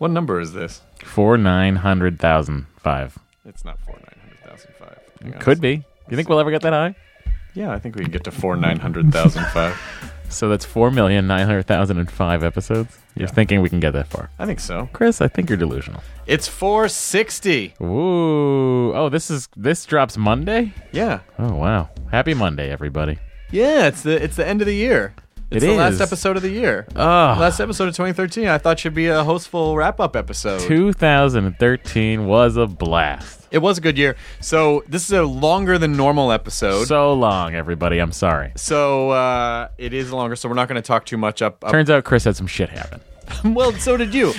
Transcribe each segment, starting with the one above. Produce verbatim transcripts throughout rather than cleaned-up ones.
What number is this? Four nine hundred thousand five. It's not four nine hundred thousand five. It could be. You think we'll ever get that high? Yeah, I think we can get to four nine hundred thousand five. So that's four million nine hundred thousand and five episodes. You're Yeah. thinking we can get that far? I think so. Chris, I think you're delusional. It's four sixty. Ooh. Oh, this is this drops Monday? Yeah. Oh wow. Happy Monday, everybody. Yeah, it's the it's the end of the year. It's It the is. last episode of the year. Oh. Last episode of twenty thirteen. I thought should be a hostful wrap-up episode. two thousand thirteen was a blast. It was a good year. So this is a longer than normal episode. So long, everybody. I'm sorry. So uh, it is longer, so we're not going to talk too much up. up. Turns out Chris had some shit happen. Well, so did you.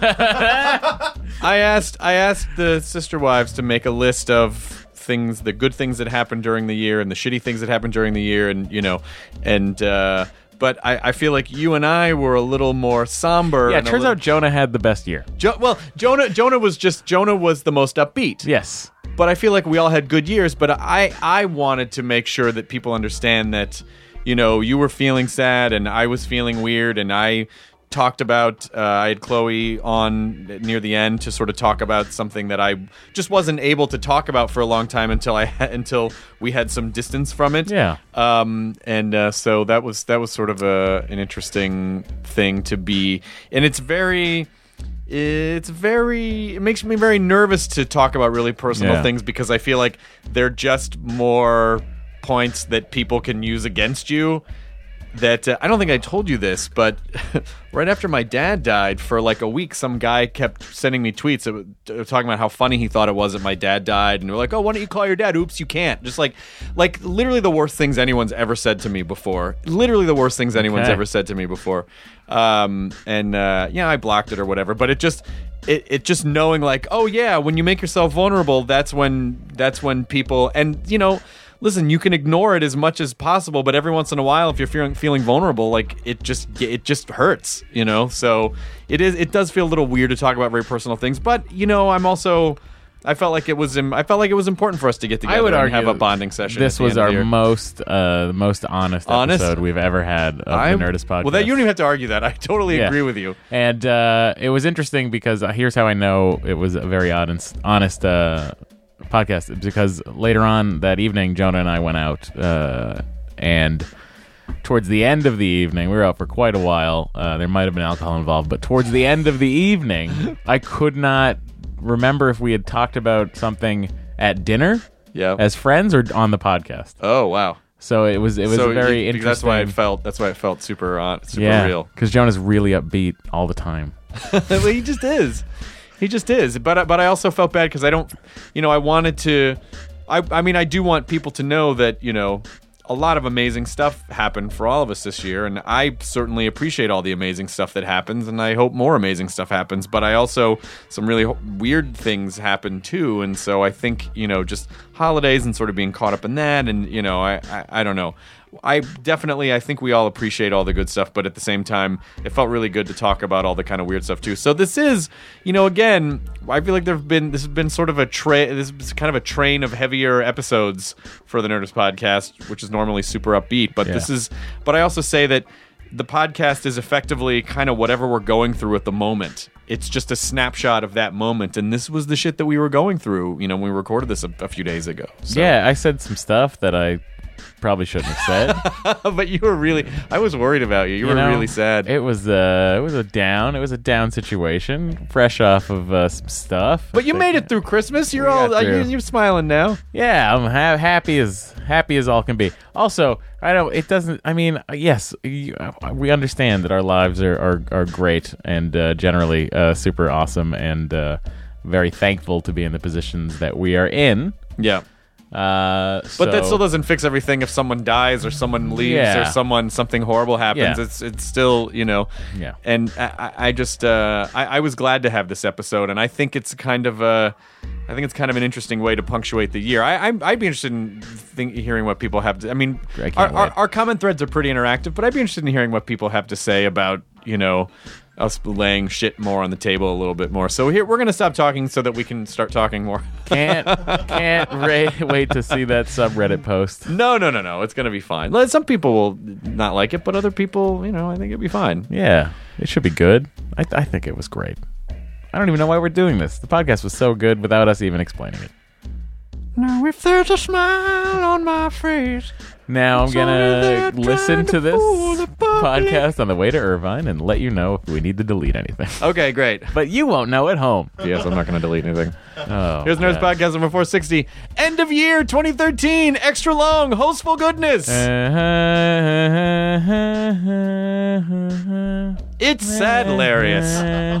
I asked I asked the sister wives to make a list of things, the good things that happened during the year and the shitty things that happened during the year, and you know, and uh, but I, I feel like you and I were a little more somber. Yeah, it and a turns little- out Jonah had the best year. Jo- well, Jonah Jonah was just Jonah was the most upbeat. Yes. But I feel like we all had good years, but I, I wanted to make sure that people understand that, you know, you were feeling sad and I was feeling weird, and I talked about, uh, I had Chloe on near the end to sort of talk about something that I just wasn't able to talk about for a long time until I ha- until we had some distance from it. Yeah. Um, and uh, so that was that was sort of a an interesting thing to be, and it's very. It's very, it makes me very nervous to talk about really personal Yeah. things, because I feel like they're just more points that people can use against you. That uh, I don't think I told you this, but right after my dad died, for like a week, some guy kept sending me tweets that were talking about how funny he thought it was that my dad died, and they were like, "Oh, why don't you call your dad?" Oops, you can't. Just like, like literally the worst things anyone's ever said to me before. Literally the worst things anyone's Okay. ever said to me before. Um, and uh, yeah, I blocked it or whatever. But it just, it, it just knowing like, oh yeah, when you make yourself vulnerable, that's when that's when people, and you know. Listen, you can ignore it as much as possible, but every once in a while, if you're feeling feeling vulnerable, like it just it just hurts, you know. So it is it does feel a little weird to talk about very personal things, but you know, I'm also I felt like it was im- I felt like it was important for us to get together I would and argue have a bonding session. This at the was end of our the year. most uh, most honest, Honest? episode we've ever had of I'm- the Nerdist podcast. Well, that, you don't even have to argue that. I totally Yeah. agree with you. And uh, it was interesting because uh, here's how I know it was a very honest, honest uh, podcast. Because later on that evening, Jonah and I went out, uh, and towards the end of the evening, we were out for quite a while. Uh, there might have been alcohol involved, but towards the end of the evening, I could not remember if we had talked about something at dinner Yeah. as friends or on the podcast. Oh wow. So it was it was so very you- interesting. That's why it felt. That's why it felt super on, super yeah, real. because Jonah's really upbeat all the time. Well, he just is. He just is. But but I also felt bad because I don't, you know, I wanted to. I I mean, I do want people to know that, you know, a lot of amazing stuff happened for all of us this year, and I certainly appreciate all the amazing stuff that happens, and I hope more amazing stuff happens. But I also some really ho- weird things happen too, and so I think, you know, just holidays and sort of being caught up in that, and you know, I I, I don't know. I definitely, I think we all appreciate all the good stuff, but at the same time, it felt really good to talk about all the kind of weird stuff too. So this is, you know, again, I feel like there've been, this has been sort of a train, this is kind of a train of heavier episodes for the Nerdist podcast, which is normally super upbeat, but Yeah. this is, but I also say that the podcast is effectively kind of whatever we're going through at the moment. It's just a snapshot of that moment, and this was the shit that we were going through, you know, when we recorded this a, a few days ago. So. Yeah, I said some stuff that I probably shouldn't have said. But you were really, I was worried about you. You, You were know, really sad. It was uh, it was a down. It was a down situation, fresh off of uh, some stuff. But you made it through Christmas. You're We all, got uh, through. you're, you're smiling now. Yeah, I'm ha- happy as happy as all can be. Also, I don't. It doesn't. I mean, uh, yes, you, uh, we understand that our lives are are, are great and uh, generally uh, super awesome, and uh, very thankful to be in the positions that we are in. Yeah. Uh, But that so- still doesn't fix everything. If someone dies or someone leaves Yeah. or someone something horrible happens, Yeah. it's it's still, you know. Yeah. And I, I I just uh, I, I was glad to have this episode, and I think it's kind of a, I think it's kind of an interesting way to punctuate the year. I, I I'd be interested in think, hearing what people have to. I mean, I can't our, our wait. our comment threads are pretty interactive, but I'd be interested in hearing what people have to say about, you know, us laying shit more on the table a little bit more. So here we're gonna stop talking so that we can start talking more. Can't can't ra- wait to see that subreddit post. No, no, no, no. It's gonna be fine. Like, some people will not like it, but other people, you know, I think it'll be fine. Yeah, it should be good. I I think it was great. I don't even know why we're doing this. The podcast was so good without us even explaining it. Now, if there's a smile on my face. Now I'm It's gonna only there listen trying to to this fool the public. podcast on the way to Irvine and let you know if we need to delete anything. Okay, great. But you won't know at home. Yes, I'm not going to delete anything. Oh, Here's Nerds God. Podcast number four sixty. End of year twenty thirteen. Extra long. Hostful goodness. It's sad, hilarious.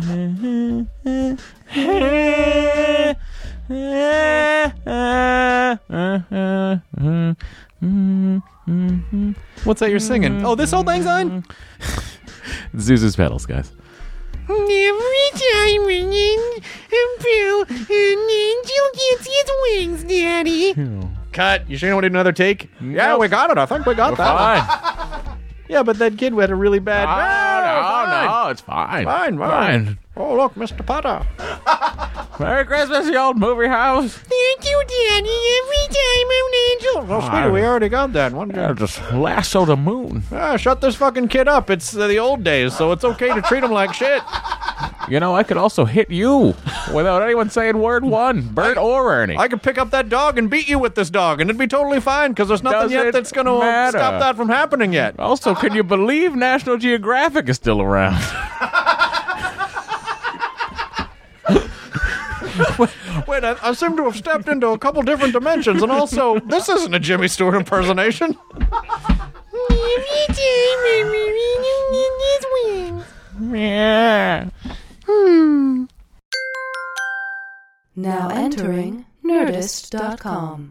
What's that you're singing? Oh, this old lang syne? Zuzu's pedals, guys. Every time an angel, an angel gets his wings, Daddy. Cut. You sure you don't want to do another take? Yeah, we got it. I think we got that. Fine. Yeah, but that kid had a really bad. No, no, no, it's fine. Fine, fine. Oh, look, Mister Potter. Merry Christmas, you old movie house. Thank you, Daddy. Every time an angel. Well, sweetie, we already got that one. Yeah, just lasso the moon. Ah, shut this fucking kid up. It's uh, the old days, so it's okay to treat him like shit. You know, I could also hit you without anyone saying word one, Bert or Ernie. I could pick up that dog and beat you with this dog, and it'd be totally fine, because there's nothing Does yet it that's going to matter? stop that from happening yet. Also, can you believe National Geographic is still around? Wait, I, I seem to have stepped into a couple different dimensions, and also, this isn't a Jimmy Stewart impersonation. Every time an angel gets his wings. Yeah. Now entering Nerdist dot com.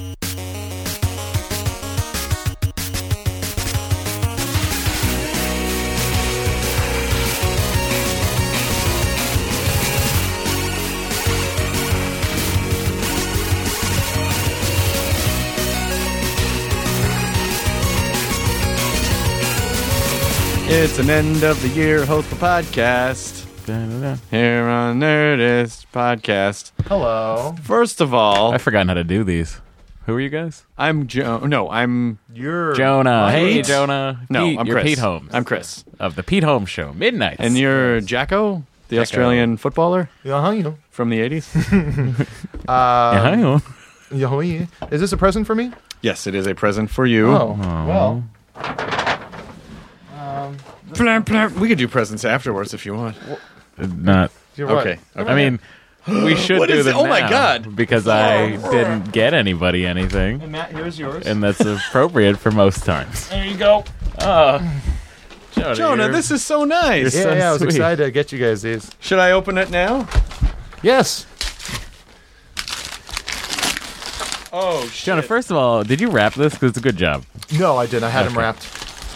It's an end of the year hostful podcast here on Nerdist Podcast. Hello. First of all, I've forgotten how to do these. Who are you guys? I'm Joe. No, I'm You're Jonah. Hey, Pete? Jonah. no, Pete, I'm you're Chris. Pete Holmes I'm Chris, of the Pete Holmes Show, Midnight. and you're Jacko, the Australian footballer Uh-huh, you know. from the eighties. Uh, Yeah, yeah, yeah. Is this a present for me? Yes, it is a present for you. Oh, well. Blah, blah. We could do presents afterwards if you want. not. You're right. Okay. okay. I mean, we should What do is them it? Oh my now God. because I didn't get anybody anything, And Matt, here's yours. and that's appropriate for most times. there you go. Oh, Jonah, Jonah, you're- this is so nice. Yeah, so yeah, I was sweet. excited to get you guys these. Should I open it now? Yes. Oh, shit. Jonah, first of all, did you wrap this? Because it's a good job. No, I didn't. I had them Okay. wrapped.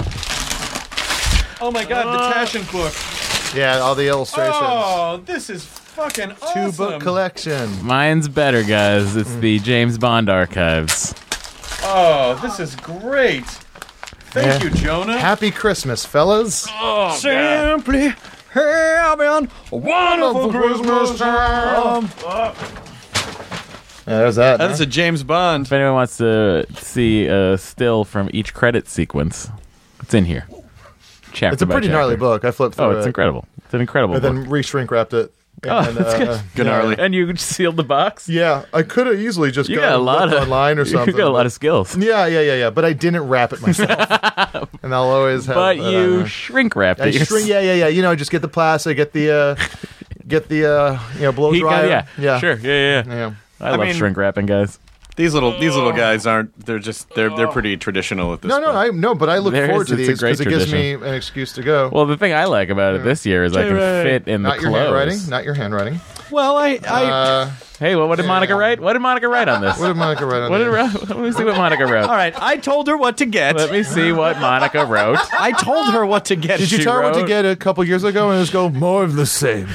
Oh my God, the Taschen book. Yeah, all the illustrations. Oh, this is fucking Two awesome. book collection. Mine's better, guys. It's the James Bond archives. Oh, this is great. Thank Yeah. you, Jonah. Happy Christmas, fellas. Oh, Simply having a wonderful Christmas time. Yeah, there's that. That's a James Bond. If anyone wants to see a still from each credit sequence, it's in here. Chapter It's a by pretty chapter. gnarly book. I flipped through Oh, it. it's incredible. It's an incredible And book. then re-shrink wrapped it. Oh, And, that's good. Good gnarly. And you sealed the box? Yeah, I could have easily just You gone got a and lot looked of online or something. You got a lot of skills. Yeah, yeah, yeah, yeah. But I didn't wrap it myself. And I'll always have But that you on there. shrink wrapped I it. yourself. shrink, yeah, yeah, yeah. You know, just get the plastic, get the, uh, get the, uh, you know, blow Heat gun, dryer. yeah. yeah, Sure. Yeah, yeah. yeah. yeah. I, I love mean- shrink wrapping, guys. These little these little guys aren't. They're just. They're they're pretty traditional at this No, point. no, I no, but I look There forward is- to it's a these great because it gives me tradition. an excuse to go. Well, the thing I like about it this year is I can J-Ray. fit in not the your clothes. handwriting, not your handwriting. Well, I. I Uh, Hey, well, what did Monica write? What did Monica write on this? what did Monica write on What did there? Ro- Let me see what Monica wrote. all right. I told her what to get. Let me see what Monica wrote. I told her what to get. Did you she tell her what to wrote- get a couple years ago and just go more of the same?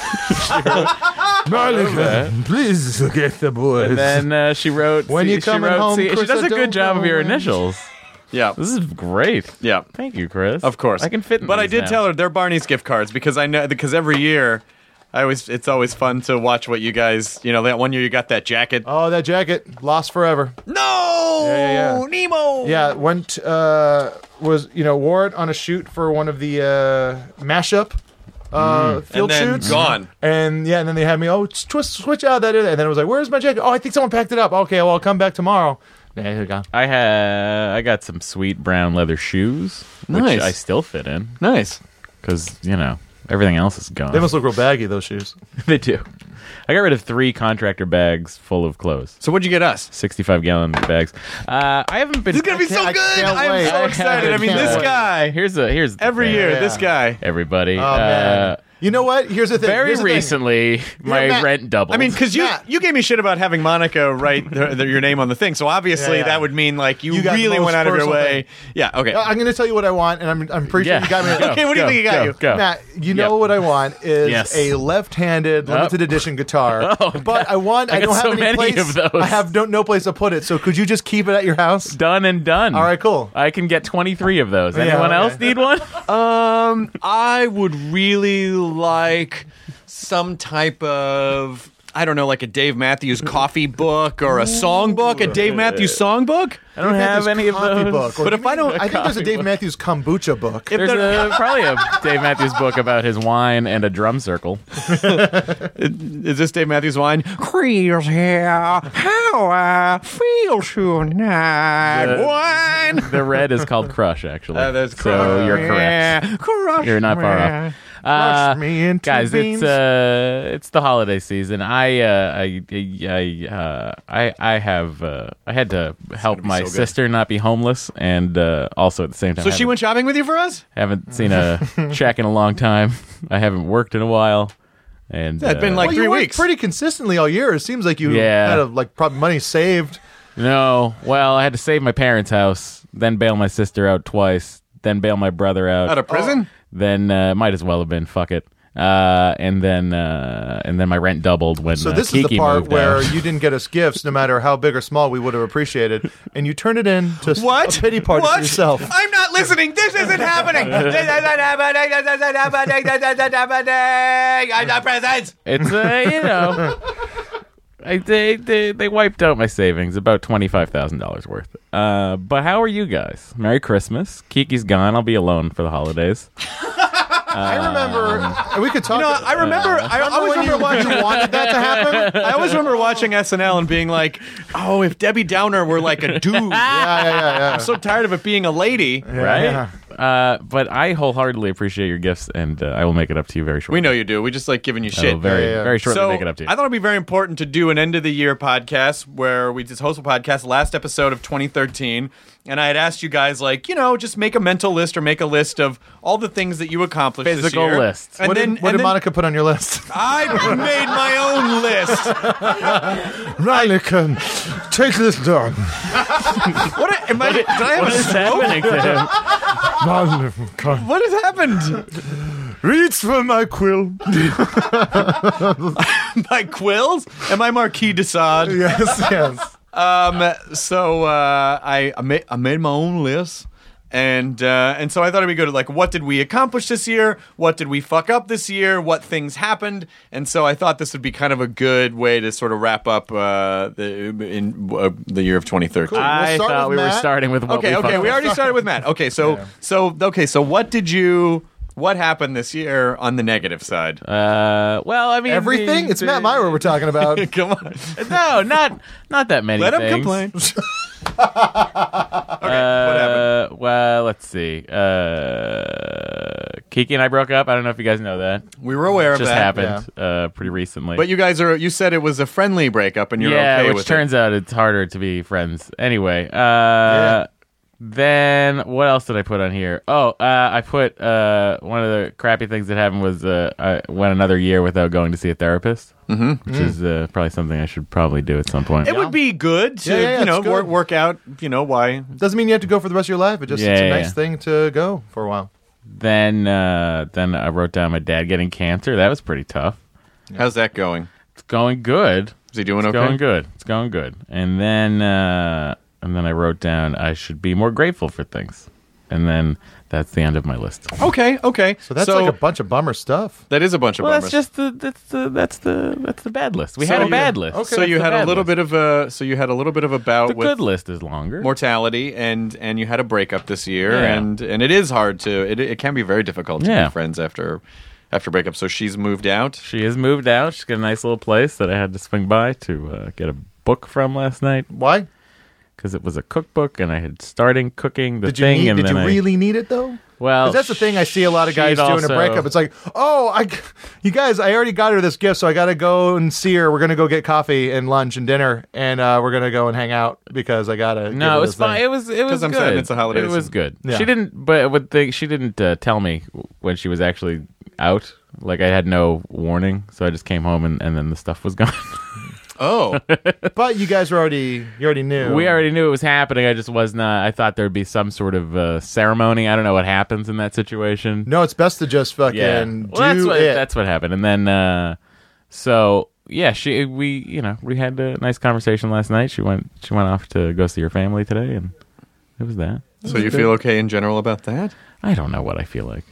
Monica, please get the boys. And then uh, she wrote. When see, you she coming wrote, home, see, Chris, she does I a good don't job of know your when. initials. Yeah. This is great. Yeah. Thank you, Chris. Of course. I can fit in But I these did now. tell her they're Barney's gift cards because I know because every year. I always, it's always fun to watch what you guys, you know, that one year you got that jacket. Oh, that jacket lost forever. No! Yeah, yeah, yeah. Nemo! Yeah, went uh, was you know wore it on a shoot for one of the uh, mashup uh, field And then shoots. gone. And yeah, and then they had me, oh, twist, switch out that. And then it was like, where's my jacket? Oh, I think someone packed it up. Okay, well, I'll come back tomorrow. Yeah, here you go. I had I got some sweet brown leather shoes, Nice. which I still fit in Nice. because you know everything else is gone. They must look real baggy, those shoes. They do. I got rid of three contractor bags full of clothes. So what'd you get us? sixty-five gallon bags. Uh, I haven't been. This is gonna be so I good. can't I'm wait. so I excited. I mean, can't this wait. guy Here's a here's the every thing, year. Yeah. This guy. everybody. Oh, uh, man. You know what? Here's the thing. Very Here's the thing. recently, my Matt- rent doubled. I mean, because you Matt. you gave me shit about having Monica write the, the, your name on the thing, so obviously Yeah, yeah. that would mean like you, You got the really most went out of your personal way. thing. Yeah. Okay. Uh, I'm going to tell you what I want, and I'm, I'm pretty yeah. sure you got me. Go, Okay, what do you go, think he got go, you? Go. Matt, you know Yep. what I want is Yes. a left-handed limited edition guitar. Oh, but I want. I I, got don't have so any many place. of those. I have no, no place to put it. So could you just keep it at your house? Done and done. All right, cool. I can get twenty-three of those. Yeah, Anyone okay. else need one? Um, I would really like some type of, I don't know, like a Dave Matthews coffee book or a song book, a Dave Matthews song book. I don't Dave have Matthews any of coffee those. book. Or But if I don't- I think there's a coffee Dave book. Matthews kombucha book. If There's there- a, probably a Dave Matthews book about his wine and a drum circle. Is this Dave Matthews wine? Creel's here. How I feel tonight. The- Wine. The red is called Crush, actually. Uh, that's so Crush. you're correct. Yeah. Crush You're not far me. off. Uh, me into guys, beans. it's uh, it's the holiday season. I uh, I I uh, I I have uh, I had to help be my so good. sister not be homeless, and uh, also at the same time, So she haven't- went shopping with you for us? haven't seen a check in a long time. I haven't worked in a while, and Yeah, it's been uh, like well, three you worked weeks. pretty consistently all year. It seems like you Yeah. had a, like probably money saved. no. Well, I had to save my parents' house, then bail my sister out twice, then bail my brother out. Out of prison? Then uh, might as well have been. Fuck it. Uh, and then uh, and then my rent doubled when So uh, this Kiki is the part moved where out. you didn't get us gifts, no matter how big or small we would have appreciated, and you turned it in to s- What? a pity party what? for yourself. I'm not listening. This isn't happening. This isn't happening. This isn't happening. This isn't happening. I'm not present. It's uh, you know, I, they, they they wiped out my savings, about twenty five thousand dollars worth. Uh, but how are you guys? Merry Christmas. Kiki's gone. I'll be alone for the holidays. I remember, and we could talk. You know, I remember. I, I always when you, remember watching. you wanted that to happen. I always remember watching S N L and being like, "Oh, if Debbie Downer were like a dude." Yeah, yeah, yeah, yeah. I'm so tired of it being a lady. Right? yeah. Uh, but I wholeheartedly appreciate your gifts, and uh, I will make it up to you very shortly. We know you do. We just like giving you I shit. will very, Yeah, yeah. very shortly so make it up to you. I thought it'd be very important to do an end of the year podcast where we just host a podcast last episode of twenty thirteen, and I had asked you guys like, you know, just make a mental list or make a list of all the things that you accomplished this Physical year. list. And What then, did, what and did then Monica put on your list? I made my own list. Monica, take this down. What I- am I? Did I have what a is stroke? happening to him? Monica, What has happened? reach for my quill. My quills? Am I Marquis de Sade? Yes, yes. Um. So uh, I I made I made my own list, and uh, and so I thought it'd be good. Like, what did we accomplish this year? What did we fuck up this year? What things happened? And so I thought this would be kind of a good way to sort of wrap up uh, the in uh, the year of twenty thirteen. Cool. We'll I start thought with we were Matt. starting with what Okay, we okay, fucked we up. already started with Matt. Okay, so so okay, so what did you? What happened this year on the negative side? Uh, well, I mean, Everything? the- It's Matt Myra we're talking about. Come on, No, not not that many. let him things. complain. okay, what happened? Uh, well, let's see. Uh, Kiki and I broke up. I don't know if you guys know that. We were aware of Just that. happened uh, pretty recently. But you guys are. You said it was a friendly breakup, and you're yeah, okay which with turns out it's harder to be friends. Anyway, uh, Yeah. then what else did I put on here? Oh, uh, I put uh, one of the crappy things that happened was uh, I went another year without going to see a therapist, mm-hmm. which is uh, probably something I should probably do at some point. it. It would be good to Yeah, yeah, yeah, you know it's good. work, work out. You know why? Doesn't mean you have to go for the rest of your life. It just Yeah, it's a yeah, nice yeah. thing to go for a while. Then, uh, then I wrote down my dad getting cancer. That was pretty tough. How's that going? It's going good. Is he doing It's okay? going good. It's going good. And then, uh, and then I wrote down I should be more grateful for things. And then that's the end of my list. Okay, okay. So that's like a bunch of bummer stuff. that is a bunch of Well, bummers. that's just the that's the that's the that's the bad list. We So had a you- bad list. okay. so you That's had the a bad little list. bit of a. So you had a little bit of a bout The with good list is longer. mortality, and and you had a breakup this year, Yeah. and and it is hard to. It it can be very difficult to Yeah. be friends after after breakup. So she's moved out. She has moved out. She's got a nice little place that I had to swing by to uh, get a book from last night Why? because it was a cookbook and I had starting cooking the Did you thing. need, and did then you I, really need it though? Well, 'Cause that's the thing I see a lot of guys she'd doing also- a breakup. It's like, oh, I, you guys, I already got her this gift, so I got to go and see her. We're gonna go get coffee and lunch and dinner, and uh, we're gonna go and hang out because I gotta. give No, her it was this thing. fine. It was it was I'm good. saying it's the holidays It was and- good. Yeah. She didn't, but what the, she didn't uh, tell me when she was actually out. Like I had no warning, so I just came home and, and then the stuff was gone. Oh, But you guys were already, you already knew. We already knew it was happening. I just was not. I thought there'd be some sort of uh, ceremony. I don't know what happens in that situation. No, it's best to just fucking yeah, do well, that's what it. that's what happened. And then, uh, so yeah, she we you know we had a nice conversation last night. She went she went off to go see her family today, and it was that. so you feel okay in general about that? I don't know what I feel like.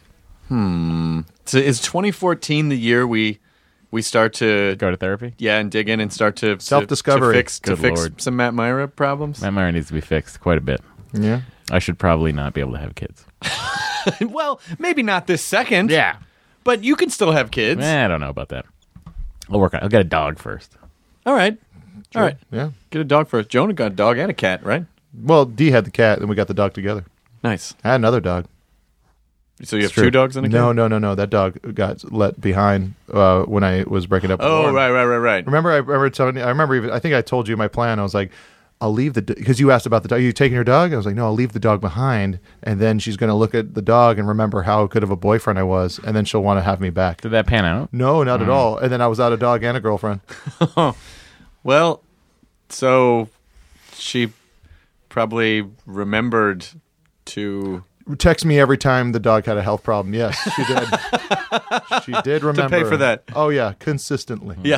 So is twenty fourteen the year we we start to Go to therapy. yeah and dig in and start to to- Self-discovery. to fix to Good fix Lord. some Matt Myra problems? Matt Meyer needs to be fixed quite a bit. Yeah. I should probably not be able to have kids. Well, maybe not this second. Yeah. but you can still have kids. Eh, I don't know about that. I'll work on it. I'll get a dog first. All right, all right. Yeah. Get a dog first. Jonah got a dog and a cat, right? Well, Dee had the cat, and we got the dog together. Nice. I had another dog. So you have true. two dogs and a cat? No, no, no, no. That dog got let behind uh, when I was breaking up with Oh, Lauren. right, right, right, right. Remember, I remember telling you. I remember. Even, I think I told you my plan. I was like, I'll leave the because you asked about the dog. Are you taking your dog? I was like, no, I'll leave the dog behind, and then she's going to look at the dog and remember how good of a boyfriend I was, and then she'll want to have me back. Did that pan out? No, not at all. And then I was out a dog and a girlfriend. Well, so she probably remembered to Text me every time the dog had a health problem. Yes, she did. She did remember. pay for that. Oh yeah, consistently. yeah.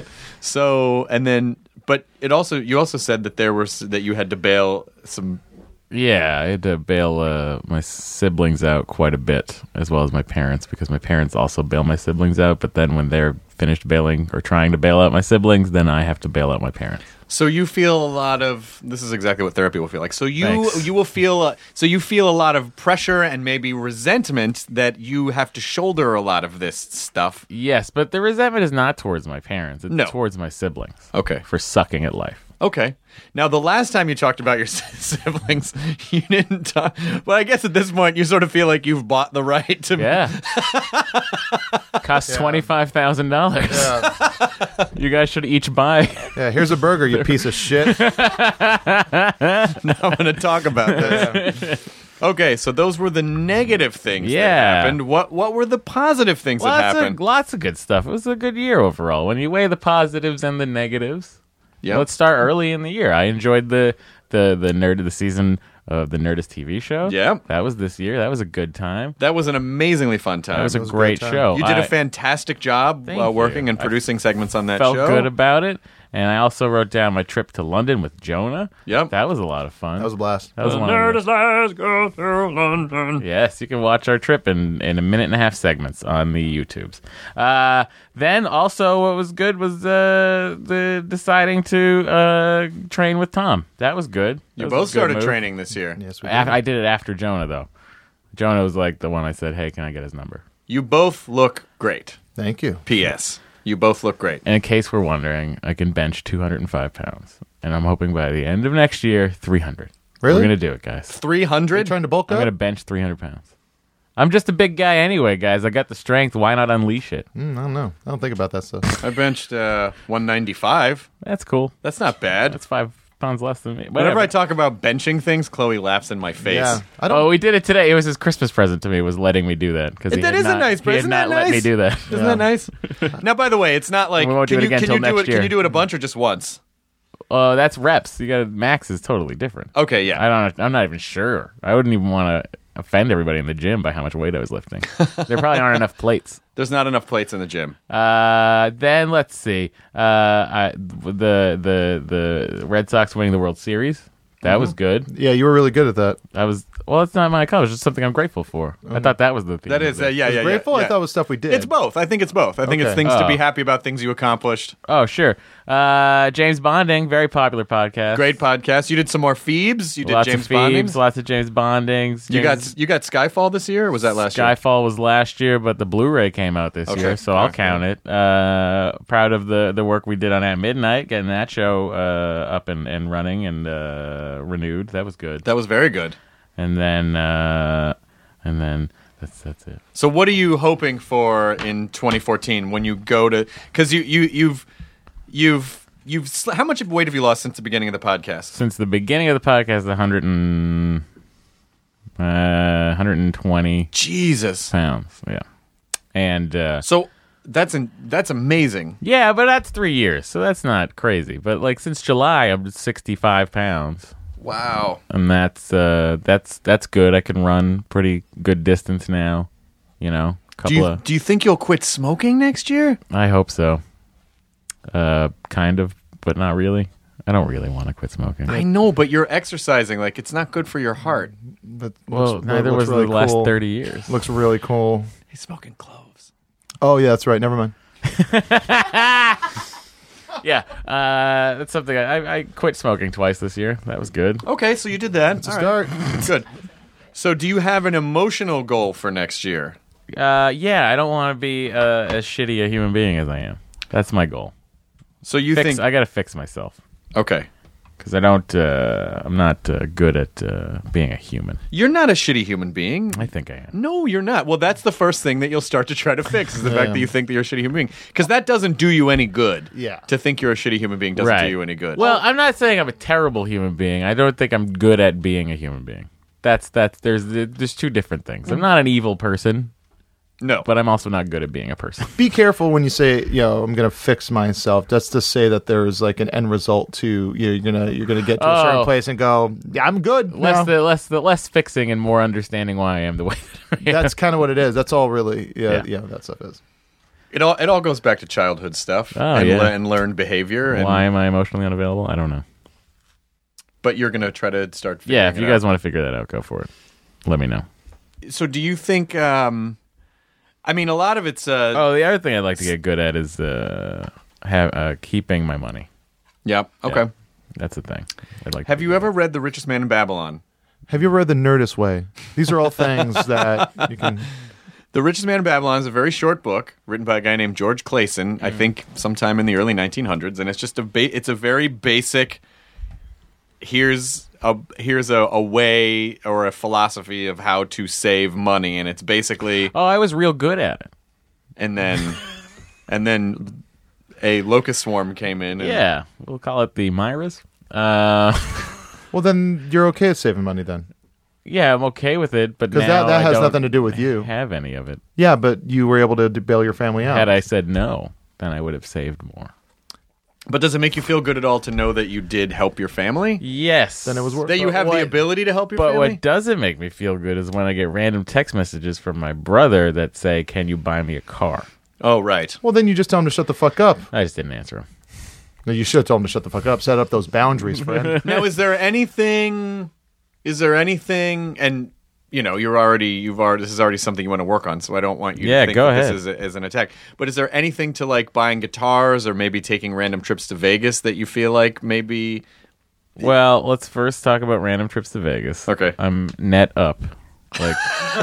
So and then, but it also you also said that there were s- that you had to bail some. Yeah, I had to bail uh, my siblings out quite a bit, as well as my parents, because my parents also bail my siblings out. But then when they're finished bailing or trying to bail out my siblings, then I have to bail out my parents. So you feel a lot of this is exactly what therapy will feel like. So you Thanks. you will feel uh, so you feel a lot of pressure and maybe resentment that you have to shoulder a lot of this stuff. Yes, but the resentment is not towards my parents. It's No. towards my siblings. Okay. For sucking at life. Okay. Now, the last time you talked about your siblings, you didn't talk. Well, I guess at this point, you sort of feel like you've bought the right to. Yeah. Costs twenty-five thousand dollars. Yeah. You guys should each buy. Yeah, here's a burger, you piece of shit. Now I'm going to talk about this. Okay, so those were the negative things Yeah. that happened. What What were the positive things that Lots happened? of, lots of good stuff. It was a good year overall. When you weigh the positives and the negatives, Yep. let's start early in the year. I enjoyed the the the nerd of the season of the Nerdist T V show. Yep. That was this year. That was a good time. That was an amazingly fun time. That was a was a great great time. show. you did a I fantastic job Thank uh, working you. and producing segments on that felt show. good about it. And I also wrote down my trip to London with Jonah. Yep. That was a lot of fun. That was a blast. That was one of the- Let's go through London. Yes, you can watch our trip in, in a minute and a half segments on the YouTubes. Uh, then also what was good was uh, the deciding to uh, train with Tom. That was good. You That was both a good started move. training this year. Yes, we Af- did. I did it after Jonah, though. Jonah was like the one I said, hey, can I get his number? You both look great. Thank you. P S. You both look great. And in case we're wondering, I can bench two hundred five pounds. And I'm hoping by the end of next year, three hundred. Really? We're going to do it, guys. three Are you hundred? trying to bulk I'm up? going to bench three hundred pounds. I'm just a big guy anyway, guys. I got the strength. Why not unleash it? Mm, I don't know. I don't think about that stuff. I benched uh, one ninety-five. That's cool. That's not bad. That's five pounds less than me. Whenever Whatever. I talk about benching things, Chloe laughs in my face. Yeah, I don't. Oh, we did it today. It was his Christmas present to me. Was letting me do that because That is a nice He present. had Isn't not that let me nice? do that. Isn't Yeah. that nice? Now, by the way, it's not like We won't can do it you again can till you do next it? Can year. you do it a bunch or just once? Uh, that's reps. You got max is totally different. Okay, yeah. I don't. I'm not even sure. I wouldn't even want to offend everybody in the gym by how much weight I was lifting. There probably aren't enough plates. There's not enough plates in the gym. Uh, then let's see. Uh, I, the the the Red Sox winning the World Series. That was good. Yeah, you were really good at that. I was Well, it's not my college. It's just something I'm grateful for. I thought that was the theme. That of is, it. uh, yeah, Was yeah, grateful? yeah. I thought it was stuff we did. It's both. I think it's both. I think it's Okay. things to be Oh. happy about, things you accomplished. Oh, sure. Uh, James Bonding, very popular podcast. Great podcast. You did some more Phoebes. You did Lots James of Phoebes, Bonding. lots of James Bondings. You James- got you got Skyfall this year, or was that last year? Skyfall was last year, but the Blu-ray came out this Okay. year, so All I'll right. count it. Uh, proud of the, the work we did on At Midnight, getting that show uh, up and, and running and uh, renewed. That was good. That was very good. And then uh, and then that's that's it. So what are you hoping for in twenty fourteen when you go to? Because you you you've you've you've sl- how much weight have you lost since the beginning of the podcast? Since the beginning of the podcast, one hundred and uh, one hundred twenty Jesus. pounds. Yeah, and uh, So that's an, that's amazing. yeah, but that's three years, so that's not crazy. But like since July, I'm sixty-five pounds. Wow. And that's uh, that's that's good. I can run pretty good distance now. You know, couple Do you of. do you think you'll quit smoking next year? I hope so. Uh, kind of, but not really. I don't really want to quit smoking. I know, but you're exercising. Like it's not good for your heart. But well, looks- neither looks was really the last cool. thirty years. Looks really cool. He's smoking cloves. Oh yeah, that's right. Never mind. Yeah, uh, that's something. I, I quit smoking twice this year. That was good. Okay, so you did that. It's a All start. right. Good. So, do you have an emotional goal for next year? Uh, yeah, I don't want to be uh, as shitty a human being as I am. That's my goal. So you Fix, think? I got to fix myself Okay, because I don't. Uh, I'm not uh, good at uh, being a human. you're not a shitty human being. I think I am. No, you're not. Well, that's the first thing that you'll start to try to fix is the fact Yeah. that you think that you're a shitty human being. Because that doesn't do you any good. Yeah. To think you're a shitty human being doesn't Right. do you any good. Well, I'm not saying I'm a terrible human being. I don't think I'm good at being a human being. That's that's there's there's two different things. I'm not an evil person, no. but I'm also not good at being a person. Be careful when you say, you know, I'm going to fix myself. That's to say that there's like an end result to you know, you're gonna you're gonna get to a certain Oh. place and go, yeah, I'm good. Less now." the less the less fixing and more understanding why I am the way that I am. That's kind of what it is. That's all really. Yeah, Yeah. yeah, that stuff is. it all it all goes back to childhood stuff Oh, and, yeah. le- and learned behavior. And, Why am I emotionally unavailable? I don't know. But you're gonna try to start. Yeah, if figuring you it guys want to figure that out, go for it. Let me know. out. So do you think? Um, I mean, a lot of it's. Uh, Oh, the other thing I'd like to get good at is uh, have uh, keeping my money. yeah. Okay. Yeah. That's the thing. I'd like. Have to you ever read The Richest Man in Babylon? Have you ever read The Nerdist Way? These are all things that you can. The Richest Man in Babylon is a very short book written by a guy named George Clason. I think sometime in the early nineteen hundreds, and it's just a ba- it's a very basic. Here's a here's a, a way or a philosophy of how to save money, and it's basically Oh, I was real good at it. and then and then a locust swarm came in. And, Yeah, we'll call it the Myras. Uh, Well, then you're okay at saving money then, yeah, I'm okay with it, but because now that, that I has don't nothing to do with you. have any of it. Yeah, but you were able to d- bail your family out. Had I said no, then I would have saved more. But does it make you feel good at all to know that you did help your family? Yes. Then it was worth. That you have what- the ability to help your But family? what doesn't make me feel good is when I get random text messages from my brother that say, "Can you buy me a car?" Oh, right. Well, then you just tell him to shut the fuck up. I just didn't answer him. No, you should have told him to shut the fuck up. Set up those boundaries, friend. Now, is there anything? Is there anything? And you know, you're already you've already this is already something you want to work on. So I don't want you Yeah, to think go that ahead. this is a, as an attack. But is there anything to like buying guitars or maybe taking random trips to Vegas that you feel like maybe? Well, let's first talk about random trips to Vegas. Okay. I'm net up, like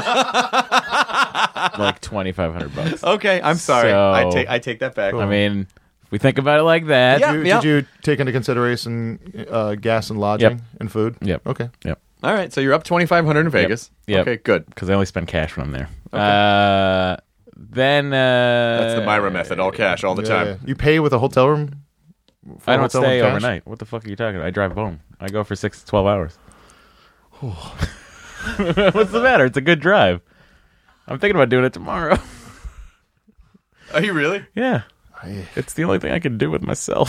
like twenty five hundred bucks. Okay, I'm sorry. So- I take I take that back. I mean, if we think about it like that, Yeah. Did you, did you take into consideration uh, gas and lodging Yep. and food? Yep. Okay. Yep. All right, so you're up twenty-five hundred in Vegas. Yep. Okay, good. Because I only spend cash when I'm there. Uh, then uh, That's the Myra method, all cash, all the Yeah, time. yeah. You pay with a hotel room? For I a don't hotel room stay cash? overnight. What the fuck are you talking about? I drive home. I go for six to twelve hours. What's the matter? It's a good drive. I'm thinking about doing it tomorrow. Are you really? Yeah. I- It's the only thing I can do with myself.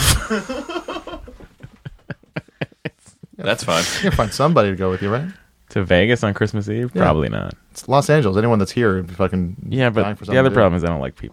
That's fun. You can find somebody to go with you, right? To Vegas on Christmas Eve? Yeah. Probably not. It's Los Angeles. Anyone that's here, fucking Yeah, dying but for the something other to do. problem is I don't like people.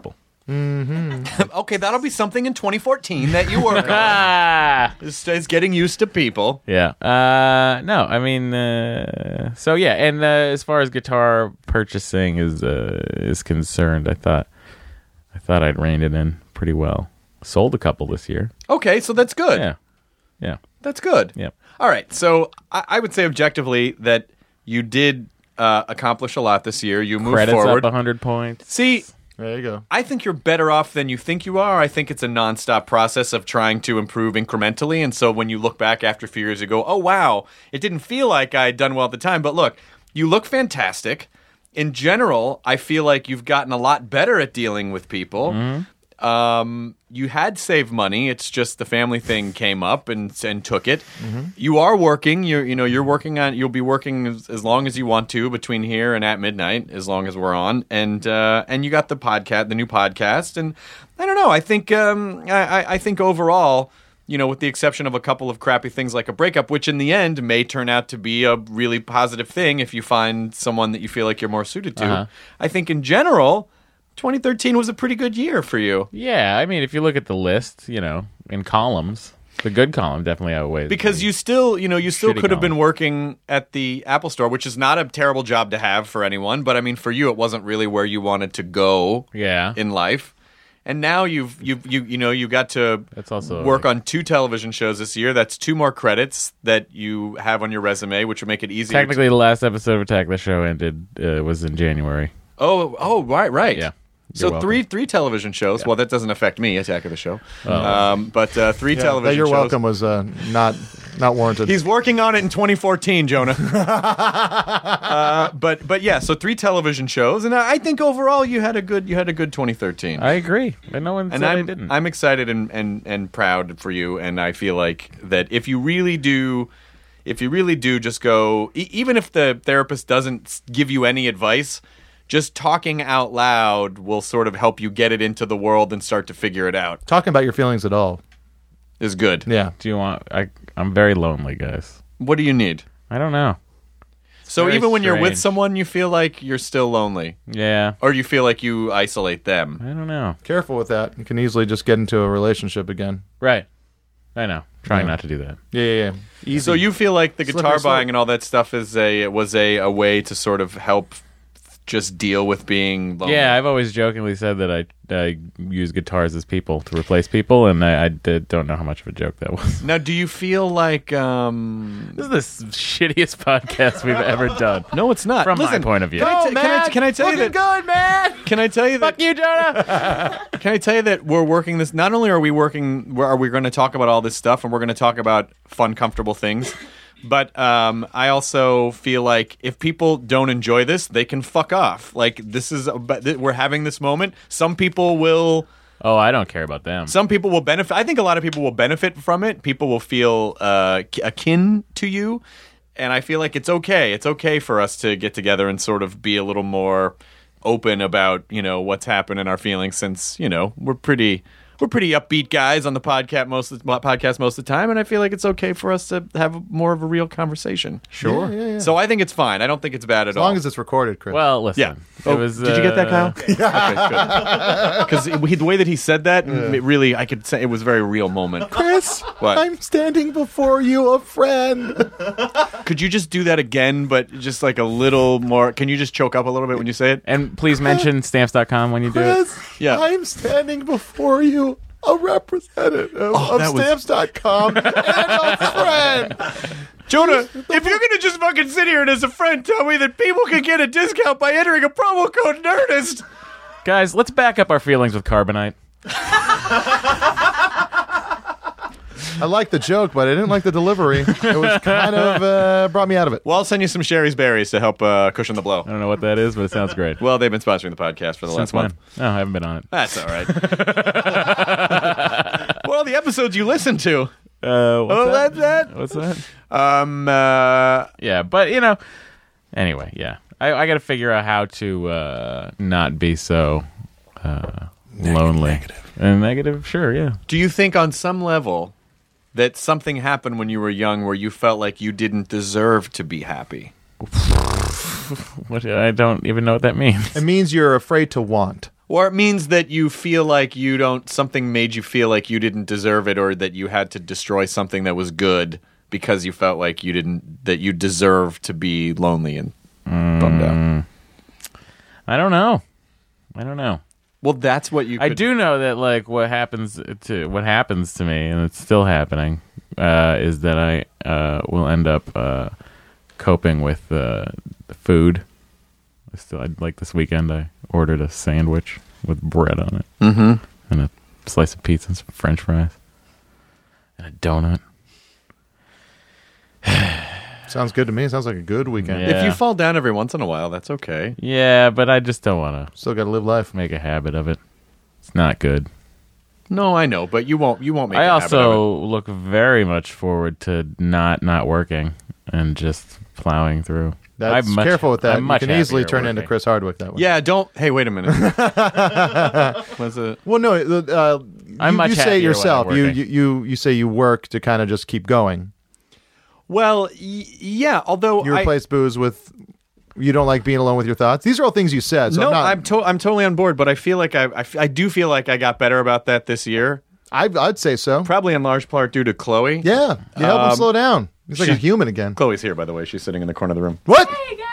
Mm-hmm. Okay, that'll be something in twenty fourteen that you work on. Ah, Is, is getting used to people. yeah. Uh, no, I mean, uh, so yeah. And uh, as far as guitar purchasing is uh, is concerned, I thought I thought I'd reined it in pretty well. Sold a couple this year. Okay, so that's good. Yeah, yeah, That's good. yeah. All right, so I, I would say objectively that you did uh, accomplish a lot this year. You moved Credits forward. up a hundred points. See, There you go. I think you're better off than you think you are. I think it's a nonstop process of trying to improve incrementally. And so when you look back after a few years, you go, oh, wow, it didn't feel like I had done well at the time. But look, you look fantastic. In general, I feel like you've gotten a lot better at dealing with people. Mm-hmm. Um, you had saved money. It's just the family thing came up and and took it. Mm-hmm. You are working. You you know you're working on. You'll be working as, as long as you want to between here and at midnight, as long as we're on. And uh, and you got the podcast, the new podcast. And I don't know. I think um, I, I think overall, you know, with the exception of a couple of crappy things like a breakup, which in the end may turn out to be a really positive thing if you find someone that you feel like you're more suited to. Uh-huh. I think in general, twenty thirteen was a pretty good year for you. Yeah, I mean, if you look at the list, you know, in columns, the good column definitely outweighs Because the- you still, you know, you still Shitty could have been column. working at the Apple Store, which is not a terrible job to have for anyone. But I mean, for you, it wasn't really where you wanted to go yeah, in life. And now you've you've you you know you got to That's also work like- on two television shows this year. That's two more credits that you have on your resume, which will make it easier. technically the last episode of Attack the Show ended uh, was in January. To, oh oh right right Yeah. So You're welcome. three three television shows. Well, that doesn't affect me, Attack of the Show. Um, but uh, three Yeah, television that you're shows. welcome was uh, not not warranted. He's working on it in twenty fourteen, Jonah. uh, but but yeah, so three television shows, and I I think overall you had a good you had a good twenty thirteen. I agree, and no one and said I I'm didn't. I'm excited and, and and proud for you, and I feel like that if you really do. If you really do just go, e- even if the therapist doesn't s- give you any advice, just talking out loud will sort of help you get it into the world and start to figure it out. Talking about your feelings at all. Is good. Yeah. Do you want? I I'm very lonely, guys. What do you need? I don't know. So very even when you're with strange. someone, you feel like you're still lonely. Yeah, Or you feel like you isolate them. I don't know. Careful with that. You can easily just get into a relationship again. Right. I know. Trying Yeah. not to do that. Yeah, yeah, yeah. Easy. So you feel like the Slippery guitar slope. buying and all that stuff is a was a, a way to sort of help just deal with being lonely. Yeah, I've always jokingly said that I I use guitars as people to replace people, and I, I did, don't know how much of a joke that was. Now, do you feel like um This is the shittiest podcast we've ever done. No, it's not. From my Listen, point of view. Can I, t- can I, can I tell you that good, man. Can I tell you that Fuck you, Jonah! Can I tell you that we're working this? Not only are we working, are we going to talk about all this stuff, and we're going to talk about fun, comfortable things, but um, I also feel like if people don't enjoy this, they can fuck off. Like this is, we're having this moment. Some people will, Oh, I don't care about them. some people will benefit. I think a lot of people will benefit from it. People will feel uh, akin to you, and I feel like it's okay. It's okay for us to get together and sort of be a little more open about, you know, what's happened in our feelings, since, you know, we're pretty we're pretty upbeat guys on the podcast most of the podcast most of the time, and I feel like it's okay for us to have more of a real conversation. Sure. Yeah, yeah, yeah. So I think it's fine. I don't think it's bad at As all. long as it's recorded, Chris. Well, listen. yeah. It Oh, was, did you get that, uh, Kyle? Okay, good. Because the way that he said that, it really, I could say it was a very real moment. Chris, What? I'm standing before you, a friend. Could you just do that again, but just like a little more? Can you just choke up a little bit when you say it? And please mention stamps dot com when you do it. Chris, Yeah. I'm standing before you, a representative Oh, of that was- stamps dot com and a friend. Jonah, if you're gonna just fucking sit here and as a friend tell me that people can get a discount by entering a promo code Nerdist, Guys, let's back up our feelings with Carbonite. I like the joke, but I didn't like the delivery. It was kind of uh, brought me out of it. well, I'll send you some Sherry's Berries to help uh, cushion the blow. I don't know what that is, but it sounds great. Well, they've been sponsoring the podcast for the Since last when? month. No, I haven't been on it. That's all right. Well, the episodes you listen to. Uh, what's Oh, that? that's that. What's that? Um, uh, Yeah, but you know, anyway, yeah, I, I got to figure out how to uh, not be so uh, lonely negative. and negative. Sure, yeah. do you think on some level that something happened when you were young where you felt like you didn't deserve to be happy? What I don't even know what that means. It means you're afraid to want. Or it means that you feel like you don't, something made you feel like you didn't deserve it, or that you had to destroy something that was good because you felt like you didn't, that you deserved to be lonely and bummed out. I don't know. I don't know. Well, that's what you could... I do know that like what happens to what happens to me, and it's still happening, uh, is that I uh, will end up uh, coping with uh, food. I still, I, like this weekend, I ordered a sandwich with bread on it, Mm-hmm. and a slice of pizza and some French fries, and a donut. Sounds good to me. Sounds like a good weekend. Yeah. If you fall down every once in a while, that's okay. Yeah, but I just don't want to Still got to live life. make a habit of it. It's not good. No, I know, but you won't. You won't make. I a habit of it. also look very much forward to not not working and just plowing through. That's I'm much- careful with that. I'm You much can easily happier turn into working. Chris Hardwick that way. Yeah, don't. Hey, wait a minute. Was it? Well, no. Uh, I'm you, much you say happier it yourself. when I'm You, working. you you you say you work to kind of just keep going. Well, y- yeah. Although You I, replace booze with. You don't like being alone with your thoughts. These are all things you said. So no, I'm, not, I'm to- I'm totally on board. But I feel like I, I f- I do feel like I got better about that this year. I, I'd say so. Probably in large part due to Chloe. Yeah, you help him Um, slow down. He's like a she- human again. Chloe's here, by the way. She's sitting in the corner of the room. What?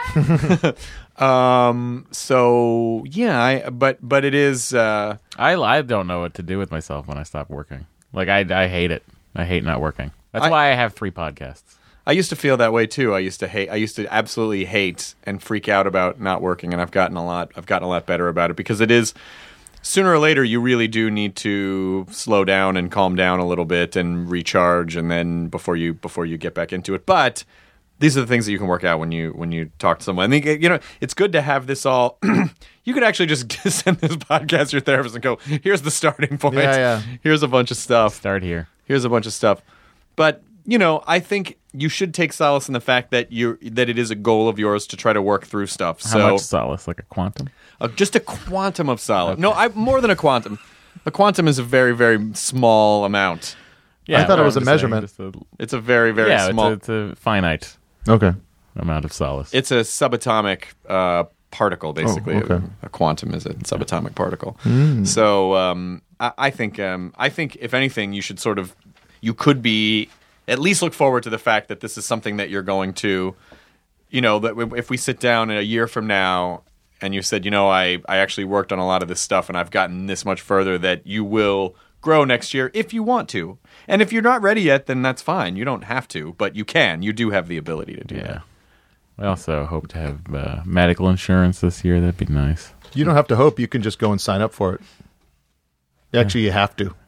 Um. So yeah, I. But but it is. Uh, I I don't know what to do with myself when I stop working. Like I I hate it. I hate not working. That's I- why I have three podcasts. I used to feel that way too. I used to hate. I used to absolutely hate and freak out about not working, and I've gotten a lot. I've gotten a lot better about it because it is. Sooner or later, you really do need to slow down and calm down a little bit and recharge, and then before you before you get back into it. But these are the things that you can work out when you when you talk to someone. I think you know it's good to have this all. You could actually just send this podcast to your therapist and go, "Here's the starting point. Yeah, yeah. Here's a bunch of stuff. Start here. Here's a bunch of stuff." But you know, I think you should take solace in the fact that you that it is a goal of yours to try to work through stuff. How so much solace? Like a quantum? uh, just a quantum of solace. No, I more than a quantum. A quantum is a very very small amount. Yeah, I thought it well, was I'm a just saying, measurement. just a- It's a very very yeah, small. It's, a, it's a finite Okay. amount of solace. It's a subatomic uh, particle, basically. Oh, okay. a, a quantum is a subatomic particle. So um, I, I think um, I think if anything, you should sort of you could be at least look forward to the fact that this is something that you're going to, you know, that if we sit down in a year from now and you said, you know, I I actually worked on a lot of this stuff and I've gotten this much further, that you will grow next year if you want to. And if you're not ready yet, then that's fine. You don't have to, but you can. You do have the ability to do yeah. that. I also hope to have uh, medical insurance this year. That'd be nice. You don't have to hope. You can just go and sign up for it. Actually, you have to.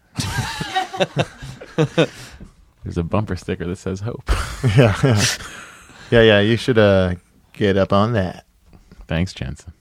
There's a bumper sticker that says hope. Yeah, yeah, yeah, yeah. You should uh, get up on that. Thanks, Jensen.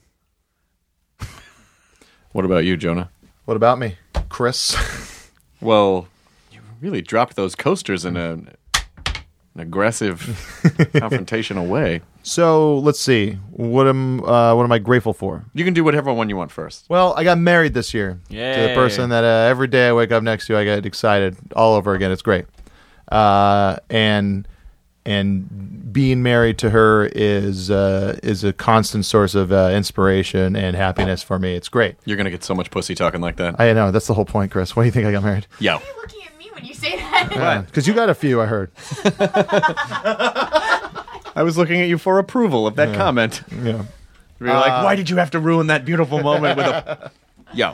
What about you, Jonah? What about me, Chris? Well, you really dropped those coasters in a, an aggressive, confrontational way. So let's see. What am uh, what am I grateful for? You can do whatever one you want first. Well, I got married this year to the Yay. person that uh, every day I wake up next to, I get excited all over again. It's great, uh, and and being married to her is uh, is a constant source of uh, inspiration and happiness for me. It's great. You're going to get so much pussy talking like that. I know that's the whole point, Chris. Why do you think I got married? Yo. Why are you looking at me when you say that? Because you got a few, I heard. I was looking at you for approval of that comment. Yeah. You're like, why did you have to ruin that beautiful moment with a... Yo.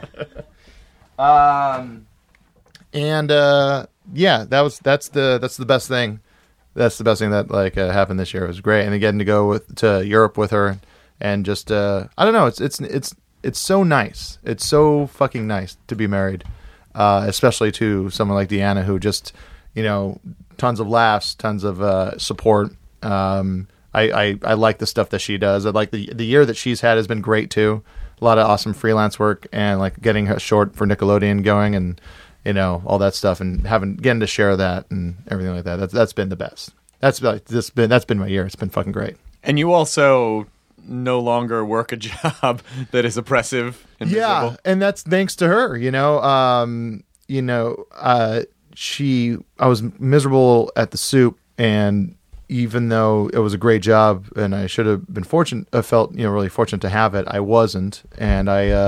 Um, and uh, yeah, that was that's the that's the best thing. That's the best thing that like uh, happened this year. It was great, and again to go with to Europe with her, and just uh, I don't know. It's it's it's it's so nice. It's so fucking nice to be married, uh, especially to someone like Deanna, who just you know tons of laughs, tons of uh, support. Um, I, I I like the stuff that she does. I like the the year that she's had has been great too. A lot of awesome freelance work and like getting her short for Nickelodeon going and you know all that stuff and having getting to share that and everything like that. That's that's been the best. That's like this been that's been my year. It's been fucking great. And you also no longer work a job that is oppressive and Yeah, miserable. and that's thanks to her. You know, um, you know, uh, she. I was miserable at the soup, and even though it was a great job, and I should have been fortunate, I felt you know really fortunate to have it. I wasn't, and I, uh,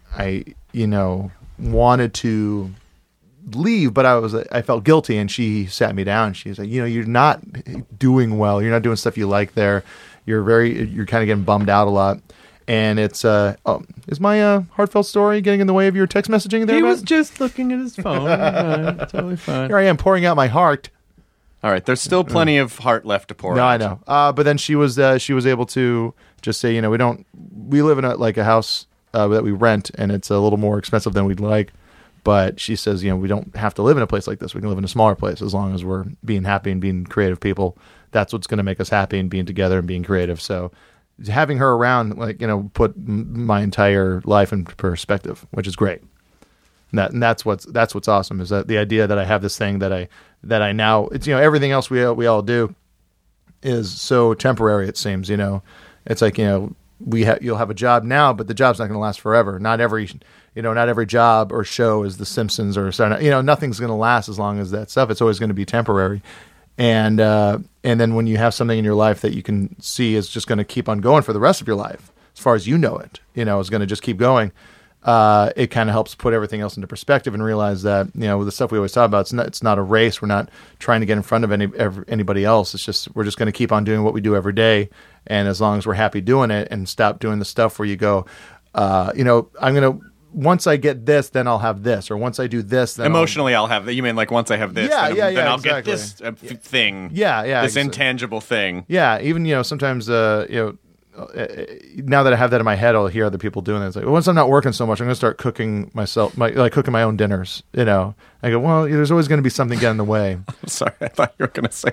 I, you know, wanted to leave, but I was, I felt guilty, and she sat me down. She's like, you know, you're not doing well. You're not doing stuff you like there. You're very, you're kind of getting bummed out a lot. And it's, uh, oh, is my uh, heartfelt story getting in the way of your text messaging there? He Matt? was just looking at his phone. uh, totally fine. Here I am pouring out my heart. All right, there's still plenty of heart left to pour No, out. I know. Uh, but then she was uh, she was able to just say, you know, we don't we live in a like a house uh, that we rent, and it's a little more expensive than we'd like. But she says, you know, we don't have to live in a place like this. We can live in a smaller place as long as we're being happy and being creative people. That's what's going to make us happy, and being together and being creative. So having her around, like, you know, put m- my entire life in perspective, which is great. And that and that's what's that's what's awesome, is that the idea that I have this thing that I that I now, it's, you know, everything else we we all do is so temporary, it seems. You know, it's like, you know, we ha- you'll have a job now, but the job's not going to last forever. Not every you know not every job or show is The Simpsons or, you know, nothing's going to last as long as that stuff. It's always going to be temporary. And uh, and then when you have something in your life that you can see is just going to keep on going for the rest of your life, as far as you know it, you know, is going to just keep going. Uh, it kind of helps put everything else into perspective and realize that, you know, with the stuff we always talk about, it's not, it's not a race. We're not trying to get in front of any every, anybody else. It's just, we're just going to keep on doing what we do every day. And as long as we're happy doing it, and stop doing the stuff where you go, uh, you know, I'm going to, once I get this, then I'll have this, or once I do this, then Emotionally, I'll, I'll have that. You mean like once I have this, Yeah, then, yeah, then yeah, I'll exactly. get this uh, f- thing. Yeah, yeah, This exa- intangible thing. Yeah, even, you know, sometimes, uh, you know, uh, now that I have that in my head, I'll hear other people doing it. It's like, once I'm not working so much, I'm going to start cooking myself, my, like cooking my own dinners. You know, I go, well, there's always going to be something getting in the way. I'm sorry, I thought you were going to say.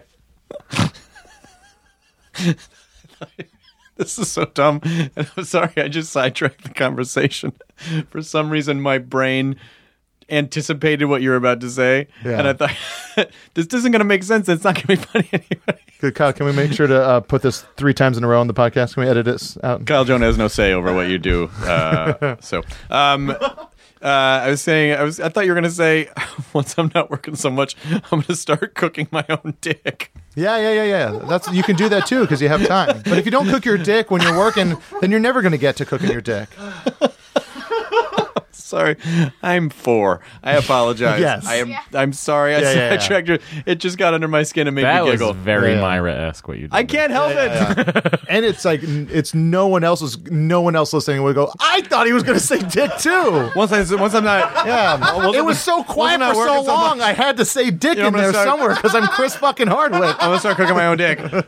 This is so dumb. And I'm sorry, I just sidetracked the conversation. For some reason, my brain anticipated what you were about to say. Yeah. And I thought, this isn't going to make sense. It's not going to be funny anyway. Good, Kyle. Can we make sure to uh, put this three times in a row on the podcast? Can we edit this out? Kyle Jonah has no say over what you do. Uh, so, um, uh, I was saying, I was, I thought you were going to say, once I'm not working so much, I'm going to start cooking my own dick. Yeah, yeah, yeah, yeah. That's you can do that too because you have time. But if you don't cook your dick when you're working, then you're never going to get to cooking your dick. Sorry, I'm four. I apologize. Yes. I am. Yeah. I'm sorry. I Yeah, yeah, yeah. sidetracked you. It just got under my skin and made That me was giggle. very Yeah. Myra-esque what you did. I can't help it. And it's like it's no one else's. No one else listening would go, I thought he was going to say dick too. Once I, once I'm not. Yeah, wasn't it was the- so quiet wasn't I for so working so long. much? I had to say dick You know, in I'm gonna there start- somewhere because I'm Chris fucking Hardwick. I'm gonna start cooking my own dick. I'm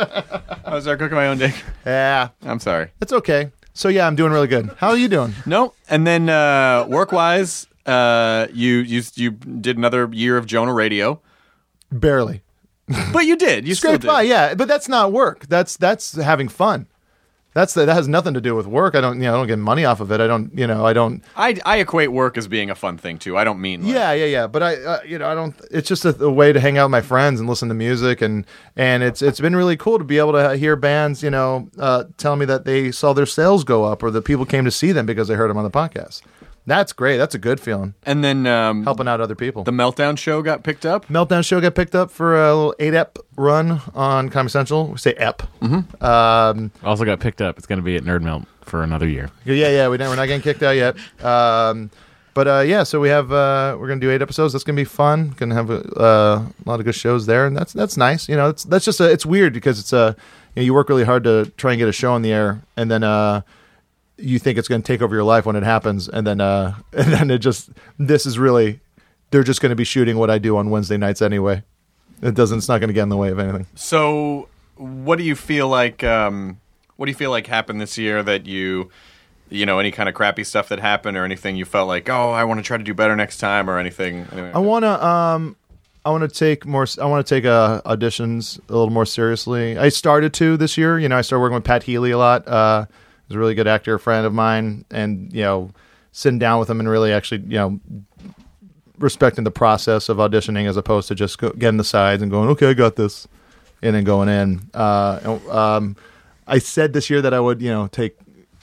gonna start cooking my own dick. Yeah, I'm sorry. it's okay. So yeah, I'm doing really good. How are you doing? No, and then uh, work-wise, uh, you you you did another year of Jonah Radio, Barely. but you did. You still Scraped did. by, yeah, but that's not work. That's that's having fun. That's the, that has nothing to do with work. I don't, you know, I don't get money off of it. I don't, you know, I don't. I I equate work as being a fun thing too. I don't mean like, Yeah, yeah, yeah. But I, uh, you know, I don't. It's just a, a way to hang out with my friends and listen to music, and and it's it's been really cool to be able to hear bands, you know, uh, tell me that they saw their sales go up, or that people came to see them because they heard them on the podcast. That's great. That's a good feeling. And then um, Helping out other people. the Meltdown show got picked up. Meltdown show got picked up for a little eight ep run on Comedy Central. We say ep. Mm-hmm. Um, Also got picked up. It's going to be at Nerd Melt for another year. Yeah, yeah, we don't, we're not getting kicked out yet. Um, but uh, yeah, so we have uh, we're gonna do eight episodes. That's gonna be fun. Gonna have a, uh, a lot of good shows there, and that's that's nice. You know, it's that's just a, it's weird because it's a you know, you work really hard to try and get a show on the air, and then uh, you think it's gonna take over your life when it happens, and then uh, and then it just this is really they're just gonna be shooting what I do on Wednesday nights anyway. It doesn't. It's not gonna get in the way of anything. So, what do you feel like? Um, what do you feel like happened this year that you, you know, any kind of crappy stuff that happened, or anything you felt like, oh, I want to try to do better next time, or anything? I want to um I want to take more I want to take uh, auditions a little more seriously. I started to this year, you know, I started working with Pat Healy a lot. Uh he's a really good actor, a friend of mine, and you know, sitting down with him and really actually, you know, respecting the process of auditioning as opposed to just go, getting the sides and going, "Okay, I got this." And then going in. Uh um I said this year that I would, you know, take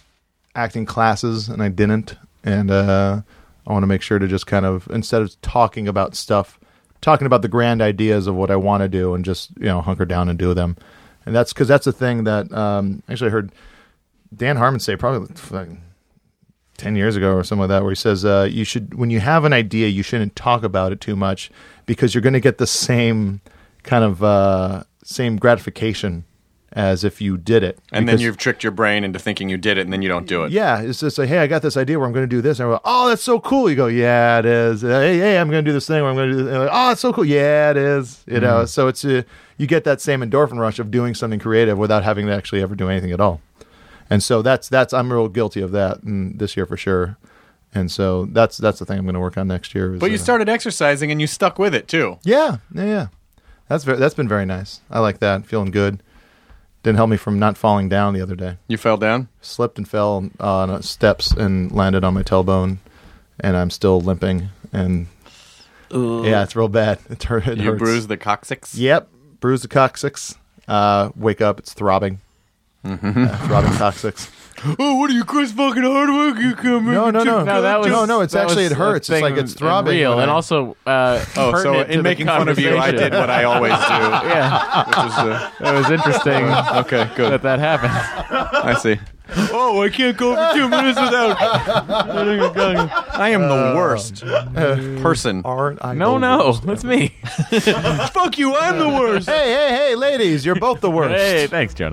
acting classes, and I didn't. And uh I want to make sure to just kind of, instead of talking about stuff, talking about the grand ideas of what I want to do, and just, you know, hunker down and do them. And that's because that's the thing that, um, actually I heard Dan Harmon say probably ten years ago or something like that, where he says uh, you should, when you have an idea, you shouldn't talk about it too much because you're going to get the same kind of uh, same gratification as if you did it. And Because- then you've tricked your brain into thinking you did it, and then you don't do it. Yeah, it's just like, hey, I got this idea where I'm going to do this. And I go, oh, that's so cool. You go, yeah, it is. Hey, hey, I'm going to do this thing where I'm going to do this. And like, oh, it's so cool. Yeah, it is. You know, so it's a, you get that same endorphin rush of doing something creative without having to actually ever do anything at all. And so that's that's I'm real guilty of that and this year for sure. And so that's that's the thing I'm going to work on next year. is, But you uh, started exercising, and you stuck with it, too. Yeah, yeah, yeah. That's very, that's been very nice. I like that. Feeling good. Didn't help me from not falling down the other day. You fell down? Slipped and fell on steps and landed on my tailbone, and I'm still limping. And yeah, it's real bad. It, hurt, it You hurts. bruised the coccyx? Yep, bruised the coccyx. Uh, wake up, it's throbbing. Mm-hmm. Uh, throbbing coccyx. Oh, what are you, Chris fucking hard work? You come No, no, no, No, that was no, no. It's that actually was it hurts. a It's like thing it's throbbing. and real, when and I- also uh, Oh, so pertinent to in the making fun of you, I conversation. did what I always do. Yeah, Which is, uh, it was interesting okay, good. that that happened. I see. Oh, I can't go for two minutes without. I am the worst person. Aren't I No, the no, worst? that's me. Fuck you, I'm the worst. Hey, hey, hey, ladies, you're both the worst. Hey, thanks, Jonah.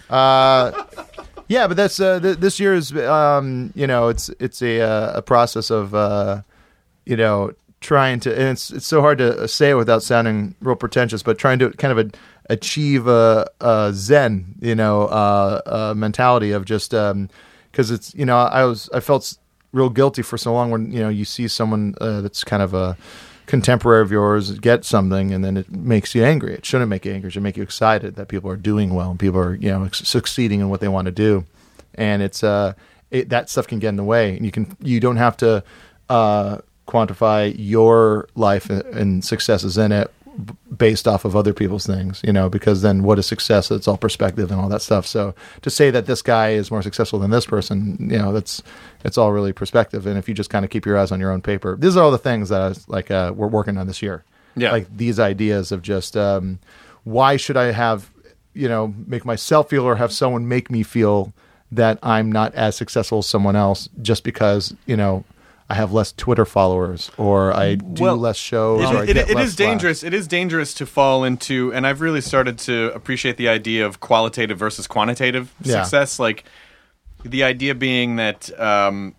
Uh, yeah, but that's uh, th- this year's. Um, you know, it's it's a uh, a process of uh, you know trying to, and it's it's so hard to say it without sounding real pretentious, but trying to kind of a, achieve a, a Zen, you know, uh, uh, mentality of just because it's you know I was I felt s- real guilty for so long when you know you see someone uh, that's kind of a contemporary of yours get something and then it makes you angry. It shouldn't make you angry. It should make you excited that people are doing well and people are, you know, ex- succeeding in what they want to do. And it's, uh, it, that stuff can get in the way and you can, you don't have to, uh, quantify your life and, and successes in it b- based off of other people's things, you know, because then what is success? It's all perspective and all that stuff. So to say that this guy is more successful than this person, you know, that's, it's all really perspective. And if you just kind of keep your eyes on your own paper, these are all the things that I was like, uh, we're working on this year. Yeah. Like these ideas of just, um, why should I have, you know, make myself feel or have someone make me feel that I'm not as successful as someone else just because, you know, I have less Twitter followers or I do Well, less shows It, or I it- get it less is dangerous. It is dangerous to fall into, and I've really started to appreciate the idea of qualitative versus quantitative Yeah. success. Like the idea being that um,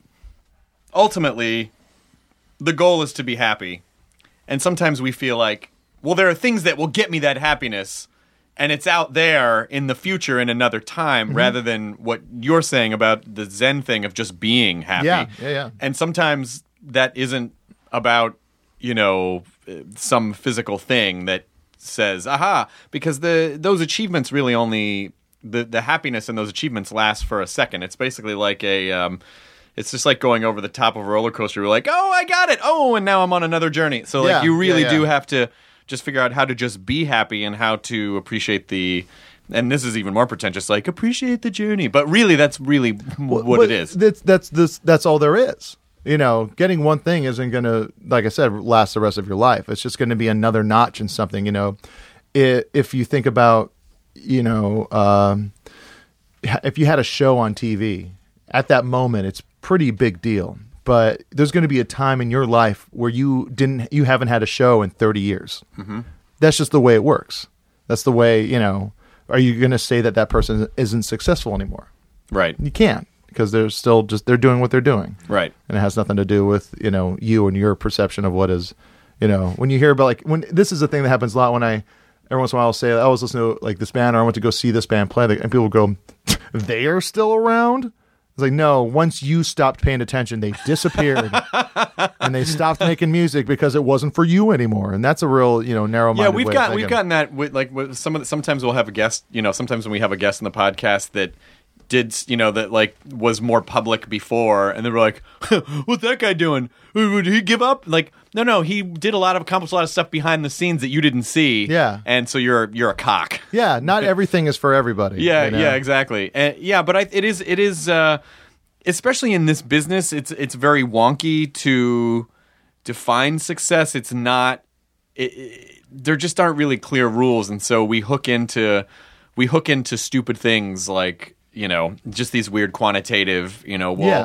ultimately the goal is to be happy, and sometimes we feel like, well, there are things that will get me that happiness, and it's out there in the future in another time, Mm-hmm. rather than what you're saying about the Zen thing of just being happy. Yeah, yeah, yeah. And sometimes that isn't about, you know, some physical thing that says, aha, because the those achievements really only, the, the happiness in those achievements lasts for a second. It's basically like a, um, it's just like going over the top of a roller coaster. You're like, oh, I got it. Oh, and now I'm on another journey. So like Yeah, you really yeah, yeah. do have to just figure out how to just be happy and how to appreciate the, and this is even more pretentious, like appreciate the journey. But really, that's really what But it is. That's that's this that's all there is. You know, getting one thing isn't going to, like I said, last the rest of your life. It's just going to be another notch in something. You know, I if you think about, you know, um, if you had a show on T V at that moment, it's pretty big deal. But there's going to be a time in your life where you didn't, you haven't had a show in thirty years. Mm-hmm. That's just the way it works. That's the way, you know. Are you going to say that that person isn't successful anymore? Right. You can't, because they're still just they're doing what they're doing, Right. and it has nothing to do with, you know, you and your perception of what is, you know, when you hear about, like, when this is a thing that happens a lot when I every once in a while I'll say I was listening to like this band or I went to go see this band play, and people go, they are still around. It's like, no, once you stopped paying attention, they disappeared and they stopped making music because it wasn't for you anymore. And that's a real, you know, narrow-minded Yeah, we've way of got we've thinking. gotten that with like with some of the, sometimes we'll have a guest, you know, sometimes when we have a guest in the podcast that did, you know, that like was more public before, and they were like, what's that guy doing? Did he give up? Like, no, no, he did a lot of accomplished a lot of stuff behind the scenes that you didn't see. Yeah. And so you're you're a cock. Yeah, not everything is for everybody. Yeah, you know? yeah, exactly. And yeah, but I, it is it is uh, especially in this business, it's it's very wonky to define success. It's not. It, it, there just aren't really clear rules, and so we hook into we hook into stupid things like, you know, just these weird quantitative, you know, well, Yeah.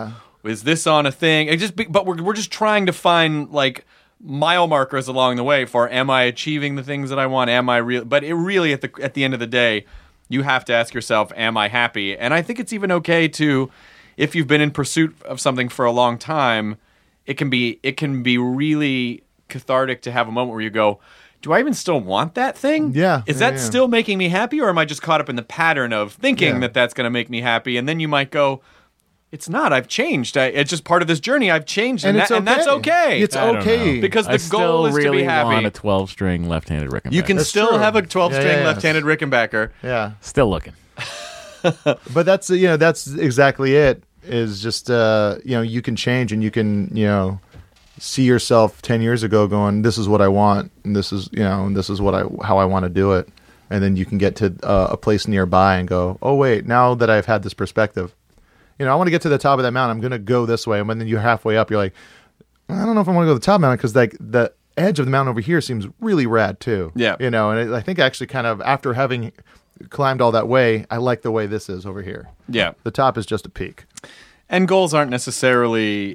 is this on a thing? It just, be, but we're we're just trying to find like mile markers along the way for am I achieving the things that I want? Am I real? But it really at the at the end of the day, you have to ask yourself, am I happy? And I think it's even okay to, if you've been in pursuit of something for a long time, it can be it can be really cathartic to have a moment where you go, do I even still want that thing? Yeah. Is yeah, that yeah. still making me happy, or am I just caught up in the pattern of thinking Yeah. that that's going to make me happy? And then you might go, it's not. I've changed. I, it's just part of this journey. I've changed, and, And that, it's and that's okay. okay. It's I don't okay. know. Because the I goal still is to be really happy. want a twelve-string left-handed Rickenbacker. You can That's still true. have a twelve-string Yeah, yeah, yeah. left-handed Rickenbacker. Yeah. still looking. But that's you know that's exactly it. Is just uh, you know you can change and you can you know see yourself ten years ago going, this is what I want, and this is you know and this is what I how I want to do it, and then you can get to uh, a place nearby and go, oh wait, now that I've had this perspective, you know I want to get to the top of that mountain. I'm going to go this way, and when then you're halfway up, you're like, I don't know if I want to go to the top of the mountain because like the edge of the mountain over here seems really rad too. Yeah. you know, and it, I think actually kind of after having climbed all that way, I like the way this is over here. Yeah. The top is just a peak. And goals aren't necessarily,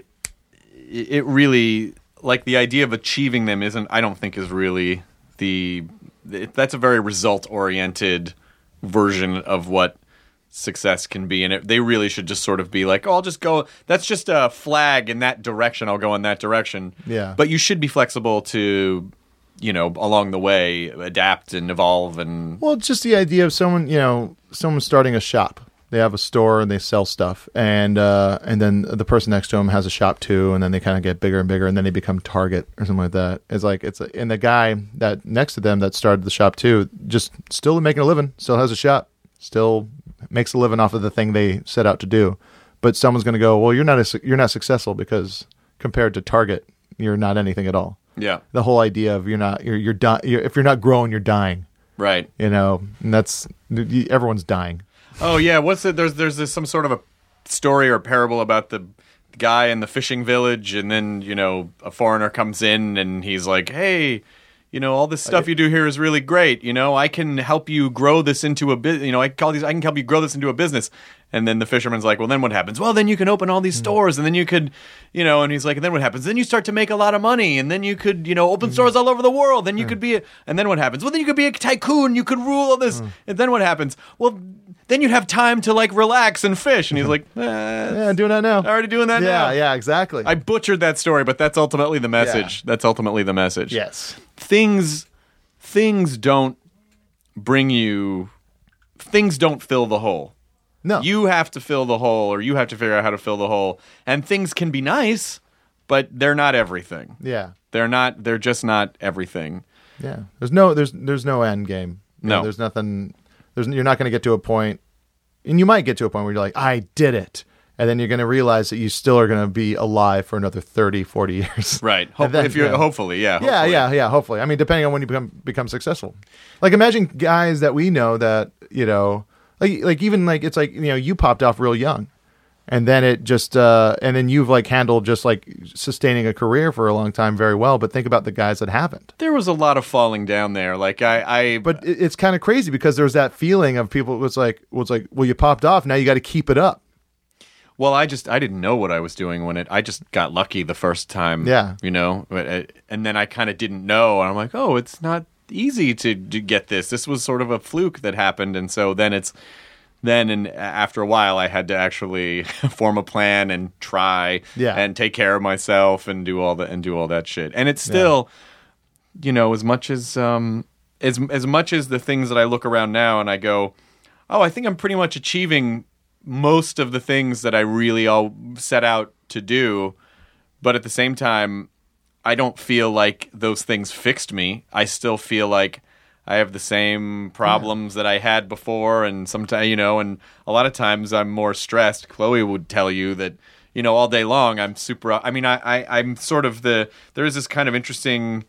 it really, like the idea of achieving them isn't, I don't think is really the, that's a very result-oriented version of what success can be. And it, they really should just sort of be like, oh, I'll just go, that's just a flag in that direction, I'll go in that direction. Yeah. But you should be flexible to, you know, along the way, adapt and evolve and... Well, it's just the idea of someone, you know, someone starting a shop. They have a store and they sell stuff, and uh, and then the person next to them has a shop too, and then they kind of get bigger and bigger, and then they become Target or something like that. It's like it's a, and the guy that next to them that started the shop too, just still making a living, still has a shop, still makes a living off of the thing they set out to do. But someone's going to go, well, you're not a, you're not successful because compared to Target, you're not anything at all. Yeah. The whole idea of you're not you're you're, di- you're if you're not growing, you're dying. Right. You know, and that's everyone's dying. Oh yeah, what's it? There's there's this, some sort of a story or parable about the guy in the fishing village, and then you know a foreigner comes in and he's like, "Hey, you know all this stuff you do here is really great. You know, I can help you grow this into a business. You know, I call these I can help you grow this into a business." And then the fisherman's like, "Well, then what happens? Well, then you can open all these stores, and then you could, you know." And he's like, "And then what happens? Then you start to make a lot of money, and then you could, you know, open stores all over the world. Then you could be, a, and then what happens? Well, then you could be a tycoon. You could rule all this, and then what happens? Well, then you'd have time to like relax and fish." And he's like, eh, Yeah, doing that now. "Already doing that yeah, now." yeah, exactly. I butchered that story, but that's ultimately the message. Yeah. That's ultimately the message. yes. Things, things don't bring you. Things don't fill the hole. No. You have to fill the hole, or you have to figure out how to fill the hole. And things can be nice, but they're not everything. Yeah. They're not. They're just not everything. Yeah. There's no there's there's no end game. You know, No. there's nothing there's you're not going to get to a point, and you might get to a point where you're like, "I did it." And then you're going to realize that you still are going to be alive for another thirty, forty years. Right. And Hope, then, if you're yeah. hopefully, yeah. Yeah, hopefully. yeah, yeah, hopefully. I mean, depending on when you become become successful. Like imagine guys that we know that, you know, like like even like it's like, you know, you popped off real young. And then it just uh and then you've like handled just like sustaining a career for a long time very well, but think about the guys that haven't. There was a lot of falling down there. Like I, I But it- it's kind of crazy because there's that feeling of people was like was like, well, you popped off, now you got to keep it up. well, I just I didn't know what I was doing when it. I just got lucky the first time. Yeah. You know, but, uh, and then I kind of didn't know, and I'm like, oh, it's not easy to, to get this. This was sort of a fluke that happened, and so then it's. Then and after a while, I had to actually form a plan and try, Yeah. and take care of myself and do all that and do all that shit. And it's still, you know, as much as um, as as much as the things that I look around now and I go, oh, I think I'm pretty much achieving most of the things that I really all set out to do, but at the same time, I don't feel like those things fixed me. I still feel like I have the same problems that I had before, and sometimes, you know, and a lot of times I'm more stressed. Chloe would tell you that, you know, all day long I'm super. I mean, I, I I'm sort of the. There is this kind of interesting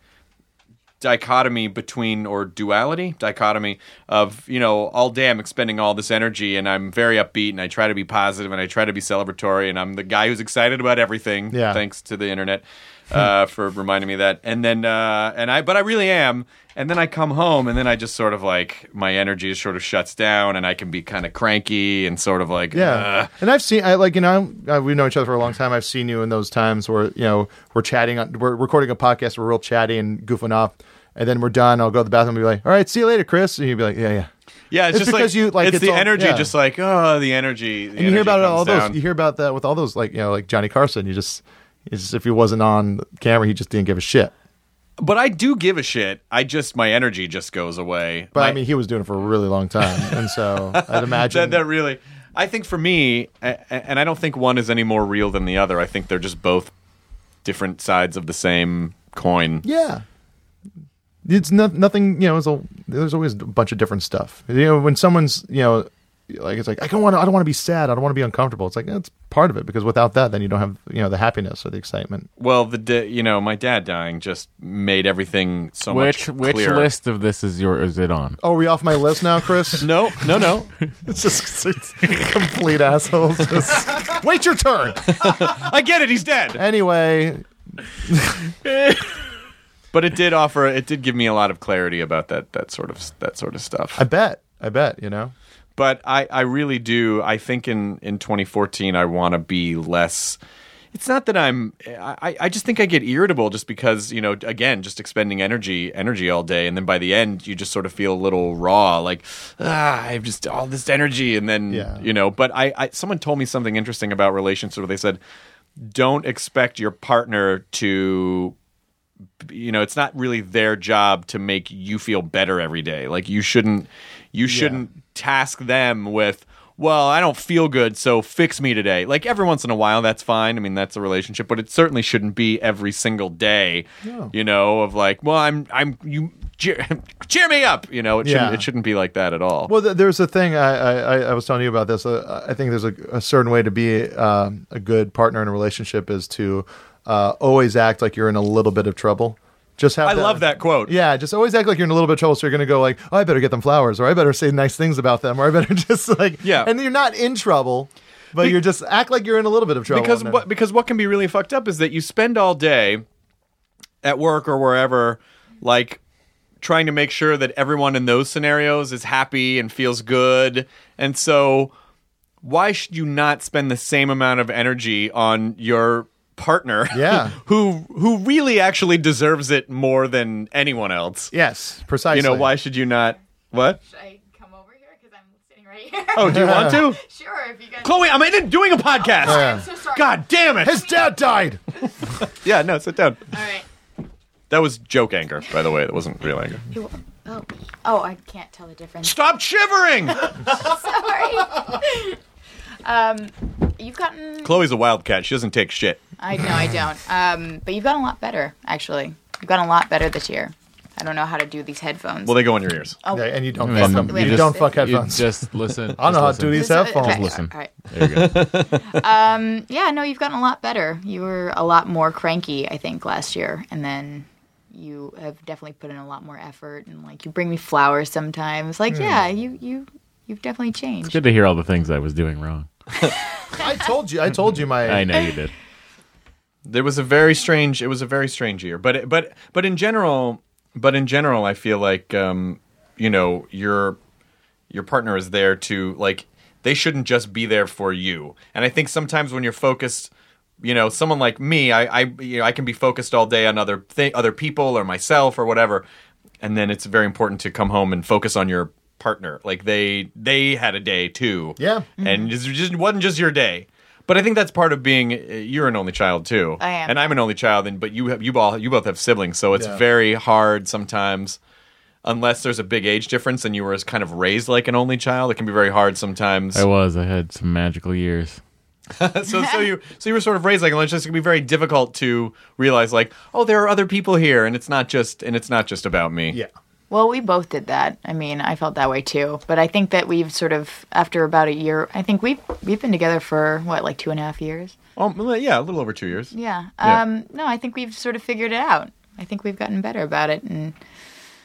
dichotomy between, or duality, dichotomy of, you know, all day I'm expending all this energy, and I'm very upbeat, and I try to be positive, and I try to be celebratory, and I'm the guy who's excited about everything, Yeah. thanks to the internet. uh, for reminding me of that. And then, uh, and I, but I really am. And then I come home, and then I just sort of like my energy sort of shuts down, and I can be kind of cranky and sort of like, Yeah, uh, and I've seen, I like, you know, uh, we've known each other for a long time. I've seen you in those times where, you know, we're chatting, on, we're recording a podcast, we're real chatty and goofing off, and then we're done. I'll go to the bathroom and be like, all right, see you later, Chris. And you'd be like, yeah, yeah. yeah, it's, It's just because like, you, like, it's, it's the all- energy, yeah. just like, oh, the energy. The And you hear energy about it, all comes those, down. you hear about that with all those, like, you know, like Johnny Carson. You just, it's just if he wasn't on camera, he just didn't give a shit. But I do give a shit. I just, my energy just goes away. But My- I mean, he was doing it for a really long time, and so I'd imagine that, that really, I think for me, a- a- and I don't think one is any more real than the other. I think they're just both different sides of the same coin. yeah. It's not, nothing, you know, it's a, there's always a bunch of different stuff. You know, when someone's, you know, like, it's like, I don't want to, I don't want to be sad. I don't want to be uncomfortable. It's like, that's part of it, because without that, then you don't have, you know, the happiness or the excitement. Well, the di- you know, my dad dying just made everything so Which much which clearer. list of this is your is it on? Oh, are we off my list now, Chris? No, no, no. It's just it's complete assholes. Just, wait your turn. I get it. He's dead. Anyway, But it did offer. It did give me a lot of clarity about that that sort of that sort of stuff. I bet. I bet, you know. But I, I really do. I think in, in twenty fourteen, I want to be less. It's not that I'm. I, I just think I get irritable just because, you know, again, just expending energy energy all day, and then by the end, you just sort of feel a little raw, like ah, I have just all this energy, and then Yeah. you know. But I, I, someone told me something interesting about relationships where they said, don't expect your partner to. You know, it's not really their job to make you feel better every day. Like you shouldn't, you shouldn't task them with, well, I don't feel good, so fix me today. Like every once in a while, that's fine. I mean, that's a relationship, but it certainly shouldn't be every single day. No. You know, of like, well, I'm, I'm, you cheer, cheer me up. You know, it shouldn't, Yeah. it shouldn't be like that at all. Well, th- there's a thing I, I, I was telling you about this. Uh, I think there's a, a certain way to be uh, a good partner in a relationship is to uh, always act like you're in a little bit of trouble. Just have I love that quote. Yeah, just always act like you're in a little bit of trouble. So you're going to go like, oh, I better get them flowers, or I better say nice things about them, or I better just like, Yeah. And you're not in trouble, but Be- you're just act like you're in a little bit of trouble. Because And then- what because what can be really fucked up is that you spend all day at work or wherever, like trying to make sure that everyone in those scenarios is happy and feels good, and so why should you not spend the same amount of energy on your partner? Yeah. who who really actually deserves it more than anyone else? yes, precisely. You know, why should you not? What? Should I come over here? Because I'm sitting right here. Oh, do you want to? Sure, if you guys. Chloe, I'm in doing a podcast. Yeah. I'm so sorry. God damn it! His dad died. Yeah, no, sit down. All right. That was joke anger, by the way. That wasn't real anger. You- Oh, oh, I can't tell the difference. Stop shivering! Sorry. um, you've gotten. Chloe's a wildcat. She doesn't take shit. I know I don't. Um, but you've gotten a lot better, actually. You've gotten a lot better this year. I don't know how to do these headphones. Well, they go in your ears. oh, Yeah, and you don't And fuck then them. you You just- don't fuck You headphones. just listen. I don't know how just to do listen. these This- headphones. okay, listen. All right. There you go. Um, yeah, no, you've gotten a lot better. You were a lot more cranky, I think, last year, and then you have definitely put in a lot more effort. And like, you bring me flowers sometimes. Like, yeah, you you you've definitely changed. Good to hear all the things I was doing wrong. I told you. I told you my. I know you did. There was a very strange. It was a very strange year, but it- but but in general, but in general, I feel like um, you know your your partner is there to like. They shouldn't just be there for you. And I think sometimes when you're focused, you know, someone like me, I I you know I can be focused all day on other th- other people or myself or whatever, and then it's very important to come home and focus on your partner. Like they they had a day too. Yeah. And it just wasn't just your day. But I think that's part of being. You're an only child too. I am. and I'm an only child. And but you have you all you both have siblings, so it's Yeah. very hard sometimes. Unless there's a big age difference and you were kind of raised like an only child, it can be very hard sometimes. I was. I had some magical years. so so you so you were sort of raised like an only child. So it can be very difficult to realize like, oh, there are other people here, and it's not just and it's not just about me. Yeah. Well, we both did that. I mean, I felt that way too. But I think that we've sort of, after about a year, I think we've we've been together for what, like two and a half years. Oh, well, yeah, a little over two years. Yeah. Yeah. Um, no, I think we've sort of figured it out. I think we've gotten better about it, and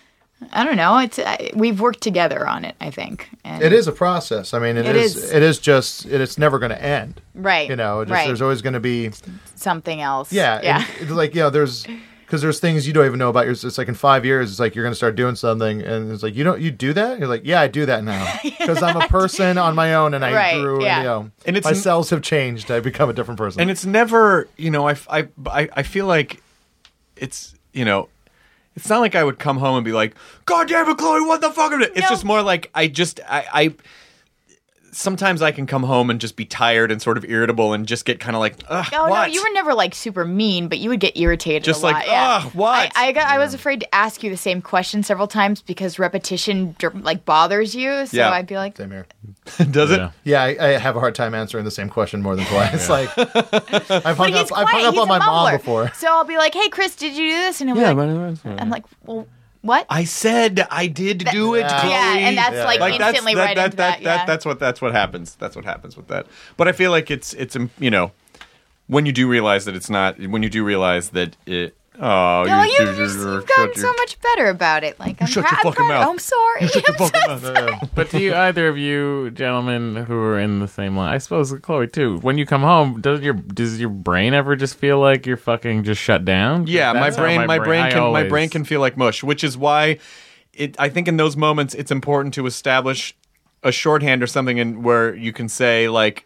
I don't know. It's I, we've worked together on it, I think. And It is a process. I mean, it, It is, is. It is just. It, it's never going to end. right. You know, just, right. there's always going to be. something else. Yeah. Yeah. and it's like, you know, there's because there's things you don't even know about yours. It's like in five years, it's like you're going to start doing something, and it's like you don't you do that. You're like, yeah, I do that now because I'm a person on my own, and I Right, grew. yeah. And, you know, And it's my n- cells have changed. I've become a different person. And it's never, you know, I, I, I, I feel like it's, you know, it's not like I would come home and be like, God damn it, Chloe, what the fuck? It's No. just more like I just, I, I, sometimes I can come home and just be tired and sort of irritable and just get kind of like, ugh, Oh what? no, you were never like super mean, but you would get irritated. Just a lot. like, yeah. ugh, what? I I, got, I was afraid to ask you the same question several times because repetition dr- like bothers you. So Yeah. I'd be like, Same here. Does it? Yeah. Yeah, I, I have a hard time answering the same question more than twice. Like I've hung but he's up, I've quiet. hung up He's on a my mom mumbler. before. So I'll be like, Hey, Chris, did you do this? And he'll Yeah, be like, but I'm like, well, what? I said I did do it, Yeah. Chloe. yeah, and that's Yeah, like yeah. Like that's instantly that, right that, into that, that. yeah. That's what that's what happens. That's what happens with that. But I feel like it's it's um, you know, when you do realize that it's not when you do realize that it oh no, you, you, you, you, you- you've gotten shut so your- much better about it. Like, I'm, shut prou- your I'm fucking proud- mouth. Oh, I'm sorry. Shut your I'm fucking so mouth. Yeah. But do you either of you gentlemen who are in the same line? I suppose Chloe too. When you come home, does your does your brain ever just feel like you're fucking just shut down? Yeah, my That's how brain, my brain I can, my always- brain can feel like mush, which is why it. I think in those moments, it's important to establish a shorthand or something, in where you can say like,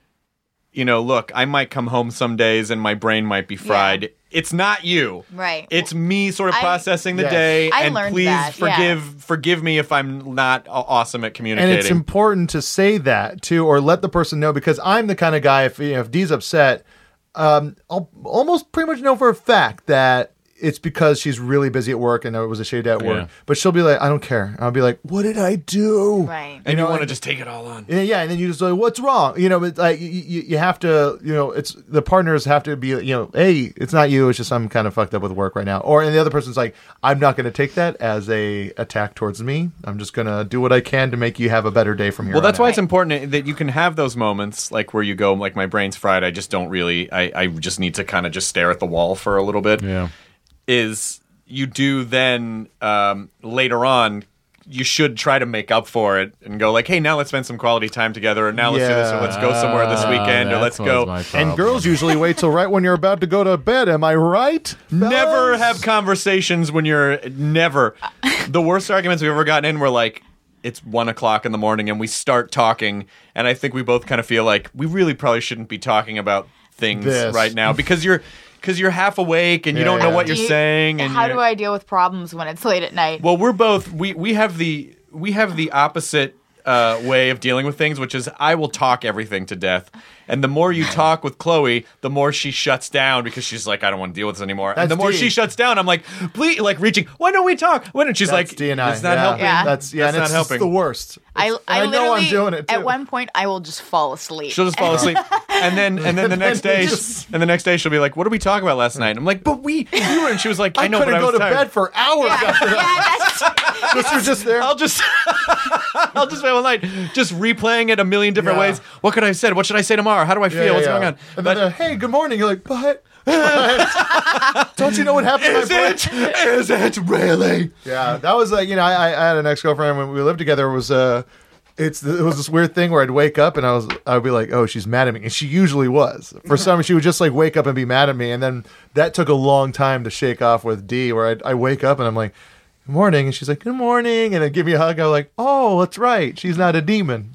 you know, look, I might come home some days and my brain might be fried. Yeah. It's not you, Right. It's me, sort of I- processing the Yes. day, I and learned please that, yeah. forgive, forgive me if I'm not aw- awesome at And communicating. it's important to say that too, or let the person know, because I'm the kind of guy, if you know, if Dee's upset, um, I'll almost pretty much know for a fact that it's because she's really busy at work and it was a shade at work. Yeah. But she'll be like, I don't care. I'll be like, what did I do? Right. and you, know, want to and- just take it all on. Yeah, yeah, and then you just like, what's wrong? You know, but like you, you, you have to, you know, it's the partners have to be, you know, hey, it's not you, it's just I'm kind of fucked up with work right now. Or and the other person's like, I'm not going to take that as a attack towards me. I'm just going to do what I can to make you have a better day from here. Well, that's on why out. it's important that you can have those moments, like where you go, like my brain's fried. I just don't really. I, I just need to kind of just stare at the wall for a little bit. Yeah. Is you do then um, later on. You should try to make up for it and go like, hey, now let's spend some quality time together, or now let's do this, or let's go somewhere this Ah, weekend, or that let's was go. my And problem. girls usually wait till right when you're about to go to bed. Am I right? Never fellas? have conversations when you're never. The worst arguments we've ever gotten in were like, it's one o'clock in the morning and we start talking, and I think we both kind of feel like we really probably shouldn't be talking about things This. right now because you're because you're half awake and you Yeah, don't know yeah. what you're Do you- saying. And How you're- do I deal with problems when it's late at night? Well, we're both we we have the we have the opposite uh, way of dealing with things, which is I will talk everything to death, and the more you talk with Chloe, the more she shuts down because she's like, I don't want to deal with this anymore. and That's the more Dee. she shuts down, I'm like, please, like reaching. Why don't we talk? Why don't she's That's like, D and I. it's not yeah. helping. Yeah. That's yeah, That's and not it's helping. the worst. I, It's- I, and I know I'm literally- doing it too. At one point, I will just fall asleep. She'll just fall asleep, and then and then the next then day, you just- and the next day she'll be like, "What did we talk about last night?" I'm like, "But we, we were," and she was like, "I, I know, but couldn't I go was to tired." bed for hours yeah, after that. yeah, that's, Just you're just there. I'll just, I'll just spend all night just replaying it a million different Yeah. ways. What could I have said? What should I say tomorrow? How do I feel? Yeah, What's yeah. going on? And But then, uh, hey, good morning. You're like, but, but don't you know what happened? to is my brain? it? Is it really? Yeah, that was like, you know, I, I had an ex girlfriend when we lived together. It was uh, it's it was this weird thing where I'd wake up and I was I'd be like, oh, she's mad at me, and she usually was. For some, she would just like wake up and be mad at me, and then that took a long time to shake off with D, where I I wake up and I'm like, good morning, and she's like, good morning, and then give me a hug. I'm like, oh, that's right, she's not a demon.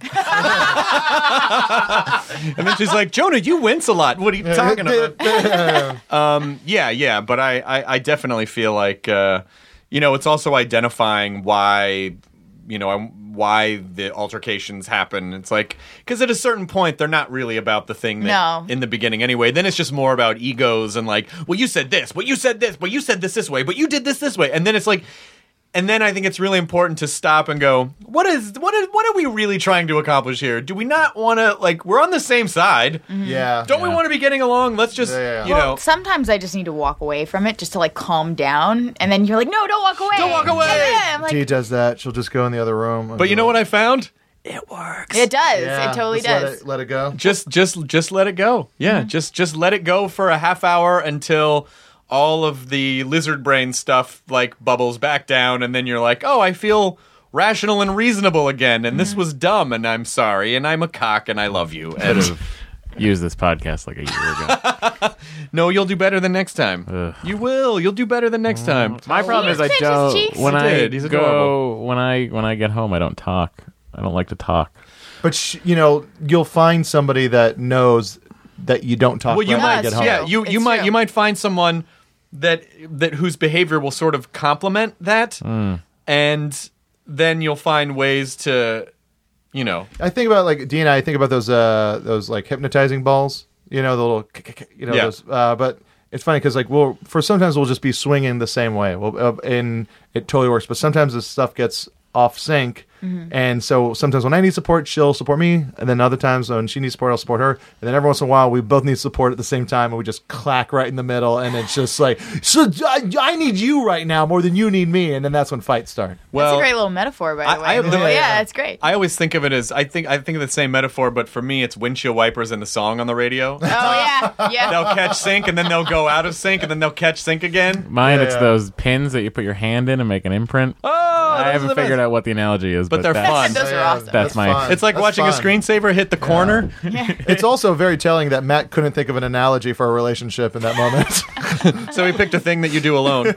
And then she's like, Jonah, you wince a lot. What are you talking about? Um, yeah, yeah, but I, I, I definitely feel like, uh, you know, it's also identifying why, you know, why the altercations happen. It's like, because at a certain point, they're not really about the thing that No. in the beginning anyway. Then it's just more about egos and like, well, you said this, well, you said this, but you said this this way, but you did this this way. And then it's like, and then I think it's really important to stop and go, what is what is what are we really trying to accomplish here? Do we not want to, like, we're on the same side. Yeah, Don't we Yeah. want to be getting along? Let's just, Yeah, yeah, yeah. you well, know. sometimes I just need to walk away from it just to like calm down, and then you're like, no, don't walk away. Don't walk away! And then I'm T like, does that. She'll just go in the other room. But you know what I found? It works. it does. Yeah, it totally just let does. it, let it go. Just just just let it go. Yeah, just just let it go for a half hour until all of the lizard brain stuff like bubbles back down, and then you're like, oh, I feel rational and reasonable again, and this was dumb, and I'm sorry, and I'm a cock, and I love you. And use this podcast like a year ago. no, you'll do better than next time. Ugh. You will. You'll do better than next time. My problem is I Pinch his don't. cheeks. When He I did. He's go, adorable. when I when I get home, I don't talk. I don't like to talk. But sh- you know, you'll find somebody that knows that you don't talk. Well, you right when might. you get home. Yeah, you you It's might true. you might find someone that that whose behavior will sort of complement that, and then you'll find ways to, you know. I think about like Dina. I think about those uh those like hypnotizing balls. You know, the little, you know, Yeah. those. Uh, but it's funny because like we'll for sometimes we'll just be swinging the same way. Well, uh, and it totally works. But sometimes this stuff gets off sync. And so sometimes when I need support, she'll support me, and then other times when she needs support, I'll support her. And then every once in a while, we both need support at the same time, and we just clack right in the middle, and it's just like, so I, I need you right now more than you need me, and then that's when fights start. Well, That's a great little metaphor, by the I- way. I have the- yeah, yeah. it's great. I always think of it as I think I think of the same metaphor, but for me, it's windshield wipers and the song on the radio. oh yeah, yeah. They'll catch sync, and then they'll go out of sync, and then they'll catch sync again. Mine, Yeah, it's yeah. those pins that you put your hand in and make an imprint. Oh, I those are haven't the figured best. out what the analogy is, But but, they're that's, fun. Those are Yeah, awesome. That's my- fun. It's like That's watching fun. a screensaver hit the corner. It's also very telling that Matt couldn't think of an analogy for a relationship in that moment. So he picked a thing that you do alone.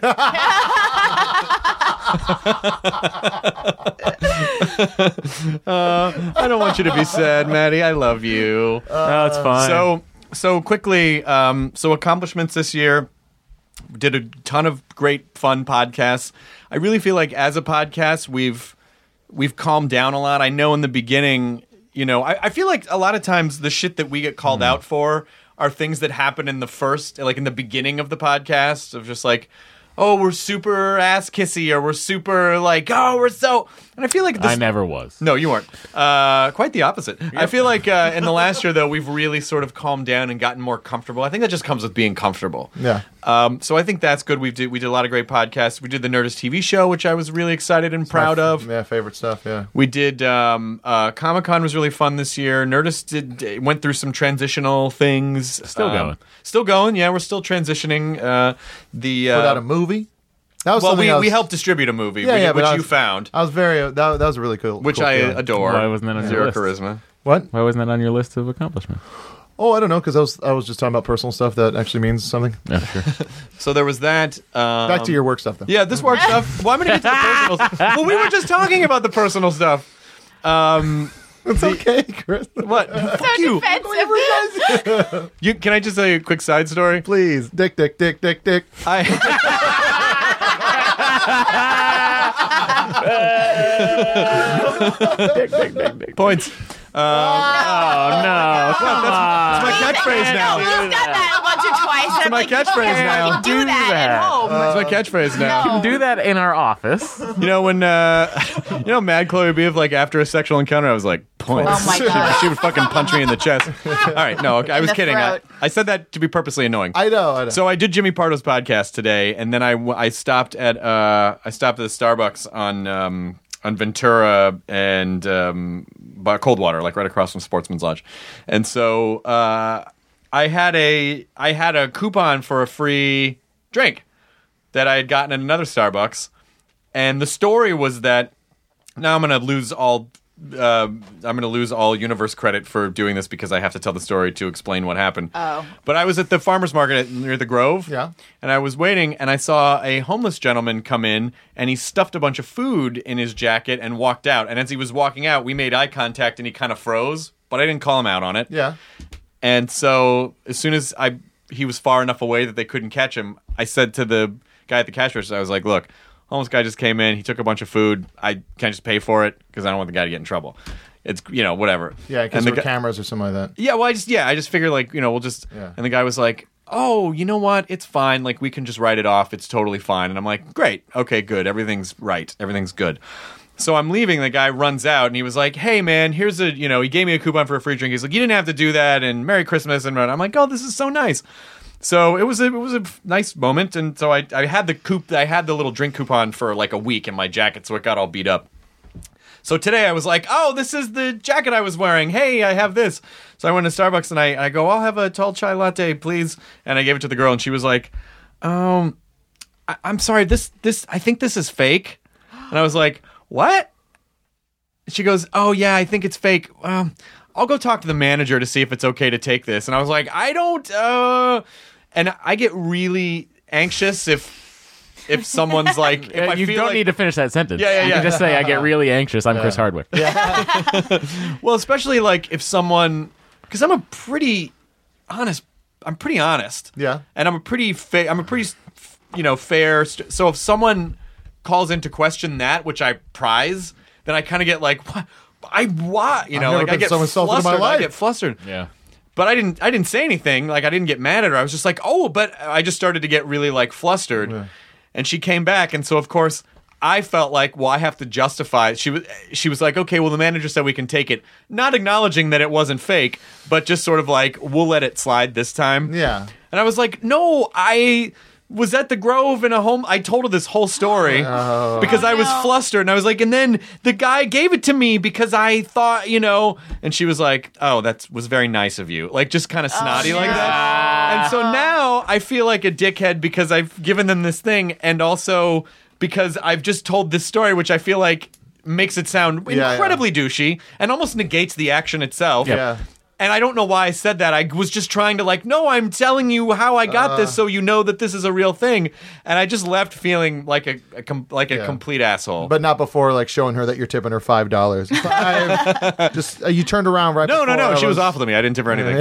uh, I don't want you to be sad, Maddie. I love you. Oh, it's fine. So, so quickly, um, so accomplishments this year. Did a ton of great, fun podcasts. I really feel like as a podcast, we've we've calmed down a lot. I know in the beginning, you know, I, I feel like a lot of times the shit that we get called out for are things that happen in the first, like in the beginning of the podcast, of just like, oh, we're super ass kissy, or we're super like, oh, we're so. And I feel like this. I never was. No, you weren't. Uh, quite the opposite. I feel like uh, in the last year, though, we've really sort of calmed down and gotten more comfortable. I think that just comes with being comfortable. Yeah. Um, so I think that's good. We did we did a lot of great podcasts. We did the Nerdist T V show, which I was really excited and proud of. Yeah, favorite stuff, yeah. We did um, uh, Comic Con was really fun this year. Nerdist did went through some transitional things. Still Um, going. Still going. Yeah, we're still transitioning. Uh, the uh, Put out a movie. That was well, something we, I was, we helped distribute a movie, Yeah, which, yeah, but which I you was- found, I was very, that, that was a really cool. which cool I feeling. adore. Why wasn't that on your Zero list? charisma. What? Why wasn't that on your list of accomplishments? Oh, I don't know, because I was, I was just talking about personal stuff that actually means something. Yeah, sure. So there was that. Um, Back to your work stuff, though. Yeah, this work stuff. Well, I'm going to get to the personal stuff. Well, we were just talking about the personal stuff. Um, It's okay, Chris. what? Fuck you. Defensive. You. Can I just tell you a quick side story? Please. Dick, dick, dick, dick, dick. I. Points. Uh, Oh no! Come that's my catchphrase now. You've done that once or twice. It's my catchphrase now. You can do Do that, that. at home. That's my catchphrase now. No. do that in our office. You know when uh, you know Mad Chloe would be if like after a sexual encounter, I was like, points. Oh my She- God. She would fucking punch me in the chest. All right, no, okay, I was the kidding. I, throat. I said that to be purposely annoying. I know, I know. So I did Jimmy Pardo's podcast today, and then I, w- I stopped at uh, I stopped at the Starbucks on um, on Ventura and um, by Coldwater, like right across from Sportsman's Lodge, and so uh, I had a I had a coupon for a free drink that I had gotten at another Starbucks, and the story was that now I'm going to lose all. Uh, I'm going to lose all universe credit for doing this because I have to tell the story to explain what happened. Oh. But I was at the farmer's market at, near the Grove. Yeah. And I was waiting, and I saw a homeless gentleman come in, and he stuffed a bunch of food in his jacket and walked out. And as he was walking out, we made eye contact, and he kind of froze, but I didn't call him out on it. yeah. And so as soon as I he was far enough away that they couldn't catch him, I said to the guy at the cash register, I was like, look, homeless guy just came in. He took a bunch of food. I can't just pay for it because I don't want the guy to get in trouble. It's, you know, whatever. Yeah, because And the there were guy- cameras or something like that. Yeah, well, I just, yeah, I just figured, like, you know, we'll just, Yeah. and the guy was like, oh, you know what? It's fine. Like, we can just write it off. It's totally fine. And I'm like, great. Okay, good. Everything's right. Everything's good. So I'm leaving. The guy runs out, and he was like, hey, man, here's a, you know, he gave me a coupon for a free drink. He's like, you didn't have to do that, and Merry Christmas. And I'm like, oh, this is so nice. So it was a it was a nice moment, and so I I had the coup I had the little drink coupon for like a week in my jacket, so it got all beat up. So today I was like, oh, this is the jacket I was wearing. Hey, I have this. So I went to Starbucks and I I go, I'll have a tall chai latte, please. And I gave it to the girl, and she was like, um, I- I'm sorry, this, this, I think this is fake. And I was like, what? She goes, oh, yeah, I think it's fake. Um, I'll go talk to the manager to see if it's okay to take this. And I was like, I don't, uh, and I get really anxious if, if someone's like, if Uh, I you feel don't like, need to finish that sentence. Yeah, yeah, You yeah. can just say, I get really anxious. I'm Chris Hardwick. well, especially like if someone, because I'm a pretty honest, I'm pretty honest. Yeah. And I'm a pretty, fa- I'm a pretty, you know, fair. St- so if someone calls into question that, which I prize, then I kind of get like, what? I what? You know, never like I been get so insulted in flustered. my I life. get flustered. Yeah. But I didn't. I didn't say anything. Like I didn't get mad at her. I was just like, oh, but I just started to get really like flustered. Yeah. And she came back, and so of course I felt like, well, I have to justify it. She was. She was like, okay, well, the manager said we can take it, not acknowledging that it wasn't fake, but just sort of like, we'll let it slide this time. Yeah. And I was like, no, I was at the Grove in a home. I told her this whole story because I was no. flustered. And I was like, and then the guy gave it to me because I thought, you know, and she was like, oh, that was very nice of you. Like just kind of snotty like that. And so now I feel like a dickhead because I've given them this thing. And also because I've just told this story, which I feel like makes it sound Yeah, incredibly douchey and almost negates the action itself. Yeah. And I don't know why I said that. I was just trying to like, no, I'm telling you how I got Uh. this, so you know that this is a real thing. And I just left feeling like a, a com- like a Yeah. complete asshole. But not before like showing her that you're tipping her five dollars. Five. Just uh, you turned around right. no, no, before no. I She was was awful to me. I didn't tip her anything.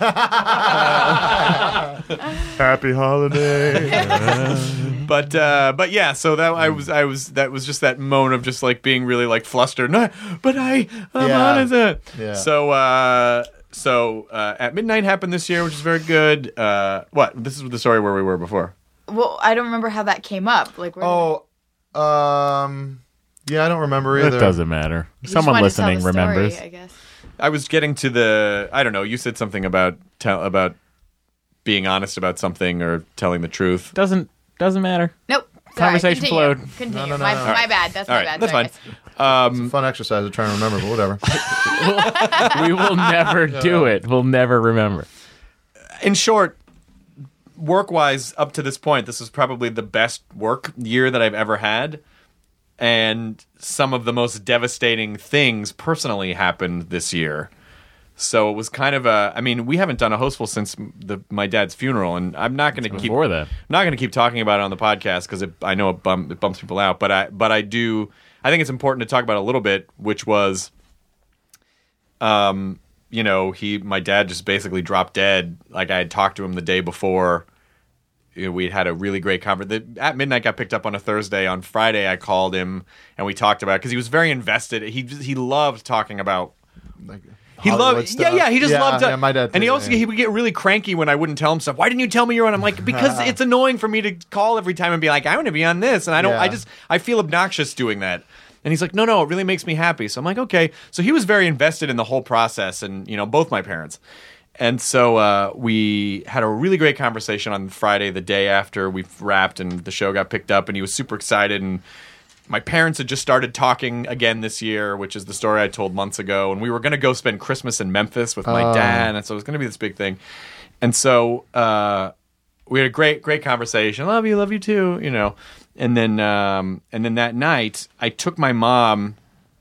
Happy holiday. But uh, but yeah. So that I was I was that was just that moment of just like being really like flustered. No, but I I'm Yeah. honest. uh. Yeah. So uh, so uh, At Midnight happened this year, which is very good. Uh, what? This is the story where we were before. Well, I don't remember how that came up. Like, where Oh, um, yeah, I don't remember either. It doesn't matter. you just Someone wanted to tell listening the story, remembers. I guess. I was getting to the I don't know. You said something about tell about being honest about something or telling the truth. Doesn't doesn't matter. Nope. Sorry, Conversation continue. flowed. Continue. No, no, no, my, no. my right. bad. That's All my right, bad. that's Sorry, fine. guys. Um, Fun exercise of trying to remember, but whatever. We will never do it. We'll never remember. in short, work-wise, up to this point, this is probably the best work year that I've ever had. And some of the most devastating things personally happened this year. So it was kind of a. I mean, we haven't done a hostful since the, my dad's funeral, and I'm not going to keep Before that. I'm not going to keep talking about it on the podcast because I know it, bum, it bumps people out. But I but I do. I think it's important to talk about it a little bit, which was, um, you know, he my dad just basically dropped dead. Like I had talked to him the day before. You know, we had a really great conversation. At Midnight got picked up on a Thursday. On Friday, I called him and we talked about it because he was very invested. He he loved talking about. Like, He Hollywood loved, stuff. yeah, yeah. He just Yeah, loved, to, yeah, my dad and he too, also yeah. he would get really cranky when I wouldn't tell him stuff. Why didn't you tell me you're on? I'm like, because it's annoying for me to call every time and be like, I want to be on this, and I don't. Yeah. I just I feel obnoxious doing that. And he's like, no, no, it really makes me happy. So I'm like, okay. So he was very invested in the whole process, and you know, both my parents. And so uh, we had a really great conversation on Friday, the day after we wrapped, and the show got picked up, and he was super excited. And my parents had just started talking again this year, which is the story I told months ago. And we were going to go spend Christmas in Memphis with my Oh. dad, and so it was going to be this big thing. And so uh, we had a great, great conversation. Love you, love you too, you know. And then, um, and then that night, I took my mom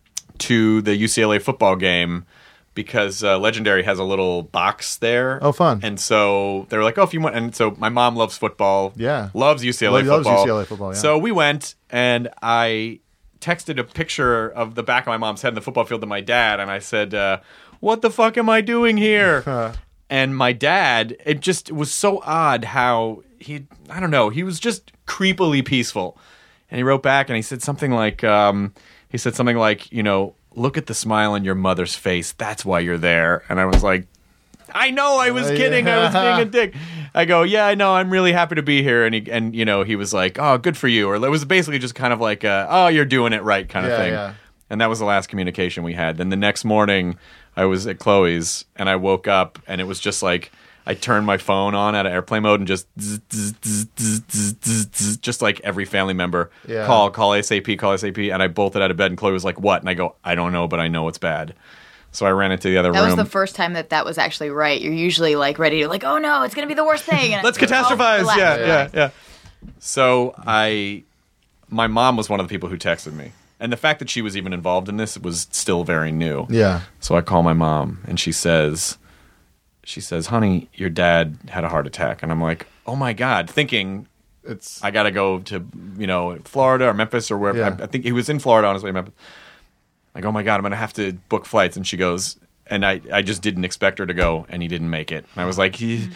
to the U C L A football game because uh, Legendary has a little box there. Oh, fun. And so they were like, oh, if you want. And so my mom loves football. Yeah. Loves U C L A Lo- loves football. U C L A football, yeah. So we went, and I texted a picture of the back of my mom's head in the football field to my dad, and I said, uh, what the fuck am I doing here? And my dad, it just was so odd how he, I don't know, he was just creepily peaceful. And he wrote back and he said something like, um, he said something like, you know, look at the smile on your mother's face. That's why you're there. And I was like, I know, I was Uh, kidding. I was yeah. being a dick. I go, yeah, I know. I'm really happy to be here. And he, and you know, he was like, oh, good for you. Or it was basically just kind of like, uh, oh, you're doing it right kind of Yeah, thing. yeah. And that was the last communication we had. Then the next morning, I was at Chloe's, and I woke up, and it was just like I turned my phone on out of airplane mode, and just zzz, zzz, zzz, zzz, zzz, zzz, zzz, just like every family member, Yeah. call, call ASAP, call ASAP, and I bolted out of bed, and Chloe was like, "What?" And I go, "I don't know, but I know it's bad." So I ran into the other That room. was the first time that that was actually right. You're usually like ready to like, oh no, it's gonna be the worst thing. And Let's it's like, oh, catastrophize. relax, yeah, yeah, relax. yeah. So I, my mom was one of the people who texted me, and the fact that she was even involved in this was still very new. Yeah. So I call my mom, and she says, she says, honey, your dad had a heart attack. And I'm like, oh my God, thinking It's I got to go to, you know, Florida or Memphis or wherever. Yeah. I, I think he was in Florida on his way to Memphis. Like, oh my God, I'm going to have to book flights. And she goes, and I, I just didn't expect her to go, and he didn't make it. And I was like, he,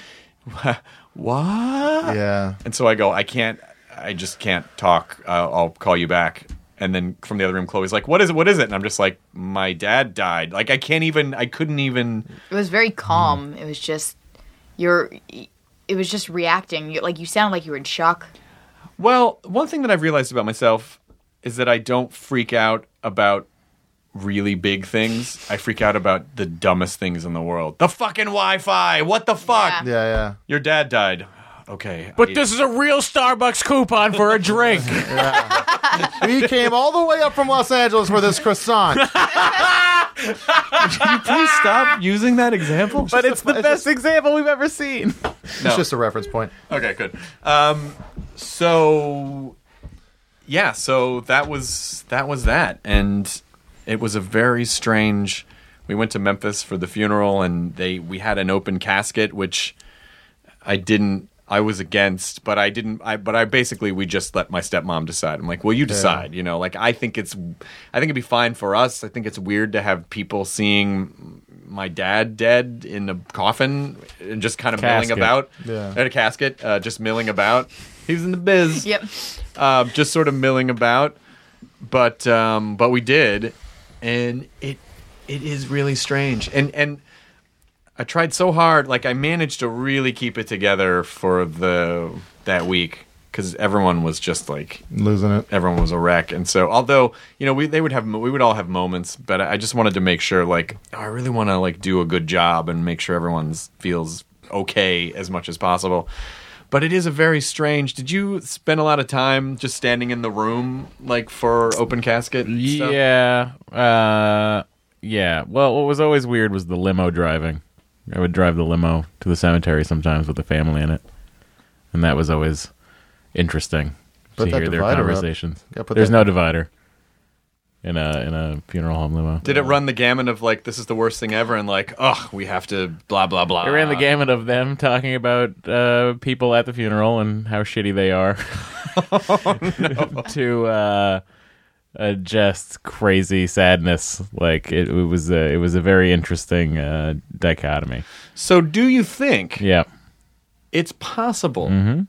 what? yeah. And so I go, I can't, I just can't talk. Uh, I'll call you back. And then from the other room, Chloe's like, what is it? What is it? And I'm just like, my dad died. Like, I can't even, I couldn't even. It was very calm. It was just you're. It was just reacting. You, like you sounded like you were in shock. Well, one thing that I've realized about myself is that I don't freak out about really big things. I freak out about the dumbest things in the world. The fucking Wi-Fi. What the fuck? Yeah. Yeah, yeah. Your dad died. Okay. But I- this is a real Starbucks coupon for a drink. We came all the way up from Los Angeles for this croissant. Can you please stop using that example? But it's the it's best example we've ever seen. No. It's just a reference point. Okay, good. Um, so yeah, so that was that was that, and it was a very strange. We went to Memphis for the funeral, and they we had an open casket, which I didn't. I was against, but I didn't. I but I basically we just let my stepmom decide. I'm like, well, you decide. You know, like I think it's. I think it'd be fine for us. I think it's weird to have people seeing my dad dead in a coffin and just kind of milling Casket. about Yeah. at a casket, uh, just milling about. He was in the biz. Yep. Uh, just sort of milling about, but um, but we did, and it it is really strange. And and I tried so hard, like I managed to really keep it together for the that week because everyone was just like Losing it. everyone was a wreck. And so, although you know we they would have we would all have moments, but I just wanted to make sure, like oh, I really want to like do a good job and make sure everyone feels okay as much as possible. But it is a very strange. Did you spend a lot of time just standing in the room, like for open casket? Stuff? Yeah. Uh, yeah. Well, what was always weird was the limo driving. I would drive the limo to the cemetery sometimes with the family in it. And that was always interesting Put to that hear their divider up. conversations. Gotta put There's that- no divider in a in a funeral home limo. Did it run the gamut of like this is the worst thing ever and like oh we have to blah blah blah? It ran the gamut of them talking about uh, people at the funeral and how shitty they are, to uh, uh, just crazy sadness. Like it, it was, a, it was a very interesting uh, dichotomy. So do you think Yeah, it's possible Mm-hmm.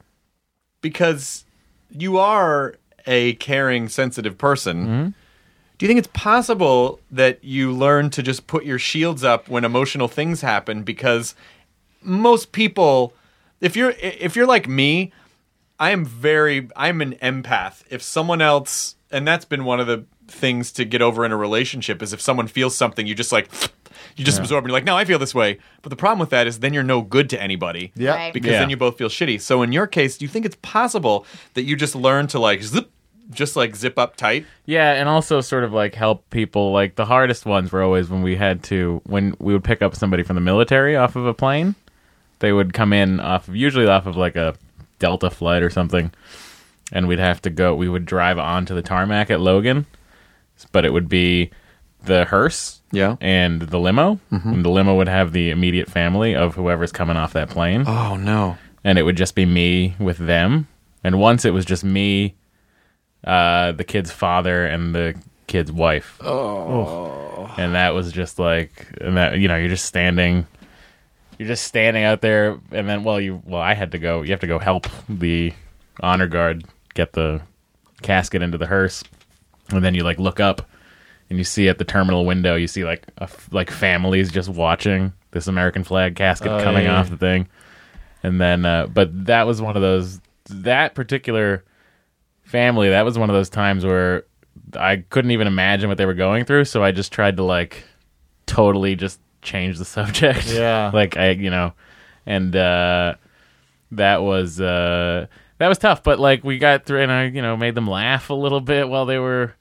because you are a caring, sensitive person? Mm-hmm. Do you think it's possible that you learn to just put your shields up when emotional things happen? Because most people, if you're if you're like me, I am very I'm an empath. If someone else, and that's been one of the things to get over in a relationship, is if someone feels something, you just like you just absorb and you're like, no, I feel this way. But the problem with that is then you're no good to anybody. Yeah. Right. Because Yeah. then you both feel shitty. So in your case, do you think it's possible that you just learn to like zip, just like zip up tight? yeah, and also sort of like help people. Like the hardest ones were always when we had to when we would pick up somebody from the military off of a plane. They would come in off of usually off of like a Delta flight or something, and we'd have to go. We would drive onto the tarmac at Logan, but it would be the hearse, Yeah. and the limo, and the limo would have the immediate family of whoever's coming off that plane, Oh no. and it would just be me with them. And once it was just me, uh, the kid's father, and the kid's wife. Oh, and that was just like, and that you know, you're just standing. You're just standing out there, and then, well, you, well, I had to go. You have to go help the honor guard get the casket into the hearse, and then you like look up, and you see at the terminal window, you see like a, like families just watching this American flag casket Oh, coming yeah, off yeah. the thing, and then, uh, but that was one of those that particular family. That was one of those times where I couldn't even imagine what they were going through, so I just tried to like totally just change the subject. Yeah. like I, you know, and uh, that was uh, that was tough. But like we got through, and I, you know, made them laugh a little bit while they were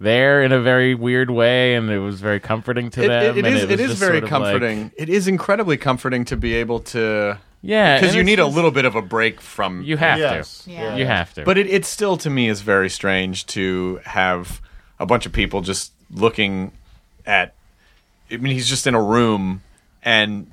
there in a very weird way, and it was very comforting to It, them. it, it and is. it, was It is just very sort of like- comforting. It is incredibly comforting to be able to. yeah, Because and you it's need a just- little bit of a break from. You have Yes. to. Yeah. You have to. But it, it still, to me, is very strange to have a bunch of people just looking at. I mean, he's just in a room, and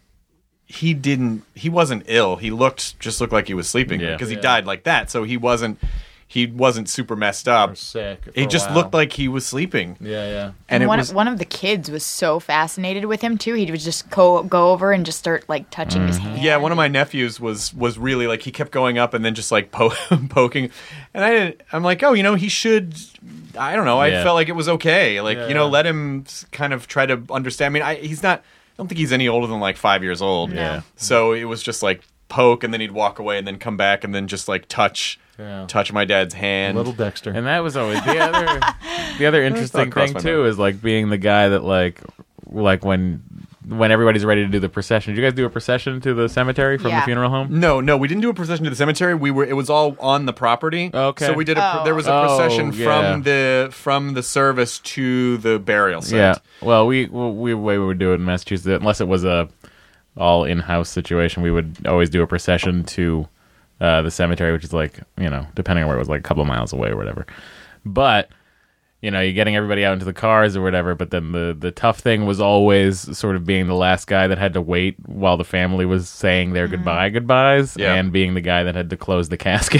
he didn't. He wasn't ill. He looked just looked like he was sleeping Yeah. because he Yeah. died like that. So he wasn't. He wasn't super messed up. Sick. for He a just while. looked like he was sleeping. Yeah, yeah. And it one, was one of the kids was so fascinated with him too. He would just go go over and just start like touching his hand. Yeah, one of my nephews was was really like he kept going up and then just like po- poking, and I didn't. I'm like, oh, you know, he should. I don't know. I Yeah. felt like it was okay. Like Yeah, you know, yeah. let him s- kind of try to understand. I mean, I, he's not. I don't think he's any older than like five years old. Yeah. So it was just like poke, and then he'd walk away, and then come back, and then just like touch, Yeah. touch my dad's hand. Little Dexter. And that was always the other the other interesting crossed thing my too mind. is like being the guy that like like when when everybody's ready to do the procession. Did you guys do a procession to the cemetery from the Yeah. funeral home? No, no, we didn't do a procession to the cemetery. We were it was all on the property. Okay. So we did a Oh. there was a Oh, procession yeah. from the from the service to the burial site. Yeah. Well, we we way we would do it in Massachusetts unless it was a all in-house situation. We would always do a procession to uh, the cemetery, which is like, you know, depending on where it was, like a couple of miles away or whatever. But you know, you're getting everybody out into the cars or whatever. But then the the tough thing was always sort of being the last guy that had to wait while the family was saying their goodbye goodbyes, Yeah. and being the guy that had to close the casket.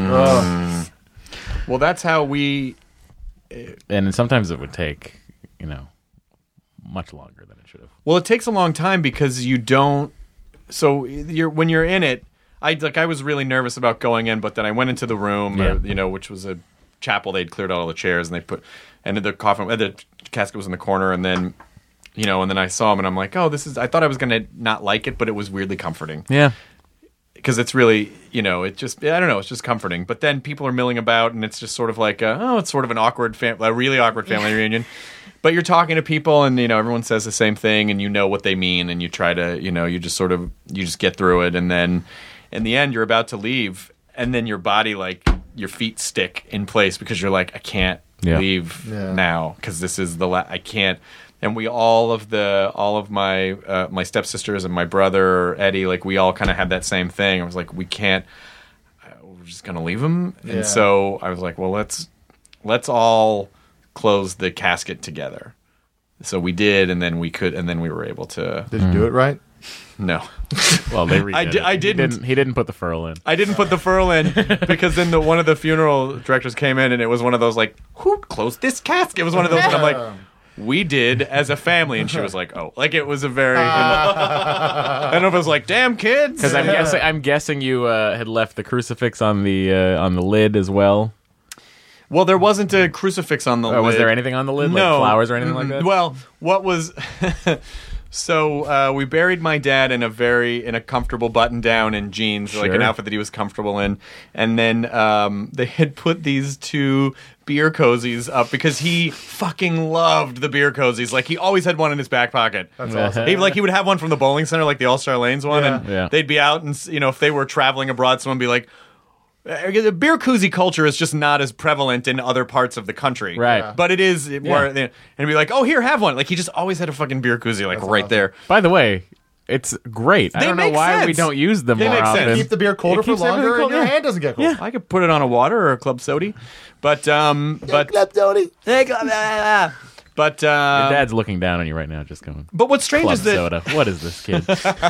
Oh. Well, that's how we. And sometimes it would take, you know, much longer than it should have. Well, it takes a long time because you don't. So you're when you're in it. I like I was really nervous about going in, but then I went into the room, Yeah. or, you know, which was a chapel. They'd cleared out all the chairs and they put, and the coffin, the casket was in the corner, and then, you know, and then I saw him, and I'm like, oh, this is. I thought I was gonna not like it, but it was weirdly comforting. Yeah. Because it's really, you know, it just, I don't know, it's just comforting. But then people are milling about, and it's just sort of like, a, oh, it's sort of an awkward, fam- a really awkward family reunion. But you're talking to people, and, you know, everyone says the same thing, and you know what they mean, and you try to, you know, you just sort of, you just get through it. And then in the end, you're about to leave, and then your body, like, your feet stick in place because you're like, I can't Yeah. leave Yeah. now because this is the, la- I can't. And we all of the all of my uh, my stepsisters and my brother Eddie, like we all kind of had that same thing. I was like, we can't, uh, we're just gonna leave him. Yeah. And so I was like, well, let's let's all close the casket together. So we did, and then we could, and then we were able to. Did you do it right? No, Well, they redid I di- it. I He didn't. He didn't put the furl in. I didn't put the furl in because then the one of the funeral directors came in, and it was one of those like, who closed this casket? It was one of those, and I'm like. We did as a family, and she was like, "Oh, like it was a very." I don't know if it was like, "Damn kids," Because I'm guessing, I'm guessing you uh, had left the crucifix on the uh, on the lid as well. Well, there wasn't a crucifix on the Or lid. was there anything on the lid, No. like flowers or anything like Mm-mm. that? Well, what was so uh, we buried my dad in a very in a comfortable button down and jeans, like an Sure. outfit that he was comfortable in, and then um, they had put these two beer cozies up because he fucking loved the beer cozies. Like he always had one in his back pocket. That's awesome. He, like he would have one from the bowling center, like the All Star Lanes one, Yeah. and Yeah. they'd be out, and you know, if they were traveling abroad, someone would be like, uh, the beer koozie culture is just not as prevalent in other parts of the country, Right. Yeah. But it is, it, where, and it'd be like, oh, here, have one. Like he just always had a fucking beer koozie, like That's right awesome. there. By the way, it's great. I They don't know make why we sense. don't use them They more make sense. often. Keep the beer colder It for keeps everything longer, cold, and your yeah. hand doesn't get cold. Yeah, I could put it on a water or a club soda, but um, but Tony. but Your uh, dad's looking down on you right now, just going. but what's strange Club is that soda. What is this kid?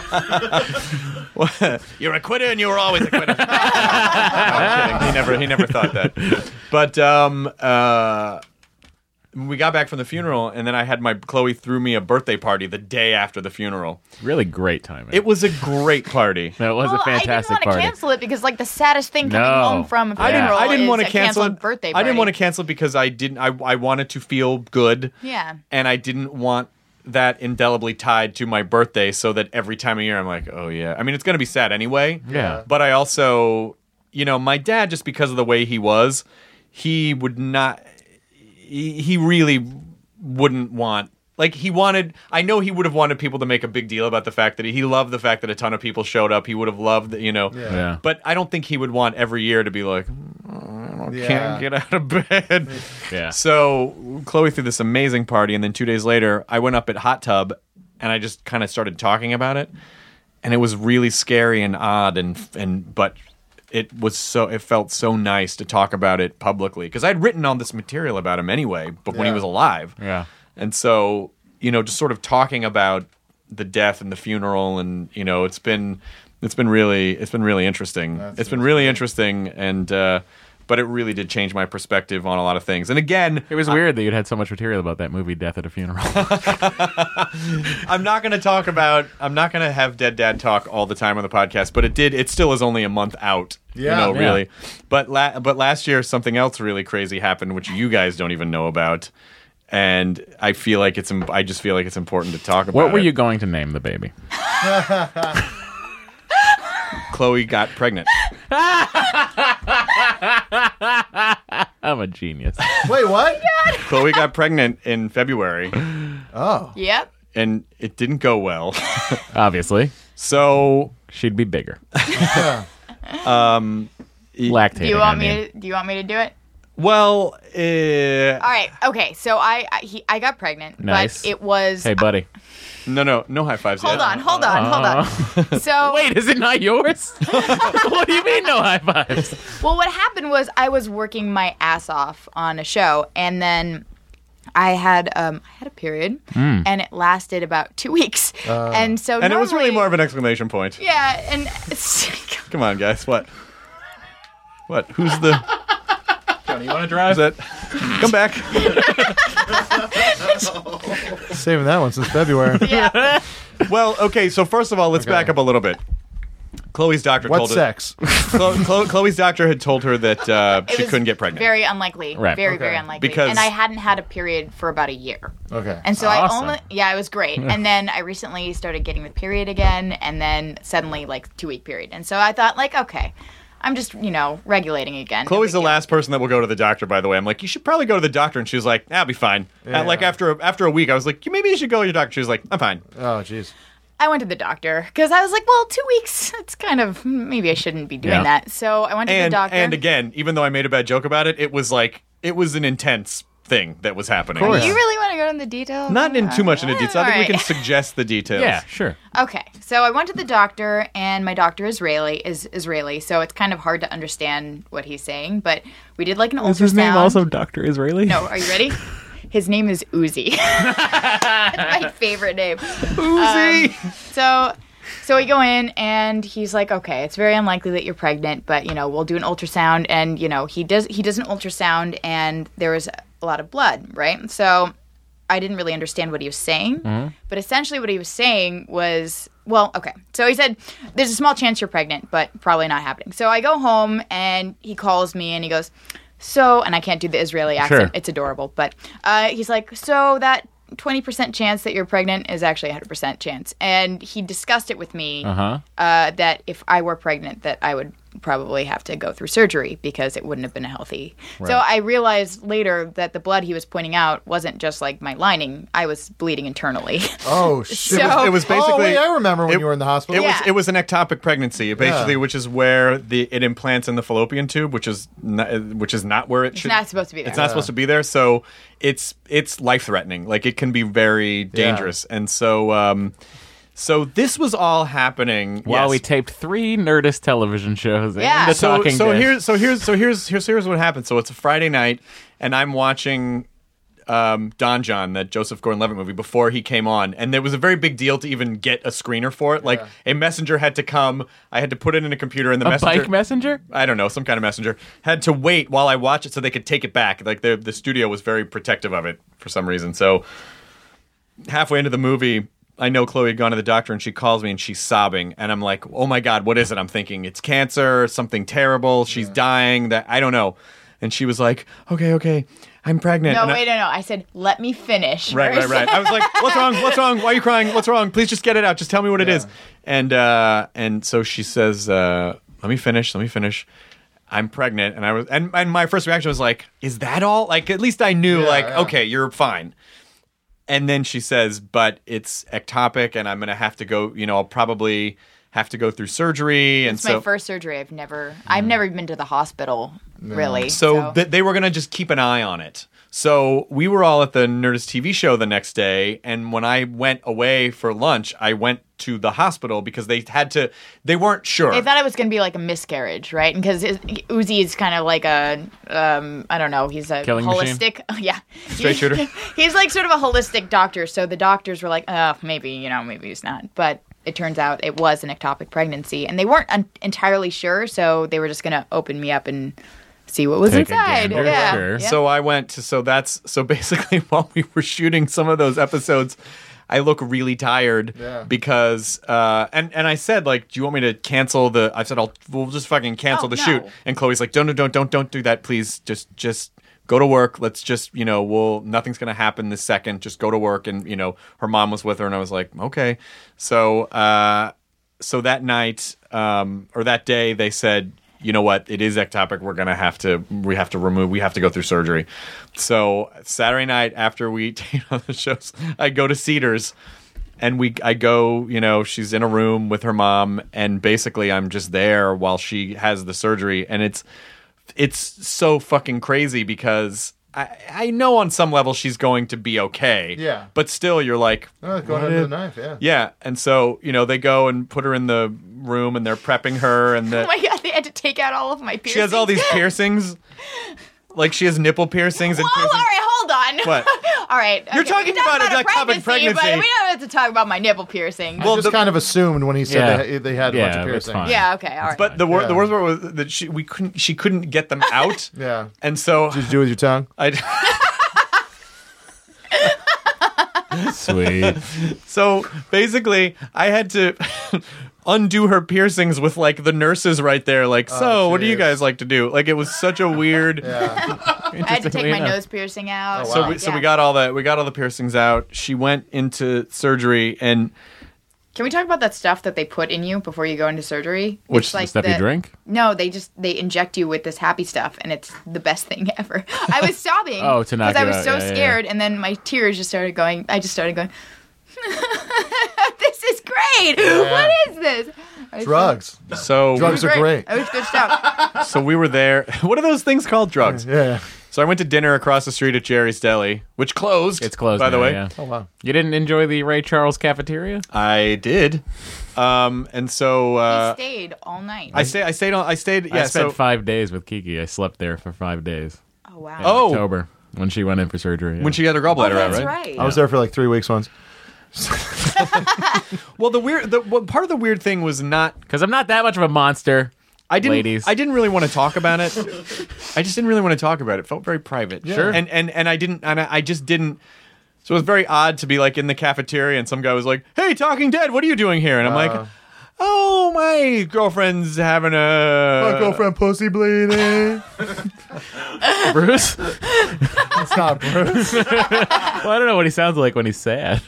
you're a quitter and you were always a quitter. No, I'm kidding. He never he never thought that. But um uh we got back from the funeral, and then I had my Chloe threw me a birthday party the day after the funeral. Really great timing. It was a great party. No, it was Well, a fantastic I didn't want party. to cancel it because, like, the saddest thing coming No. home from a I didn't. funeral I didn't is want to a cancel canceled it. birthday I party. didn't want to cancel it because I didn't. I I wanted to feel good. Yeah. And I didn't want that indelibly tied to my birthday, so that every time of year I'm like, oh yeah. I mean, it's gonna be sad anyway. Yeah. But I also, you know, my dad, just because of the way he was, he would not. He, he really wouldn't want. Like he wanted, I know he would have wanted people to make a big deal about the fact that he, he loved the fact that a ton of people showed up. He would have loved, you know. Yeah. But I don't think he would want every year to be like, "Oh, I don't oh, Yeah. can't get out of bed. Yeah. So Chloe threw this amazing party, and then two days later, I went up at Hot Tub, and I just kind of started talking about it, and it was really scary and odd, and and but it was so it felt so nice to talk about it publicly because I'd written all this material about him anyway, but when he Yeah. was alive, Yeah. and so you know, just sort of talking about the death and the funeral, and you know, it's been it's been really it's been really interesting. That's it's been really interesting, and uh, but it really did change my perspective on a lot of things. And again, It was weird that you'd had so much material about that movie, Death at a Funeral. I'm not going to talk about. I'm not going to have Dead Dad talk all the time on the podcast, but it did. It still is only a month out. Yeah. you know, Yeah. really. But la- but last year something else really crazy happened, which you guys don't even know about, and I feel like it's. im- I just feel like it's important to talk about. What were it. you going to name the baby? Chloe got pregnant. I'm a genius. Wait, what? Chloe got pregnant in February, Oh. Yep. and it didn't go well. Obviously, So she'd be bigger. um, Lactating. Do you want I me mean. to? Do you want me to do it? well, uh, All right. Okay. So I I, he, I got pregnant, Nice. but it was. Hey, buddy. no, no, no high fives Hold yet. on. Hold on. Hold on. So Wait, is it not yours? What do you mean no high fives? Well, what happened was I was working my ass off on a show, and then I had um, I had a period, and it lasted about two weeks, and so And it was really normally- more of an exclamation point. yeah, and it's, Come on, guys. What? What? Who's the? You want to drive? Is that? Come back. Saving that one since February. yeah. Well, okay. So first of all, let's Okay. back up a little bit. Chloe's doctor What told sex? her. Chlo- Chlo- Chloe's doctor had told her that uh, It she was couldn't get pregnant. Very unlikely. Right. Very Okay. very unlikely. Because- and I hadn't had a period for about a year. Okay. And so Awesome. I only yeah, it was great. And then I recently started getting the period again, and then suddenly like two week period. And so I thought like, okay, I'm just you know regulating again. No Chloe's big the deal. last person that will go to the doctor. By the way, I'm like, you should probably go to the doctor, and she was like, "I'll be fine." Yeah. And like after a, after a week, I was like, maybe you should go to your doctor. She was like, "I'm fine." Oh, jeez. I went to the doctor because I was like, well, two weeks. It's kind of maybe I shouldn't be doing Yeah. that. So I went to And the doctor. and again, even though I made a bad joke about it, it was like it was an intense thing that was happening. Of course. You really want to go into the details? Not in too much into Uh, detail. I think we can alright. suggest the details. Yeah, sure. Okay, so I went to the doctor, and my doctor Israeli is Israeli, so it's kind of hard to understand what he's saying. But we did like an ultrasound. Doctor Israeli? No, are you ready? His name is Uzi. That's my favorite name. Uzi. Um, so, so we go in, and he's like, "Okay, it's very unlikely that you're pregnant, but you know, we'll do an ultrasound." And you know, he does he does an ultrasound, and there was a lot of blood, right? So, I didn't really understand what he was saying, but essentially, what he was saying was, well, okay. So he said, "There's a small chance you're pregnant, but probably not happening." So I go home, and he calls me, and he goes, "So," and I can't do the Israeli accent. Sure. It's adorable, but uh, he's like, "So that twenty percent chance that you're pregnant is actually a one hundred percent chance." And he discussed it with me Uh-huh. uh, that if I were pregnant, that I would probably have to go through surgery because it wouldn't have been healthy. So I realized later that the blood he was pointing out wasn't just like my lining. I was bleeding internally. Oh, shit. So- It was basically. oh, wait, I remember when it- you were in the hospital. It Yeah. was it was an ectopic pregnancy, basically, Yeah. which is where the it implants in the fallopian tube, which is not, which is not where it should. not supposed to be there. It's not supposed to be there, so it's it's life threatening. Like it can be very dangerous, and so um, so this was all happening While yes. we taped three Nerdist television shows Yeah. and the so Talking so Dead. here's so here's so here's here's here's what happened. So it's a Friday night, and I'm watching um, Don John, that Joseph Gordon-Levitt movie, before he came on, and there was a very big deal to even get a screener for it. Like a messenger had to come, I had to put it in a computer, and the a messenger, bike messenger? I don't know, some kind of messenger, had to wait while I watch it so they could take it back. Like the the studio was very protective of it for some reason. So halfway into the movie, I know Chloe had gone to the doctor, and she calls me, and she's sobbing, and I'm like, "Oh my God, what is it?" I'm thinking it's cancer, something terrible. She's dying. That I don't know. And she was like, "Okay, okay, I'm pregnant." No, And I- wait, no, no. I said, let me finish. Right, right, first. right. I was like, "What's wrong? What's wrong? Why are you crying? What's wrong? Please just get it out. Just tell me what it is." And uh, and so she says, uh, "Let me finish. Let me finish. I'm pregnant." And I was, and, and my first reaction was like, "Is that all?" Like, at least I knew, Yeah, like, yeah. okay, you're fine. And then she says, "But it's ectopic, and I'm gonna have to go. You know, I'll probably have to go through surgery, and It's so my first surgery. I've never, I've never been to the hospital, really. So, th- they were going to just keep an eye on it. So we were all at the Nerdist T V show the next day, and when I went away for lunch, I went to the hospital because they had to. They weren't sure. They thought it was going to be like a miscarriage, right? Because Uzi is kind of like a, um, I don't know, he's a Killing machine? holistic, yeah, Straight shooter. He's like sort of a holistic doctor. So the doctors were like, oh, maybe, you know, maybe he's not. But it turns out it was an ectopic pregnancy, and they weren't un- entirely sure. So they were just going to open me up and see what was Take a inside. gander, Yeah. sure. Yeah. So I went to. So that's so basically while we were shooting some of those episodes, I look really tired Yeah. because uh, and and I said like, do you want me to cancel the? I said I'll we'll just fucking cancel Oh, the no. shoot. And Chloe's like, don't don't don't don't do that, please. Just just go to work. Let's just you know we'll nothing's gonna happen this second. Just go to work. And you know her mom was with her, and I was like, okay. So uh, so that night um, or that day they said, you know what, it is ectopic. We're gonna have to we have to remove we have to go through surgery. So Saturday night after we take on the shows, I go to Cedars and we I go, you know, she's in a room with her mom, and basically I'm just there while she has the surgery, and it's it's so fucking crazy because I, I know on some level she's going to be okay. Yeah. But still you're like, Oh, going what under the if- knife, yeah. yeah, and so you know they go and put her in the room, and they're prepping her, and the, Oh my god, they had to take out all of my piercings. she has all these piercings, like she has nipple piercings and Whoa, all piercings. right, hold on. What? all right. You're okay, talking we can about talk a ectopic pregnancy. but we don't have to talk about my nipple piercing. Well, I just the- kind of assumed when he said Yeah. they, they had a Yeah, bunch of that's piercings. fine. yeah, okay, all right. But the wor- Yeah. the worst part was that she we couldn't she couldn't get them out, Yeah. and so Did you do it with your tongue? I Sweet. so basically I had to undo her piercings with like the nurses right there, like so what do you jeez. guys like to do? Like it was such a weird. Yeah. I had to take my enough. nose piercing out. Oh, So wow. we, so Yeah. we got all that we got all the piercings out. She went into surgery, and Can we talk about that stuff that they put in you before you go into surgery? Which It's The stuff you the- drink? No, they just they inject you with this happy stuff, and it's the best thing ever. I was sobbing Oh, to knock because I you was out. so Yeah, yeah, yeah. scared, and then my tears just started going. I just started going. This is great. What is this? I was Drugs. so Drugs so- are great. It was good stuff. so we were there. What are those things called? Drugs. Yeah. So I went to dinner across the street at Jerry's Deli, which closed. It's closed by the now, way. yeah. Oh, wow. You didn't enjoy the Ray Charles cafeteria? I did, um, and so He uh, stayed all night. I stayed. I stayed on. I stayed. Yeah. I spent so five days with Kiki. I slept there for five days. oh wow. In Oh. October when she went in for surgery. yeah. when she had her gallbladder Oh, out, that's right? right. I was there for like three weeks once. Well, the weird. The well, part of the weird thing was not. Because I'm not that much of a monster. I didn't. Ladies. I didn't really want to talk about it. I just didn't really want to talk about it. It felt very private. Sure. And and and I didn't. And I, I just didn't. So it was very odd to be like in the cafeteria, and some guy was like, "Hey, Talking Dead, what are you doing here?" And I'm Uh. like, "Oh, my girlfriend's having a My girlfriend pussy bleeding. Bruce? It's not Bruce. Well, I don't know what he sounds like when he's sad.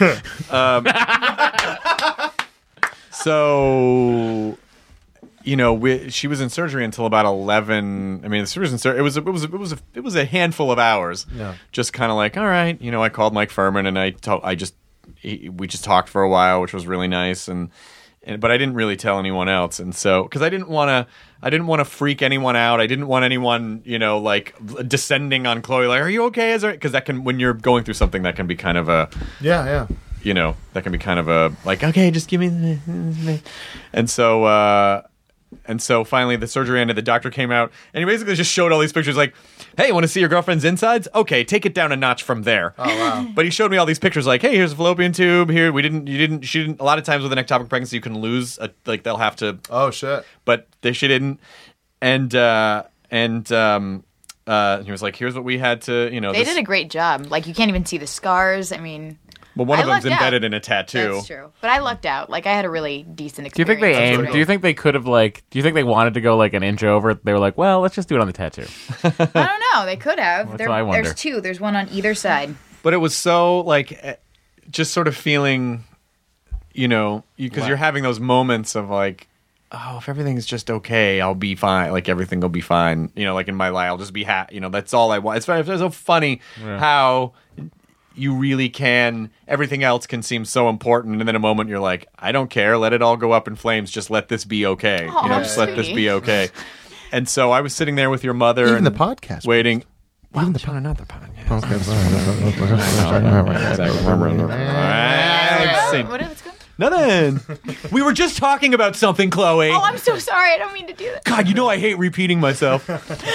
So, you know, we, she was in surgery until about eleven. I mean, she was in sur- It was a, it was a, it was a, it was a handful of hours. Yeah. Just kind of like, all right, you know, I called Mike Furman and I to- I just he, we just talked for a while, which was really nice, and, and but I didn't really tell anyone else, and so because I didn't want to. I didn't want to freak anyone out. I didn't want anyone, you know, like descending on Chloe. Like, are you okay? Is there? Because that can, when you're going through something, that can be kind of a, Yeah, yeah. you know, that can be kind of a like, okay, just give me the and so uh and so finally the surgery ended, the doctor came out and he basically just showed all these pictures like, hey, want to see your girlfriend's insides? Okay, take it down a notch from there. Oh, wow. But he showed me all these pictures like, hey, here's a fallopian tube, here we didn't you didn't she didn't a lot of times with an ectopic pregnancy you can lose a, like they'll have to Oh, shit. but they she didn't and uh and um uh he was like, here's what we had to, you know, They this, did a great job. Like you can't even see the scars. I mean, well one I of them's lucked out. embedded in a tattoo. that's true. But I lucked out. Like I had a really decent Do you experience. think they That's aimed? really Do you think they could have like? Do you think they wanted to go like an inch over? They were like, well, let's just do it on the tattoo. I don't know. They could have. That's There- what I wonder. There's two. There's one on either side. But it was so like, eh, just sort of feeling, you know, because What? you're having those moments of like, oh, if everything's just okay, I'll be fine. Like everything will be fine. You know, like in my life, I'll just be happy. You know, that's all I want. It's, it's so funny Yeah. how, you really can, everything else can seem so important, and then a moment you're like, I don't care, let it all go up in flames, just let this be okay. Aw, you know, just let this be okay. And so I was sitting there with your mother Even and the podcast. waiting. Even the John, not the podcast. Okay, Exactly. What, what's going on? Nothing. We were just talking about something, Chloe. Oh, I'm so sorry. I don't mean to do that. God, you know I hate repeating myself.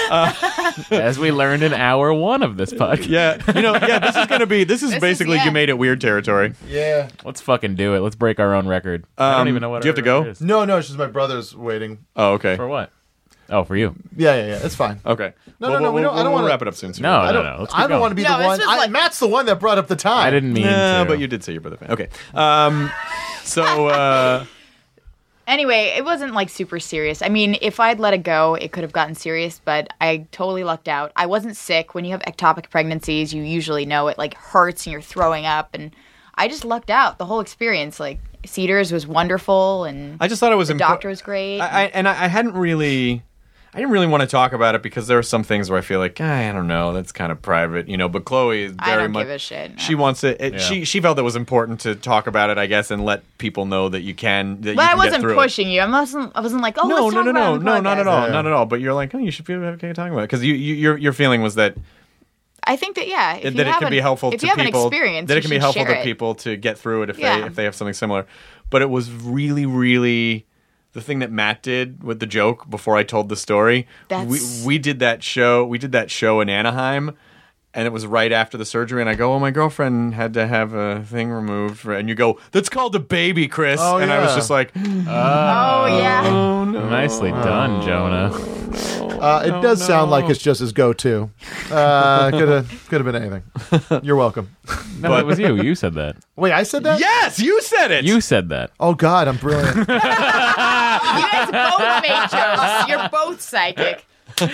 As we learned in hour one of this podcast. Yeah, you know, yeah. This is gonna be. This is This is- basically yeah. you made it weird territory. Yeah. Let's fucking do it. Let's break our own record. I Um, don't even know what do you have our to go? record is. No, no, it's just my brother's waiting. Oh, okay. For what? Oh, for you. Yeah, yeah, yeah. It's fine. Okay. No, Well, no, no, we we'll- don't- I don't we'll wanna- wrap it up soon. soon. No, I no, don't, no. Let's keep I don't going. want to be No, the this one. was I, like- Matt's the one that brought up the time. I didn't mean Nah, to. but you did say your brother. Okay. Um. So. Uh, Anyway, it wasn't like super serious. I mean, if I'd let it go, it could have gotten serious, but I totally lucked out. I wasn't sick. When you have ectopic pregnancies, you usually know it like hurts and you're throwing up, and I just lucked out the whole experience. Like Cedars was wonderful, and I just thought it was the impo- doctor was great. I, I and I, I hadn't really, I didn't really want to talk about it because there are some things where I feel like "Ah, I don't know, that's kind of private, you know. But Chloe is I very don't much. give a shit. She wants it. it Yeah. She she felt it was important to talk about it, I guess, and let people know that you can. That but you I can get wasn't through pushing you. I wasn't. I wasn't like, oh, It. No, let's no, talk no, about no, it on the no, not at podcast. all, Yeah. not at all. But you're like, oh, you should be okay talking about it because you, you your your feeling was that I think that yeah, if that you it have can an- be helpful if to you have people. an experience, that you it can be should helpful share to it. people to get through it if Yeah. they if they have something similar. But it was really, really the thing that Matt did with the joke before I told the story. That's- We we did that show. We did that show in Anaheim. And it was right after the surgery, and I go, "Oh, my girlfriend had to have a thing removed." For, and you go, "That's called a baby, Chris." Oh, and I was yeah. just like, Oh yeah. "Oh no!" Nicely done, Jonah. Uh, it does sound like it's just his go-to. Uh, could have could have been anything. You're welcome. No, But- it was you. You said that. Wait, I said that? Yes, you said it. You said that. Oh God, I'm brilliant. You guys both made jokes. You're both psychic.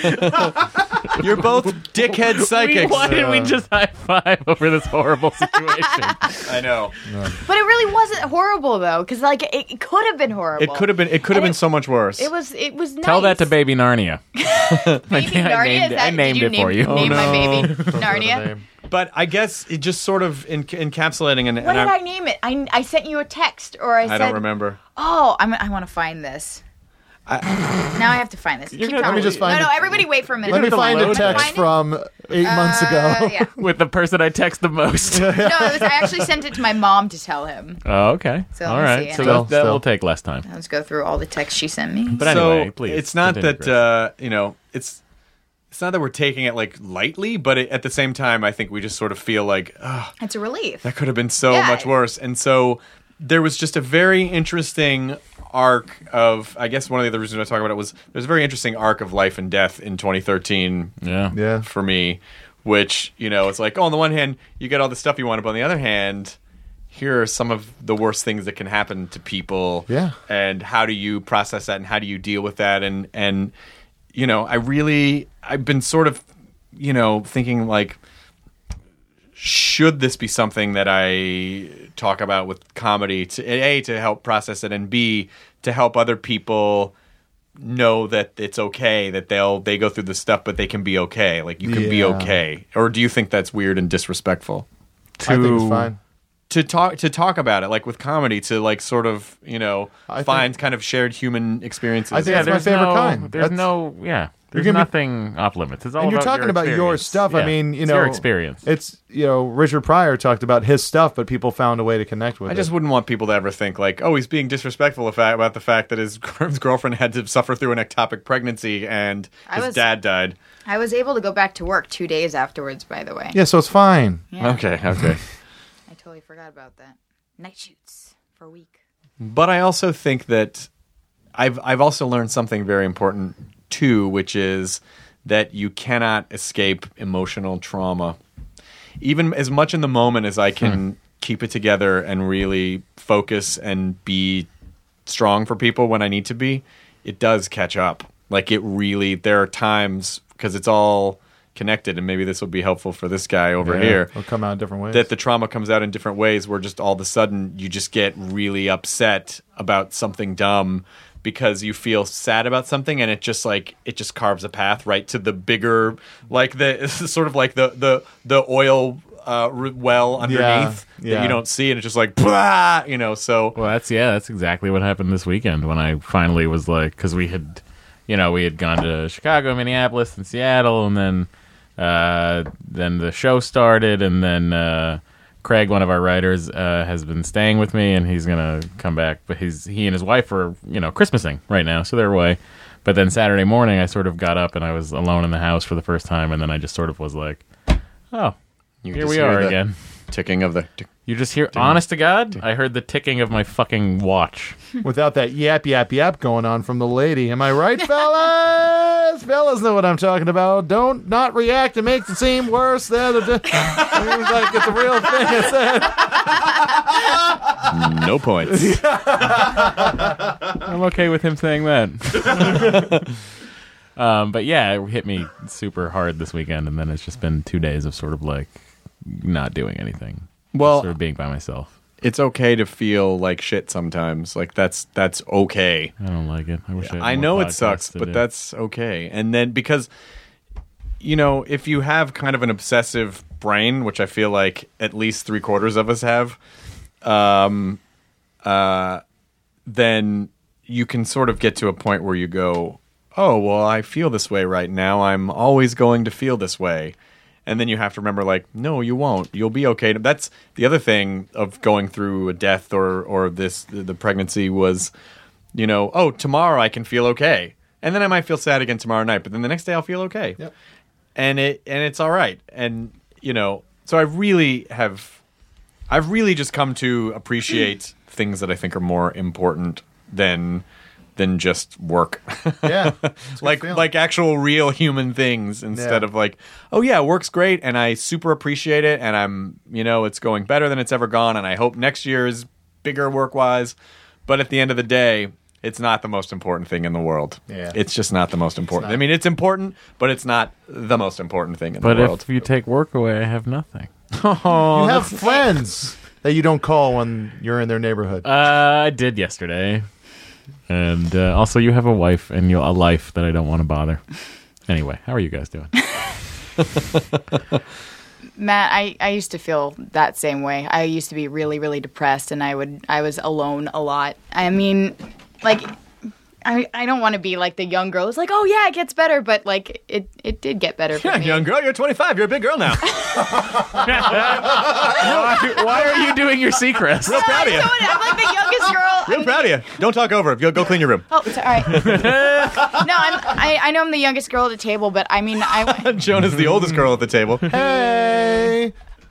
You're both dickhead psychics. Why did we just high five over this horrible situation? I know. But it really wasn't horrible though, because like it, it could have been horrible. It could have been. It could have And been it- so much worse. It was. It was nice. Tell that to Baby Narnia. Baby I Narnia. named Is it- that, I named did you it name, for you. Name Oh, my no. baby Narnia. But I guess it just sort of en- encapsulating and, What and did I I'm- name it? I, I sent you a text, or I, I said, don't remember. Oh, I'm, I want to find this. now I have to find this. Keep gonna- talking. let me just find no, no, it. everybody wait for a minute. Let me gonna find a load text Find it? from eight months ago. Uh, yeah. With the person I text the most. No, it was, I actually sent it to my mom to tell him. Oh, okay. So All let me right. see. So Still, that, that still. will take less time. Let's go through all the texts she sent me. But so anyway, please. it's not continue, that Chris. uh, you know it's it's not that we're taking it like lightly, but it, at the same time, I think we just sort of feel like, oh, It's a relief. that could have been so Yeah. much worse. And so there was just a very interesting arc of, I guess one of the other reasons I talk about it was there's a very interesting arc of life and death in twenty thirteen Yeah. Yeah. for me, which, you know, it's like, oh, on the one hand, you get all the stuff you want, but on the other hand, here are some of the worst things that can happen to people. Yeah. And how do you process that and how do you deal with that? And, and you know, I really, I've been sort of, you know, thinking like, should this be something that I talk about with comedy to A, to help process it, and B, to help other people know that it's okay, that they'll they go through the stuff, but they can be okay. Like you can be Yeah. okay. Or do you think that's weird and disrespectful? I think it's fine. To talk to talk about it, like with comedy, to like sort of, you know, I find think- kind of shared human experiences. I think Yeah, that's my there's favorite no, kind. There's That's- no, yeah. There's gonna be- nothing off limits. It's all And you're about talking your about your experience. stuff. I Yeah. mean, you It's know, your experience. It's, you know, Richard Pryor talked about his stuff, but people found a way to connect with I it. just wouldn't want people to ever think like, oh, he's being disrespectful about the fact that his, his girlfriend had to suffer through an ectopic pregnancy and I his was- dad died. I was able to go back to work two days afterwards, by the way. Yeah, so it's fine. Yeah. Okay, okay. I totally forgot about that. Night shoots for a week. But I also think that I've I've also learned something very important too, which is that you cannot escape emotional trauma. Even as much in the moment as I can keep it together and really focus and be strong for people when I need to be, it does catch up. Like it really, there are times, because it's all connected, and maybe this will be helpful for this guy over Yeah, here, it'll come out in different ways. that the trauma comes out in different ways where just all of a sudden you just get really upset about something dumb because you feel sad about something, and it just like it just carves a path right to the bigger, like the sort of like the the the oil uh, r- well underneath Yeah, yeah. that you don't see, and it's just like, blah, you know. So Well, that's yeah, that's exactly what happened this weekend when I finally was like, because we had, you know, we had gone to Chicago, Minneapolis, and Seattle, and then uh, then the show started, and then uh, Craig, one of our writers, uh, has been staying with me, and he's gonna come back, but he's he and his wife are you know Christmasing right now, so they're away. But then Saturday morning, I sort of got up and I was alone in the house for the first time, and then I just sort of was like, oh, you here just we hear are the again. ticking of the. You just hear, honest to God, I heard the ticking of my fucking watch. Without that yap, yap, yap going on from the lady. Am I right, fellas? Fellas know what I'm talking about. Don't not react and make it seem worse. Than it seems like it's a real thing. I said. No points. I'm okay with him saying that. um, but yeah, it hit me super hard this weekend, and then it's just been two days of sort of like not doing anything. Well, sort of being by myself. it's okay to feel like shit sometimes. Like that's that's okay. I don't like it. I wish I had I more know it podcasts sucks, to but do. that's okay. And then because, you know, if you have kind of an obsessive brain, which I feel like at least three quarters of us have, um, uh, then you can sort of get to a point where you go, oh, well, I feel this way right now. I'm always going to feel this way. And then you have to remember, like, no, you won't. You'll be okay. That's the other thing of going through a death or or this the, the pregnancy was, you know, oh, tomorrow I can feel okay, and then I might feel sad again tomorrow night, but then the next day I'll feel okay, Yep. and it and it's all right. And you know, so I really have, I've really just come to appreciate things that I think are more important than than just work. Yeah. It's a good like feeling. like actual real human things instead Yeah. of like, oh yeah, work's great and I super appreciate it and I'm, you know, it's going better than it's ever gone and I hope next year is bigger work wise. But at the end of the day, it's not the most important thing in the world. Yeah. It's just not the most important. not. I mean, it's important, but it's not the most important thing in But the world. if you take work away, I have nothing. Oh, you have friends that you don't call when you're in their neighborhood. Uh, I did yesterday. And uh, also, you have a wife and you a life that I don't want to bother. Anyway, how are you guys doing? Matt, I, I used to feel that same way. I used to be really, really depressed, and I would I was alone a lot. I mean, like, I I don't want to be like the young girl who's like, oh yeah, it gets better, but like it, it did get better for yeah, me. young girl, you're twenty-five. You're a big girl now. why, why are you doing your Seacrest? Real proud of you. I'm like the youngest girl. Real proud of you. Don't talk over it. Go, go clean your room. Oh, sorry. no, I'm, I I know I'm the youngest girl at the table, but I mean I. Joan is the oldest girl at the table. Hey.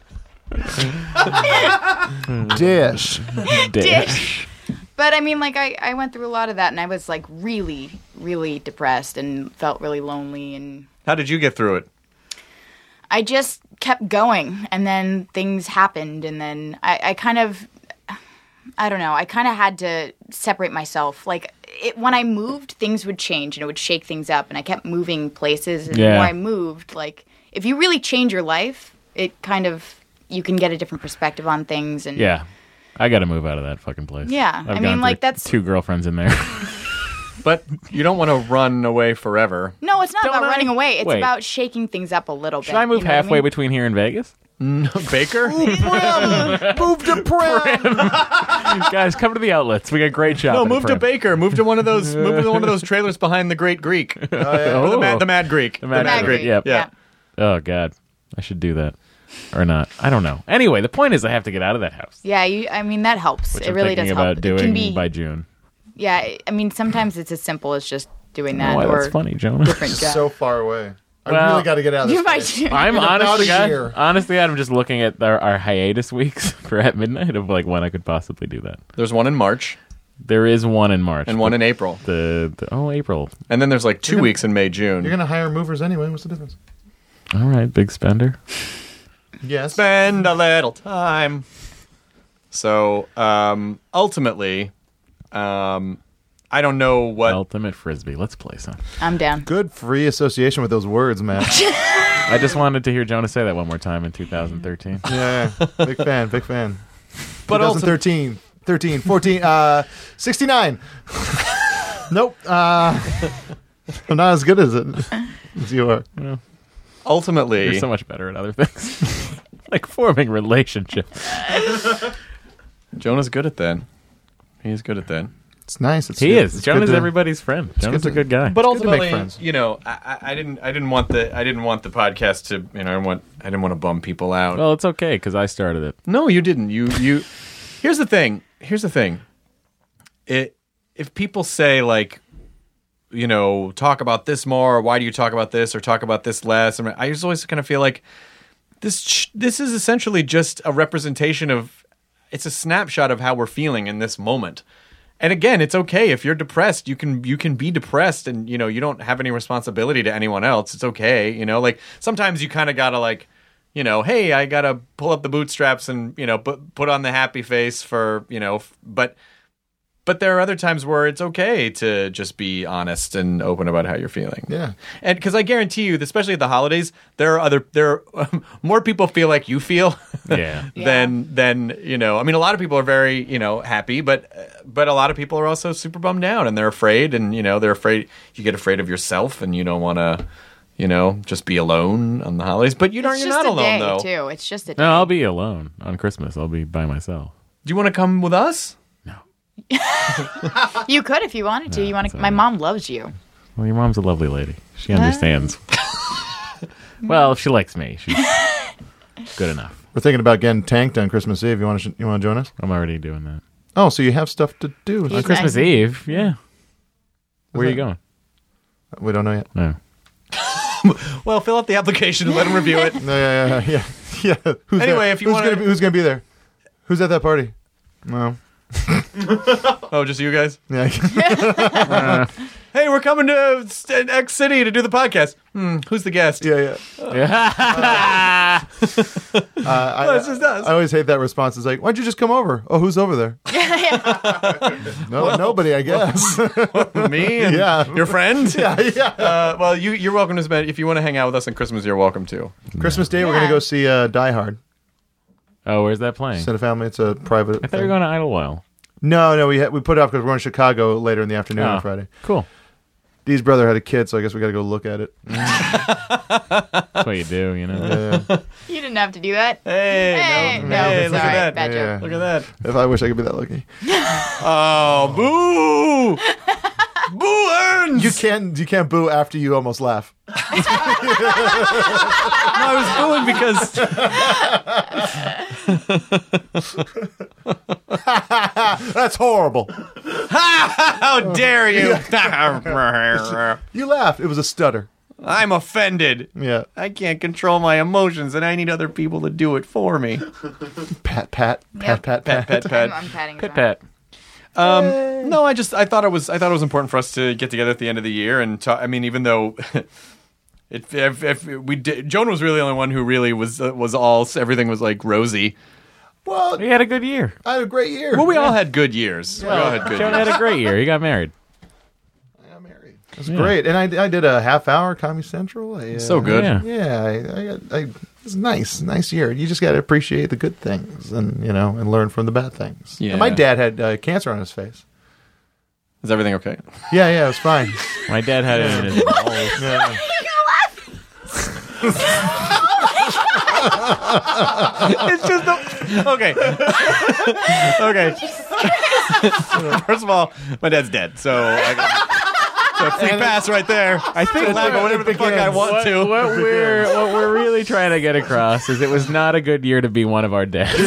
Dish. Dish. But I mean, like, I, I went through a lot of that, and I was, like, really, really depressed and felt really lonely. And How did you get through it? I just kept going, and then things happened, and then I, I kind of, I don't know, I kind of had to separate myself. Like, it, when I moved, things would change, and it would shake things up, and I kept moving places, and Yeah. the more I moved, like, if you really change your life, it kind of, you can get a different perspective on things, and Yeah. I got to move out of that fucking place. Yeah, I've I gone mean, through like, that's- two girlfriends in there. But you don't want to run away forever. No, it's not Don't about I? running away. It's Wait. about shaking things up a little bit. Should I move you know what halfway mean? between here and Vegas? Baker? Move to Prim. Guys, come to the outlets. We got great shopping. No, at move to Prim. Baker. Move to one of those. Move to one of those trailers behind the Great Greek. Or Oh, the Mad, the Mad Greek. The Mad Mad Greek, Greek, yep. Yeah. Oh God, I should do that or not. I don't know. Anyway, the point is, I have to get out of that house. Yeah, you, I mean that helps. Which it I'm really thinking does about help. doing it can be, by June. yeah. I mean sometimes it's as simple as just doing that, Why, or that's funny, Jonah. different job. So far away. I Well, really got to get out of you this might. place. I'm In about honestly, a God, year. honestly, I'm just looking at our, our hiatus weeks for at midnight of like when I could possibly do that. There's one in March There is one in March and one in April. the, the oh April. And then there's like two weeks in May, June. You're going to hire movers anyway. What's the difference? All right, big spender. Yes. Spend a little time. So um, ultimately, um, I don't know what. Ultimate frisbee. Let's play some. I'm down. Good free association with those words, man. I just wanted to hear Jonah say that one more time in two thousand thirteen. Yeah, yeah. Big fan, big fan. But also, twenty thirteen, thirteen, fourteen, uh, sixty-nine. Nope. Uh, I'm not as good as it as you are. ultimately, You're so much better at other things. like forming relationships. Jonah's good at that. He's good at that. It's nice. It's He good. is. It's Jonah's good to- everybody's friend. Jonah's good a to- good guy. But good to make ultimately, friends. you know, I, I I didn't I didn't want the I didn't want the podcast to you know I didn't want I didn't want to bum people out. well, it's okay because I started it. No, you didn't. You you. Here's the thing. Here's the thing. It if people say like, you know, talk about this more, or why do you talk about this, or talk about this less? I mean, I just always kind of feel like this. sh- This is essentially just a representation of. It's a snapshot of how we're feeling in this moment. And again, it's okay if you're depressed. You can you can be depressed, and you know you don't have any responsibility to anyone else. It's okay. You know, like sometimes you kind of gotta like. You know, hey, I gotta pull up the bootstraps and you know put put on the happy face for you know, f- but but there are other times where it's okay to just be honest and open about how you're feeling. Yeah. And because I guarantee you, especially at the holidays, there are other there are, more people feel like you feel Yeah. than than you know. I mean, a lot of people are very you know happy, but but a lot of people are also super bummed out and they're afraid, and you know they're afraid. You get afraid of yourself, and you don't want to. You know, just be alone on the holidays. But you don't, It's you're just not a alone, day, though. too. It's just a day. No, I'll be alone on Christmas. I'll be by myself. Do you want to come with us? You could if you wanted to. No, you want it's to? all My right. mom loves you. Well, your mom's a lovely lady. She understands. Well, if she likes me, she's good enough. We're thinking about getting tanked on Christmas Eve. You want to? You want to join us? I'm already doing that. Oh, so you have stuff to do? He's On Christmas nice. Eve, yeah. Where are you that? going? We don't know yet. No. Well, fill out the application and let him review it. No, yeah, yeah, yeah. yeah. Who's Anyway, there? if you who's wanna- gonna be, who's gonna be there? Who's at that party? No. Oh, just you guys? Yeah. Hey, we're coming to St- X City to do the podcast. Hmm, who's the guest? yeah, yeah. Uh, I, Oh, it's just us. I always hate that response. It's like, why'd you just come over? Oh, who's over there? No, nobody, I guess. Me and Yeah. your friend? yeah, yeah. Uh, well, you, you're welcome to spend. If you want to hang out with us on Christmas, you're welcome to. Christmas Day, we're Yeah. gonna go see uh, Die Hard. Oh, where's that playing? Cine Family. It's a private. I thought you were going to Idlewild. No, no, we ha- we put it off because we're in Chicago later in the afternoon Oh. on Friday. Cool. Dee's brother had a kid, so I guess we got to go look at it. That's what you do, you know. Yeah. You didn't have to do that. Hey, Hey, no, no, hey, look sorry, at that. bad Yeah. joke. Look at that. If I wish I could be that lucky. Oh, boo! Boo earns! You can't you can't boo after you almost laugh. No, I was booing because That's horrible. how dare you? You laughed. It was a stutter. I'm offended. Yeah. I can't control my emotions, and I need other people to do it for me. Pat, pat, pat, Yep. pat, Pat, pat. pat, I'm, pat. I'm patting Pit his pat. Um, no, I just I thought it was I thought it was important for us to get together at the end of the year and talk, I mean, even though it, if, if we did, Joan was really the only one who really was uh, was all everything was like rosy. Well, He had a good year. I had a great year. Well, we all had good years. We all had good Jonah years. had a great year. He got married. I got married. It was great, and I, I did a half hour Comedy Central. I, uh, So good. Yeah. Yeah, I, I, got, I it was nice, nice year. You just got to appreciate the good things, and you know, and learn from the bad things. Yeah. And my dad had uh, cancer on his face. Is everything okay? Yeah, yeah, it was fine. My dad had it in his balls. Yeah. It's just the, okay. Okay. First of all, my dad's dead, so I got so a free pass right there. I think laugh at whatever the fuck I want What, to. what we're what we're really trying to get across is it was not a good year to be one of our dads.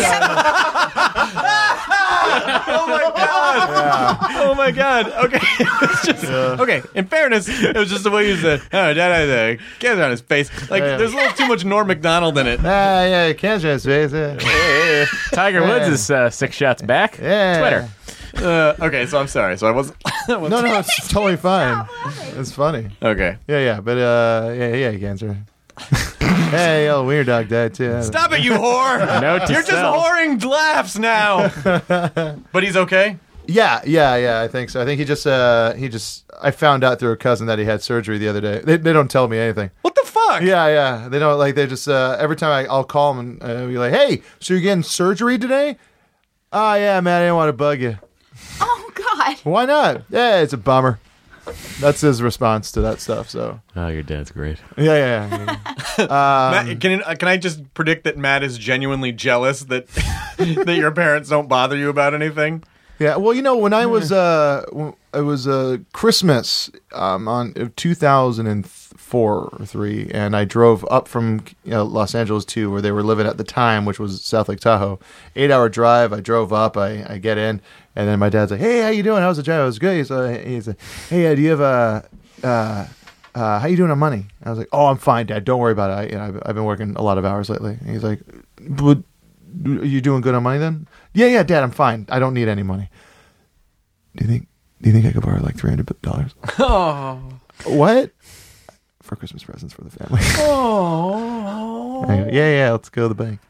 Oh my god! Oh my god! Okay, it's just okay. In fairness, it was just the way you said, "Oh, dad had a cancer on his face." Like, Yeah. there's a little too much Norm Macdonald in it. Ah, yeah, cancer on his face. Yeah. Tiger Woods is uh, six shots back. Yeah. Twitter. Uh, okay, so I'm sorry. So I wasn't. I wasn't- No, no, it's totally fine. It's funny. Okay. Yeah, yeah, but uh, yeah, yeah, cancer. Hey, old wiener dog died too. Stop it, you whore! Note to You're just self. whoring laughs now. But he's okay. Yeah, yeah, yeah. I think so. I think he just, uh, he just. I found out through a cousin that he had surgery the other day. They, they don't tell me anything. What the fuck? Yeah, yeah. They don't like. They just uh, every time I, I'll call them and uh, be like, "Hey, so you're getting surgery today?" Oh yeah, man. I didn't want to bug you. Oh God. Why not? Yeah, it's a bummer. That's his response to that stuff. So Oh, your dad's great. yeah, yeah. yeah. Um, Matt, can uh, can I just predict that Matt is genuinely jealous that that your parents don't bother you about anything? Yeah, well, you know, when I was uh, w- it was uh, Christmas um, on uh, two thousand four or three, and I drove up from you know, Los Angeles to where they were living at the time, which was South Lake Tahoe. Eight hour drive. I drove up. I, I get in, and then my dad's like, "Hey, how you doing? How's the drive?" I was good. He's like, he's like "Hey, uh, do you have a uh, uh, how you doing on money?" I was like, "Oh, I'm fine, Dad. Don't worry about it. I, you know, I've, I've been working a lot of hours lately." And he's like, "But are you doing good on money then?" Yeah, yeah, Dad, I'm fine. I don't need any money. Do you think? Do you think I could borrow like three hundred dollars? Oh, What? For Christmas presents for the family. oh. I go, yeah, yeah. Let's go to the bank.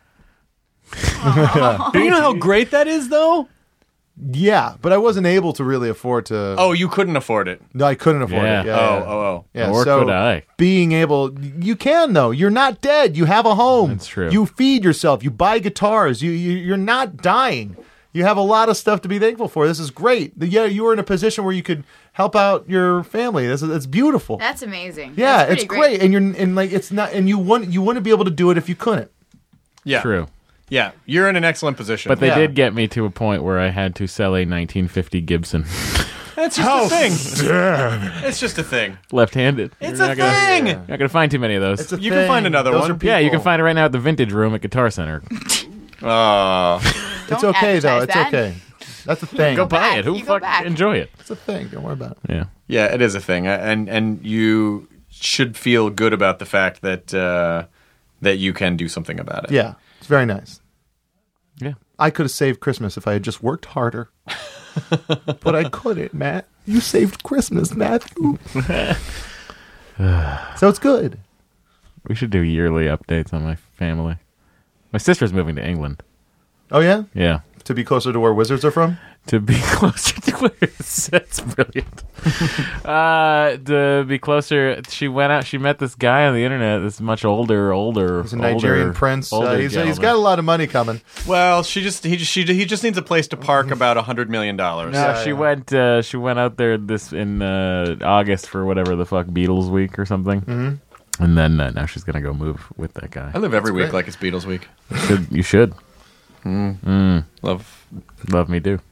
Do you know how great that is, though? Yeah, but I wasn't able to really afford to. Oh, you couldn't afford it. No, I couldn't afford Yeah. it. Yeah, oh, yeah. oh, oh. Yeah, Or so could I? Being able, you can though. You're not dead. You have a home. That's true. You feed yourself. You buy guitars. You, you you're not dying. You have a lot of stuff to be thankful for. This is great. The- Yeah, you were in a position where you could help out your family. This is it's beautiful. That's amazing. yeah, That's it's pretty great. And you're and like it's not and you wouldn't you wouldn't be able to do it if you couldn't. Yeah, True. Yeah, you're in an excellent position. But they Yeah. did get me to a point where I had to sell a nineteen fifty Gibson. that's just a thing. It's just a thing. Left-handed. It's You're a not gonna- thing. You're not going to find too many of those. It's a You can thing. find another Those one. are people. Yeah, you can find it right now at the Vintage Room at Guitar Center. Oh, It's Don't okay though. advertise It's that. okay. That's a thing. Go buy back. it. Who You go fuck back. enjoy it? It's a thing. Don't worry about it. Yeah. yeah, it is a thing, and and you should feel good about the fact that uh, that you can do something about it. Yeah, it's very nice. Yeah. I could have saved Christmas if I had just worked harder. But I couldn't, Matt. You saved Christmas, Matthew. So it's good. We should do yearly updates on my family. My sister's moving to England. Oh, yeah? Yeah. To be closer to where wizards are from? To be closer to where it's That's brilliant. uh, to be closer, she went out, she met this guy on the internet, this much older, older, He's a Nigerian older, prince. Uh, older he's, he's gentleman. got a lot of money coming. Well, she just he just she he just needs a place to park about a hundred million dollars. No, Yeah, she yeah. went. Uh, she went out there this in uh, August for whatever the fuck Beatles week or something, mm-hmm. and then uh, now she's gonna go move with that guy. I live every week great. like it's Beatles week. You should, you should Love love me do.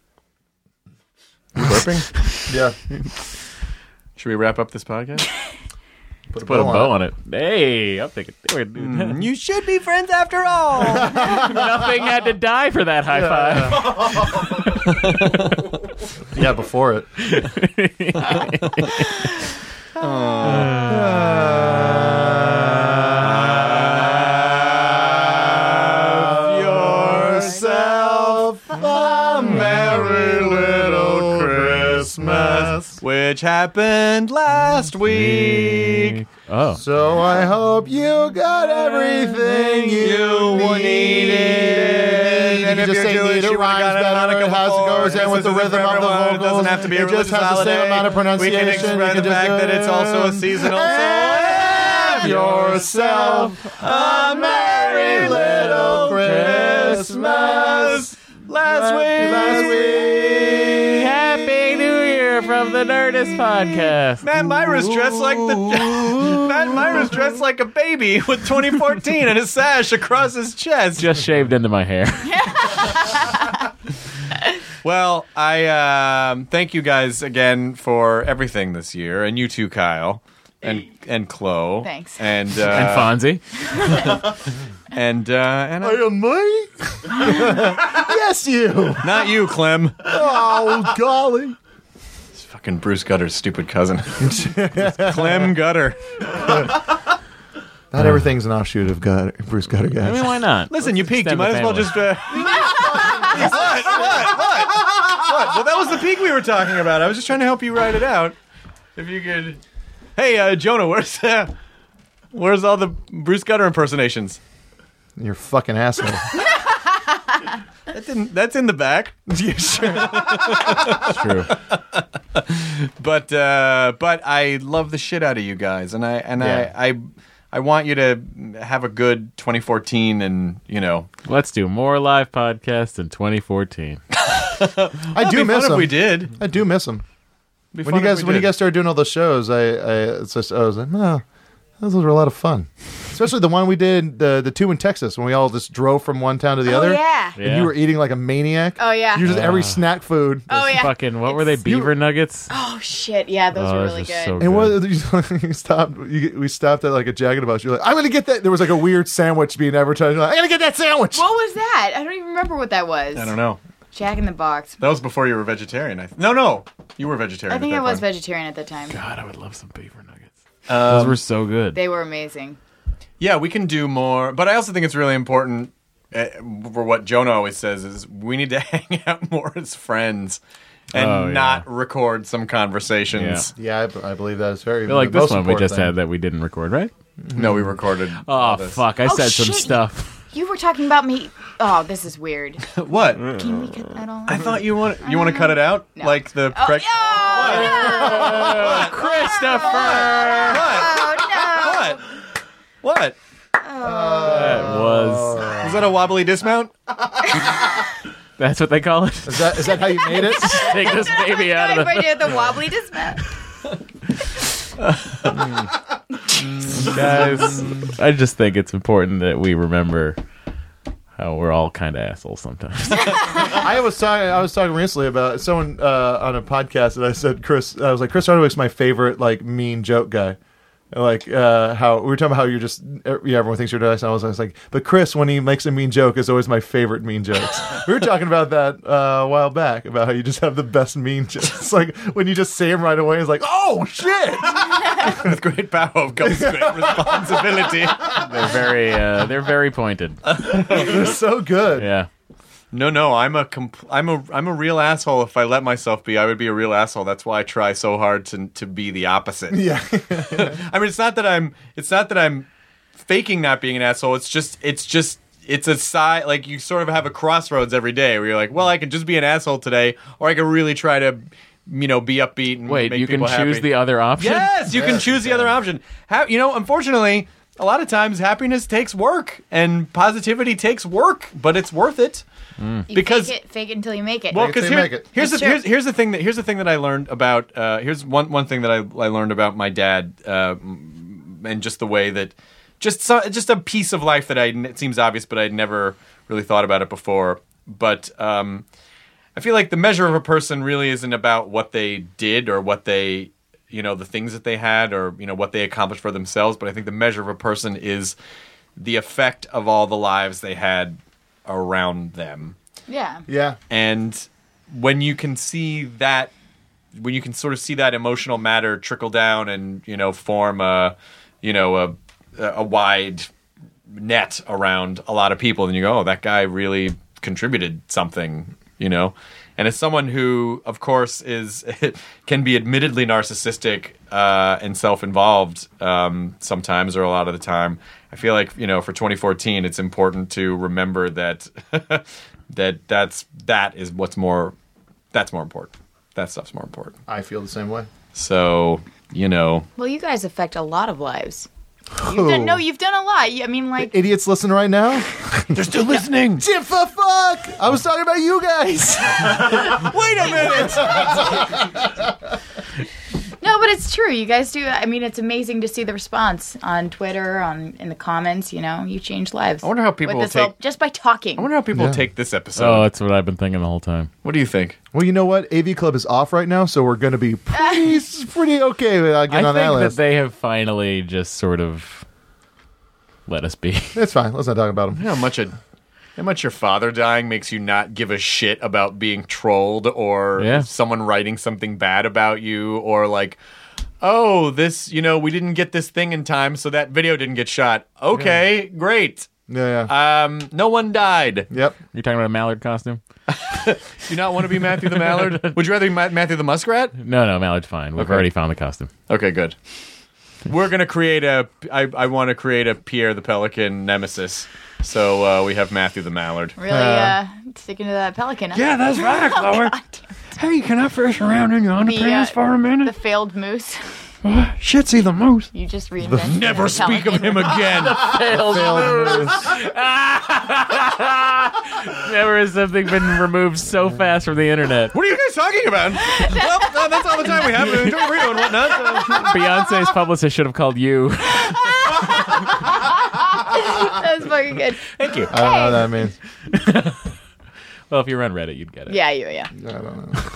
burping. Yeah. Should we wrap up this podcast? Put a Put a bow bow on on it. Hey, I'll take it. We're gonna do that. You should be friends after all. Nothing had to die for that high five. it. Yeah, before it. Yourself a merry little Christmas. Which happened last week. Oh, So I hope you got everything you needed. And if just you're say Jewish, need, it you would've rhymes got it better. Hanukkah It has to before. go in This with the isn't rhythm for of the everyone. It vocals. doesn't have to be a It just religious has the same holiday. amount of We can pronunciation. express You the can just fact do that it's also a it. seasonal Have song. yourself a merry little Christmas. Last week. Last week. Happy New Year from the Nerdist Podcast. Matt Myra's dressed like the Matt Myra's dressed like a baby with twenty fourteen and his sash across his chest. Just shaved into my hair. Well, I um, thank you guys again for everything this year, and you too, Kyle, and and Chloe. Thanks. And uh, And Fonzie. and uh, and I am me? Yes, you. not you, Clem. Oh, golly. It's fucking Bruce Gutter's stupid cousin, Clem Gutter. Not everything's an offshoot of Gutter, Bruce Gutter, I mean, guys. why not? Listen, you Let's peaked. You extend might the as well family. just. Uh... what? What? What? What? Well, that was the peak we were talking about. I was just trying to help you write it out. If you could. Hey, uh, Jonah, where's uh, where's all the Bruce Gutter impersonations? You're a fucking asshole. That's in, that's in the back. It's true. But uh, but I love the shit out of you guys, and I and Yeah. I, I I want you to have a good twenty fourteen, and you know. Let's do more live podcasts in twenty fourteen. I do It'd be miss fun him. if we did. I do miss him. Be When fun you if guys we when you did. guys started doing all those shows, I, I it's just I was like, no, those were a lot of fun. Especially the one we did, the the two in Texas, when we all just drove from one town to the Oh, other. yeah. And you were eating like a maniac. Oh, yeah. You just every snack food. Oh, yeah. Fucking, what were they? Beaver nuggets? Oh, shit. Yeah, those Oh, are those really are good. so And what you stopped? You, we stopped at like a Jack in the Box. You're like, I'm gonna get that. There was like a weird sandwich being advertised. You're like, I'm gonna get that sandwich. What was that? I don't even remember what that was. I don't know. Jack in the Box. That was before you were vegetarian. I th- no, no, you were vegetarian. I think at I that was point. vegetarian at the time. God, I would love some beaver nuggets. Um, Those were so good. They were amazing. Yeah, we can do more, but I also think it's really important uh, for what Jonah always says is we need to hang out more as friends and Oh, yeah. not record some conversations. Yeah, I, b- I believe that is very. I feel like the this most one we important just thing. had that we didn't record, right? No, we recorded. Oh, all this. fuck. I Oh, said some shit. stuff. You were talking about me. Oh, this is weird. What? Can we cut that all I out? thought you want you want to cut it out, No. like the Oh, prec- no! Christopher! Oh, no! What? What? That was. Was that a wobbly dismount? That's what they call it. Is that is that how you made it? Take this baby out No, of I the. did the wobbly dismount. Guys, I just think it's important that we remember how we're all kind of assholes sometimes. I was talking. I was talking recently about someone uh, on a podcast, and I said, "Chris." I was like, "Chris Hardwick's my favorite, like mean joke guy." And, like uh, how we were talking about how you're just yeah, everyone thinks you're nice. And I was, I was like, but Chris, when he makes a mean joke, is always my favorite mean jokes. We were talking about that uh, a while back about how you just have the best mean jokes. Like when you just say them right away, it's like, oh shit! With great power comes great responsibility. They're very, uh, they're very pointed. They're so good. Yeah. No, no, I'm a compl- I'm a I'm a real asshole. If I let myself be, I would be a real asshole. That's why I try so hard to to be the opposite. Yeah. I mean, it's not that I'm it's not that I'm faking not being an asshole. It's just it's just it's a side, like you sort of have a crossroads every day where you're like, well, I can just be an asshole today, or I can really try to, you know, be upbeat and Wait, make you can people choose happy. the other option? Yes, you can Yes, choose the you other can. option. Ha- you know, unfortunately, a lot of times happiness takes work and positivity takes work, but it's worth it. You Because- fake it, fake it until you make it. Well, Make it because till you make here, it. here's the That's true. here's, here's the thing that here's the thing that I learned about. Uh, here's one one thing that I I learned about my dad, uh, and just the way that just so, just a piece of life that I it seems obvious, but I'd never really thought about it before. But um, I feel like the measure of a person really isn't about what they did or what they, you know, the things that they had or you know what they accomplished for themselves. But I think the measure of a person is the effect of all the lives they had around them. Yeah. Yeah. And when you can see that, when you can sort of see that emotional matter trickle down and, you know, form a, you know, a, a wide net around a lot of people, then you go, oh, that guy really contributed something, you know? And as someone who, of course, is can be admittedly narcissistic uh, and self-involved um, sometimes or a lot of the time, I feel like, you know, for twenty fourteen, it's important to remember that that that's that is what's more that's more important. That stuff's more important. I feel the same way. So, you know, Well, you guys affect a lot of lives. You've done, no, you've done a lot. You- I mean, like, Idiots listen right now. they're still listening. Shit for fuck! I was talking about you guys. Wait a minute. no, but it's true. You guys do. I mean, it's amazing to see the response on Twitter, on in the comments. You know, you change lives. I wonder how people with this will take- little- just by talking. I wonder how people Yeah. take this episode. Oh, that's what I've been thinking the whole time. What do you think? Well, you know what? A V Club is off right now, so we're going to be pretty, pretty okay with uh, getting I on think that that list. they have finally just sort of let us be. It's fine. Let's not talk about them. You know how much a how much your father dying makes you not give a shit about being trolled or Yeah. someone writing something bad about you or like, oh, this, you know, we didn't get this thing in time, so that video didn't get shot. Okay, great. Yeah, yeah. Um, no one died. Yep. You're talking about a mallard costume? Do you not want to be Matthew the Mallard? Would you rather be Ma- Matthew the Muskrat? No, no, mallard's fine. We've Okay. already found the costume. Okay, good. We're gonna create a. I, I want to create a Pierre the Pelican nemesis. So uh, we have Matthew the Mallard. Really uh, sticking to that pelican. huh? Yeah, that's right, Chloe. God Hey, can I fish around in your damn. The, uh, for a The minute? failed moose. Shitsy the moose. You just reinvented Never the speak of pelican. him again. Failed moves. Never has something been removed so fast from the internet. What are you guys talking about? Well, uh, that's all the time we have. We enjoy burrito and whatnot. So. Beyonce's publicist should have called you. That was fucking good. Thank you. I don't know what that means. Well, if you run Reddit, you'd get it. Yeah, you, yeah. I don't know.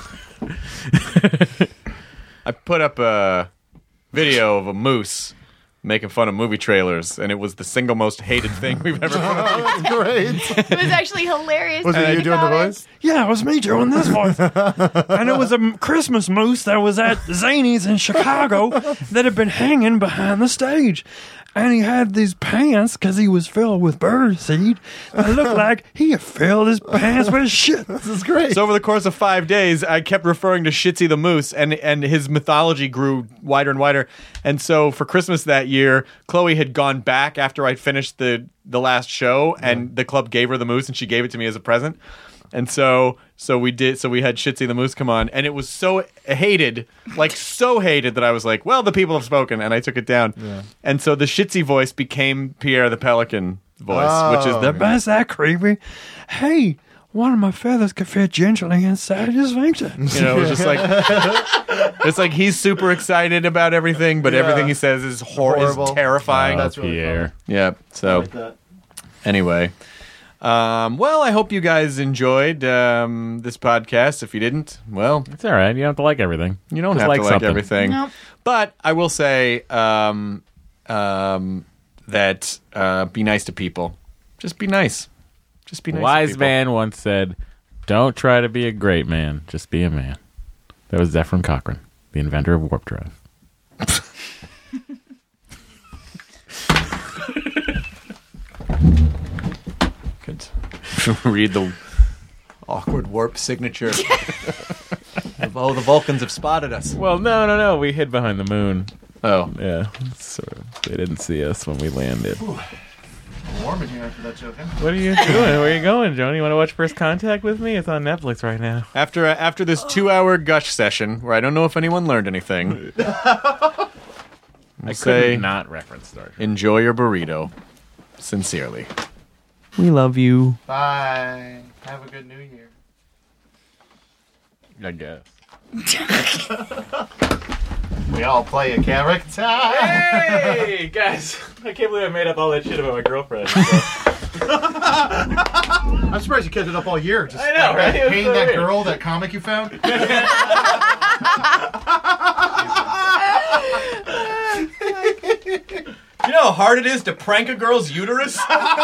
I put up a video of a moose making fun of movie trailers, and it was the single most hated thing we've ever put up. That's great. It was actually hilarious. Was to it you think doing the about it. voice? Yeah, it was me doing this voice. And it was a m- Christmas moose that was at Zany's in Chicago that had been hanging behind the stage. And he had these pants, because he was filled with bird seed, that looked like he had filled his pants with shit. This is great. So over the course of five days, I kept referring to Shitsy the Moose, and, and his mythology grew wider and wider. And so for Christmas that year, Chloe had gone back after I'd finished the, the last show, and the club gave her the moose, and she gave it to me as a present. And so so we did so we had Shitsy the Moose come on, and it was so hated, like so hated that I was like, well, the people have spoken, and I took it down. Yeah. And so the Shitsy voice became Pierre the Pelican voice, Oh. which is the But is that creepy? Hey, one of my feathers could fit gingerly inside his sphincter. You know, it was just like it's like he's super excited about everything, but Yeah. everything he says is hor- Horrible. is terrifying. Oh, That's really Pierre. Yeah. So anyway, um, well, I hope you guys enjoyed um, this podcast. If you didn't, well, It's all right. You don't have to like everything. you don't Just have like to like something. everything. Nope. But I will say um, um, that uh, be nice to people. Just be nice. Just be nice. to Wise people. man once said, "Don't try to be a great man. Just be a man." That was Zephyrin Cochrane, the inventor of warp drive. Good. Read the awkward warp signature. Oh, the Vulcans have spotted us. Well, no, no, no. We hid behind the moon. Oh, Yeah, sort of. They didn't see us when we landed. warm in here after that joke. What are you doing? Where are you going, Joni? You want to watch First Contact with me? It's on Netflix right now. after after this two-hour gush session, where I don't know if anyone learned anything, I say could not reference Star Trek. enjoy your burrito. Sincerely, we love you. Bye. Have a good New Year. I guess. We all play a character. Hey, guys! I can't believe I made up all that shit about my girlfriend. I'm surprised you kept it up all year. Just I know, right? It was hating so that weird. girl, that comic you found. You know how hard it is to prank a girl's uterus?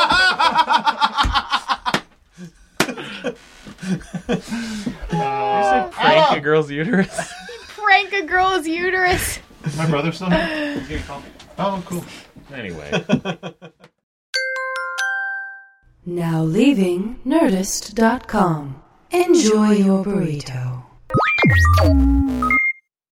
You said prank a girl's uterus? Prank a girl's uterus. My brother still here? Oh, cool. Anyway. Now leaving Nerdist dot com. Enjoy your burrito.